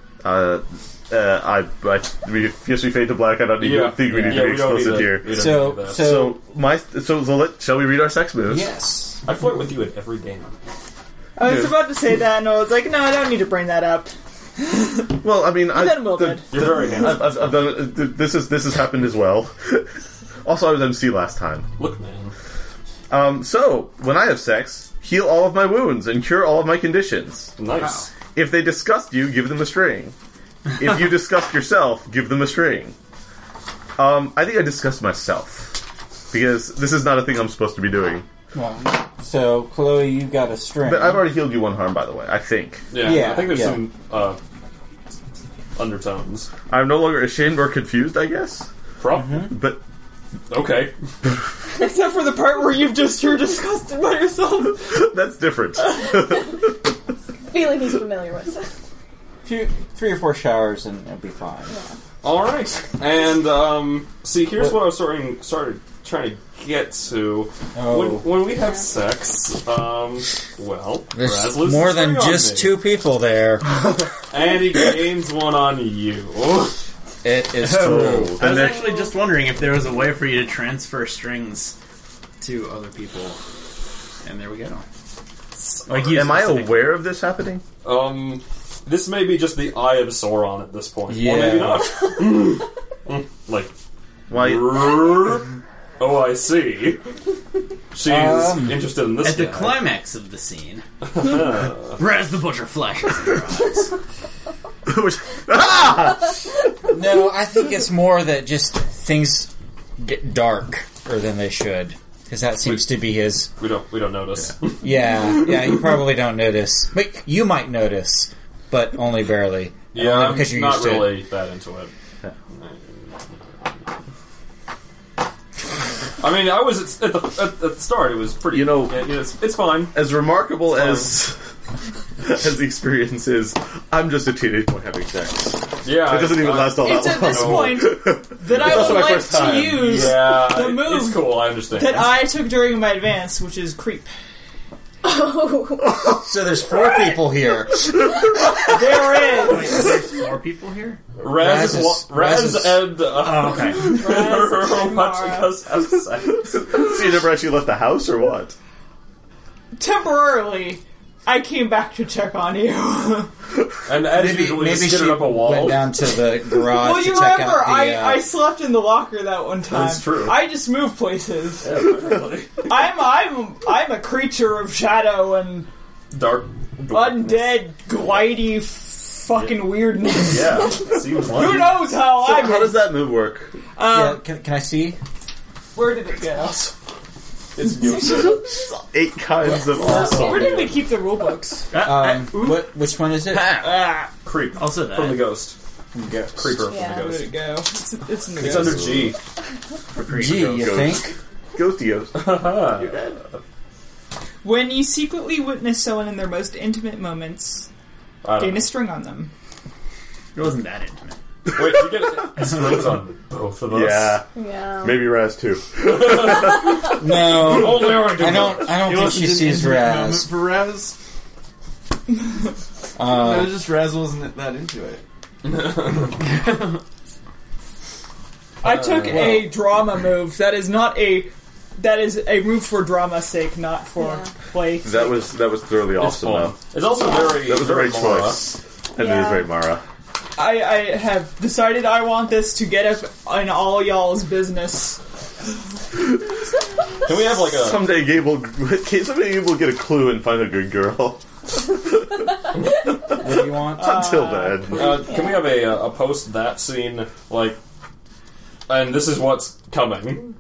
we fade to black. I don't think we need to be explicit here. Shall we read our sex moves? Yes. I flirt with you at every game. I was about to say that, and I was like, no, I don't need to bring that up. Well, I mean, you're very handsome. I've done this has happened as well. Also, I was MC last time. Look, man. So when I have sex, heal all of my wounds and cure all of my conditions. Nice. Wow. If they disgust you, give them a string. If you disgust yourself, give them a string. I think I disgust myself because this is not a thing I'm supposed to be doing. Well, so Chloe, you've got a string. But I've already healed you 1 harm, by the way. I think. Yeah. I think there's some undertones. I'm no longer ashamed or confused, I guess. Probably. But okay. Except for the part where you're disgusted by yourself. That's different. Feeling he's familiar with. 3 or 4 showers and it'll be fine. Yeah. All right. And see, here's what I was started trying to get to. When we have sex, there's more than just 2 people there. And he gains one on you. It is true. I was actually just wondering if there was a way for you to transfer strings to other people. And there we go. Am I aware of this happening? This may be just the Eye of Sauron at this point. Yeah. Or maybe not. Why? Oh, I see. She's interested in this At the guy. climax of the scene, Raz the Butcher flashes in your eyes. No, I think it's more that just things get darker than they should. Because that seems to be his... We don't notice. Yeah, you probably don't notice. But you might notice, but only barely. Yeah, only because I'm you're not used to really it. that into it. I mean, I was at the start. It was pretty. It's fine. As remarkable as the experience is, I'm just a teenage boy having sex. Yeah, it doesn't even last all that long. It's at this point that I would like to use the move. It's cool. I understand that I took during my advance, which is creep. So there's 4 people here. There is. Wait, there's 4 people here? Raz and okay. Raz have sex. So you never actually left the house, or what? Temporarily, I came back to check on you. And as usual, you skittered up a wall. Went down to the garage Well, you to check remember, out the... I slept in the locker that one time. That's true. I just move places. Yeah, apparently. I'm a creature of shadow and Dark. undead, glidey fucking weirdness. Yeah, seems like. Who knows how So I'm... how does that move work? Yeah, can I see? Where did it go? It's beautiful. 8 kinds of awesome. Where did we keep the rule books? Which one is it? Creep. Also that. From the ghost. Ghost. Creeper Yeah. from Where the did ghost. it go? It's in the It's ghost. under G. G, you think? Ghosty ghost. When you secretly witness someone in their most intimate moments, I don't gain know. a string on them. It wasn't that intimate. Wait, you get strings on both of us? Yeah. Yeah. Maybe Raz too. No. Only I I don't think she sees Raz. For Raz? No, it was just Raz wasn't that into it. I took a drama move. That is a move for drama's sake, not for play. That was thoroughly It's awesome fun. though. It's also very. That was a very great Mara. choice. And it is Yeah. very Mara. I have decided I want this to get up in all y'all's business. Can we have like a. Someday Gabe will get a clue and find a good girl. What do you want? Until then. Can we have a post that scene, like. And this is what's coming.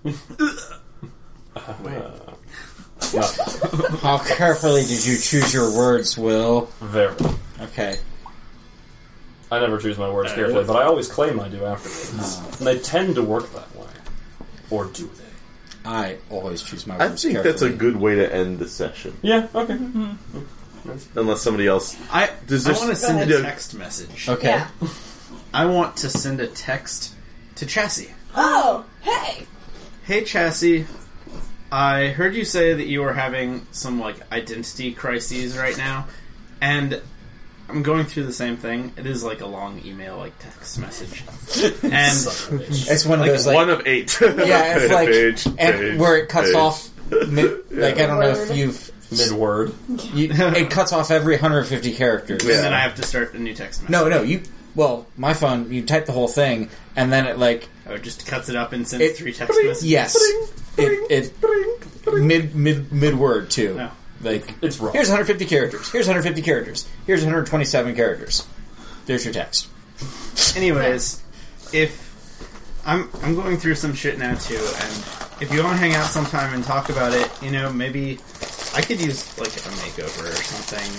How carefully did you choose your words, Will? Very. Okay. I never choose my words carefully, but I always claim I do afterwards. And they tend to work that way. Or do they? I always choose my I words think carefully. that's a good way to end the session. Yeah, okay. Unless somebody else. I Does want this- to send Yeah. a text message. Okay. Yeah. I want to send a text to Chassis. Oh, hey! Hey, Chassis. I heard you say that you were having some, identity crises right now, and I'm going through the same thing. It is, a long email, text message. And It's one of those, one of 8. yeah, it's like, Page, where it cuts page. off, I don't know if Word. you've, Mid-word. it cuts off every 150 characters. Yeah. and then I have to start a new text message. No, my phone, you type the whole thing, and then it, Oh, it just cuts it up and sends 3 text messages? yes. It mid word too. No. It's wrong. Here's 150 characters. Here's 150 characters. Here's 127 characters. There's your text. Anyways, if I'm going through some shit now too, and if you want to hang out sometime and talk about it, maybe I could use a makeover or something.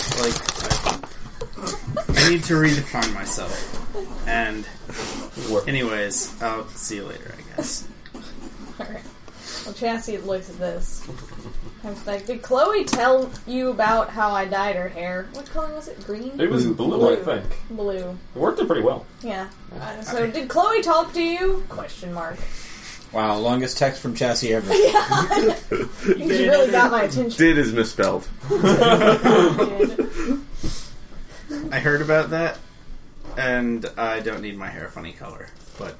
I need to redefine myself. And anyways, I'll see you later, I guess. Alright. Well, Chassis looks at this. I was like, did Chloe tell you about how I dyed her hair? What color was it? Green? It was blue, I think. Blue. It worked pretty well. Yeah. So did Chloe talk to you? Question mark. Wow, longest text from Chassis ever. You really got my attention. Did is misspelled. I heard about that, and I don't need my hair a funny color, but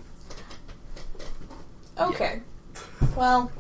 Okay. Well,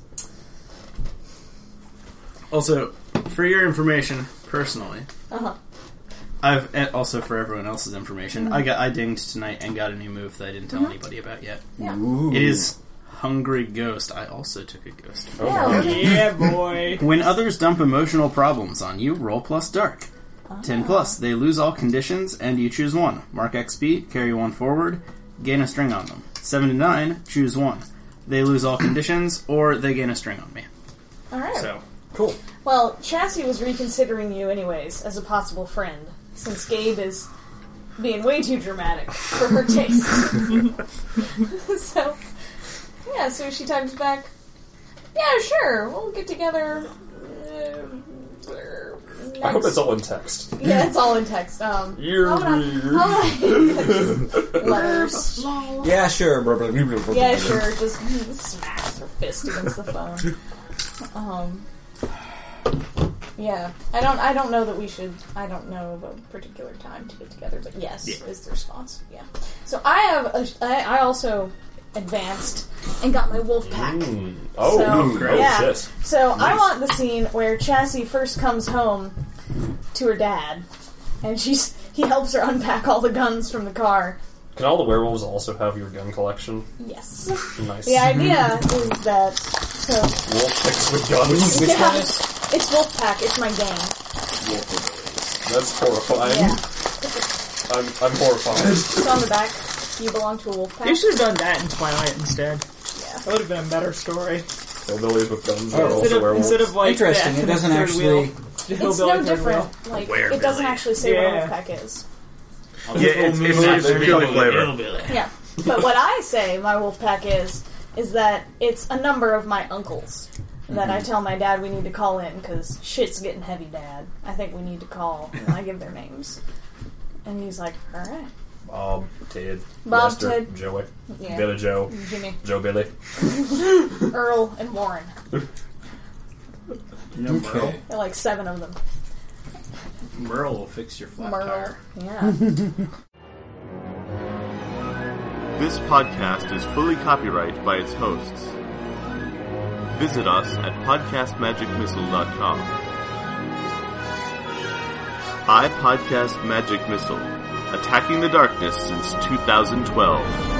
also, for your information, personally, uh-huh. and also for everyone else's information, I dinged tonight and got a new move that I didn't tell anybody about yet. Yeah. Ooh. It is Hungry Ghost. I also took a ghost. Yeah. Yeah, boy. When others dump emotional problems on you, roll plus dark. 10 plus. They lose all conditions, and you choose one. Mark XP, carry one forward, gain a string on them. 7 to 9, choose one. They lose all conditions, or they gain a string on me. Alright. So, Cool. Well, Chassis was reconsidering you anyways as a possible friend, since Gabe is being way too dramatic for her taste. So she types back, yeah, sure, we'll get together. I hope it's all in text. Yeah, it's all in text. How would I letters. Yeah, sure. Yeah, sure. Just smacks her fist against the phone. Yeah, I don't know that we should. I don't know of a particular time to get together, but yes, is the response. Yeah. So I also advanced and got my wolf pack. Oh, So, great. yeah. Shit. So I want the scene where Chassie first comes home to her dad, and he helps her unpack all the guns from the car. Can all the werewolves also have your gun collection? Yes. Nice. The idea is that Wolf picks with guns. yeah, it's Wolfpack. It's my gang. That's horrifying. Yeah. I'm horrified. It's on the back. You belong to a wolf pack. You should have done that in Twilight instead. Yeah. That would have been a better story. Hillbillies with guns are Oh. also Instead of, werewolves. instead of like Interesting, the it doesn't third actually- wheel, It's hillbilly no third different. Like Where it doesn't Billy? actually say what a Yeah. wolf pack is. Yeah, it's purely flavor. Yeah. But what I say my wolf pack is that it's a number of my uncles that I tell my dad we need to call in because shit's getting heavy, Dad. I think we need to call. And I give their names. And he's like, all right. Bob, Ted, Bob, Lester, Ted. Joey, Yeah. Billy Joe, Jimmy, Joe Billy. Earl, and Warren. You know Merle? Okay. There are like 7 of them. Merle will fix your flat Merle. tire. Yeah. This podcast is fully copyrighted by its hosts. Visit us at podcastmagicmissile.com. I Podcast Magic Missile, attacking the darkness since 2012.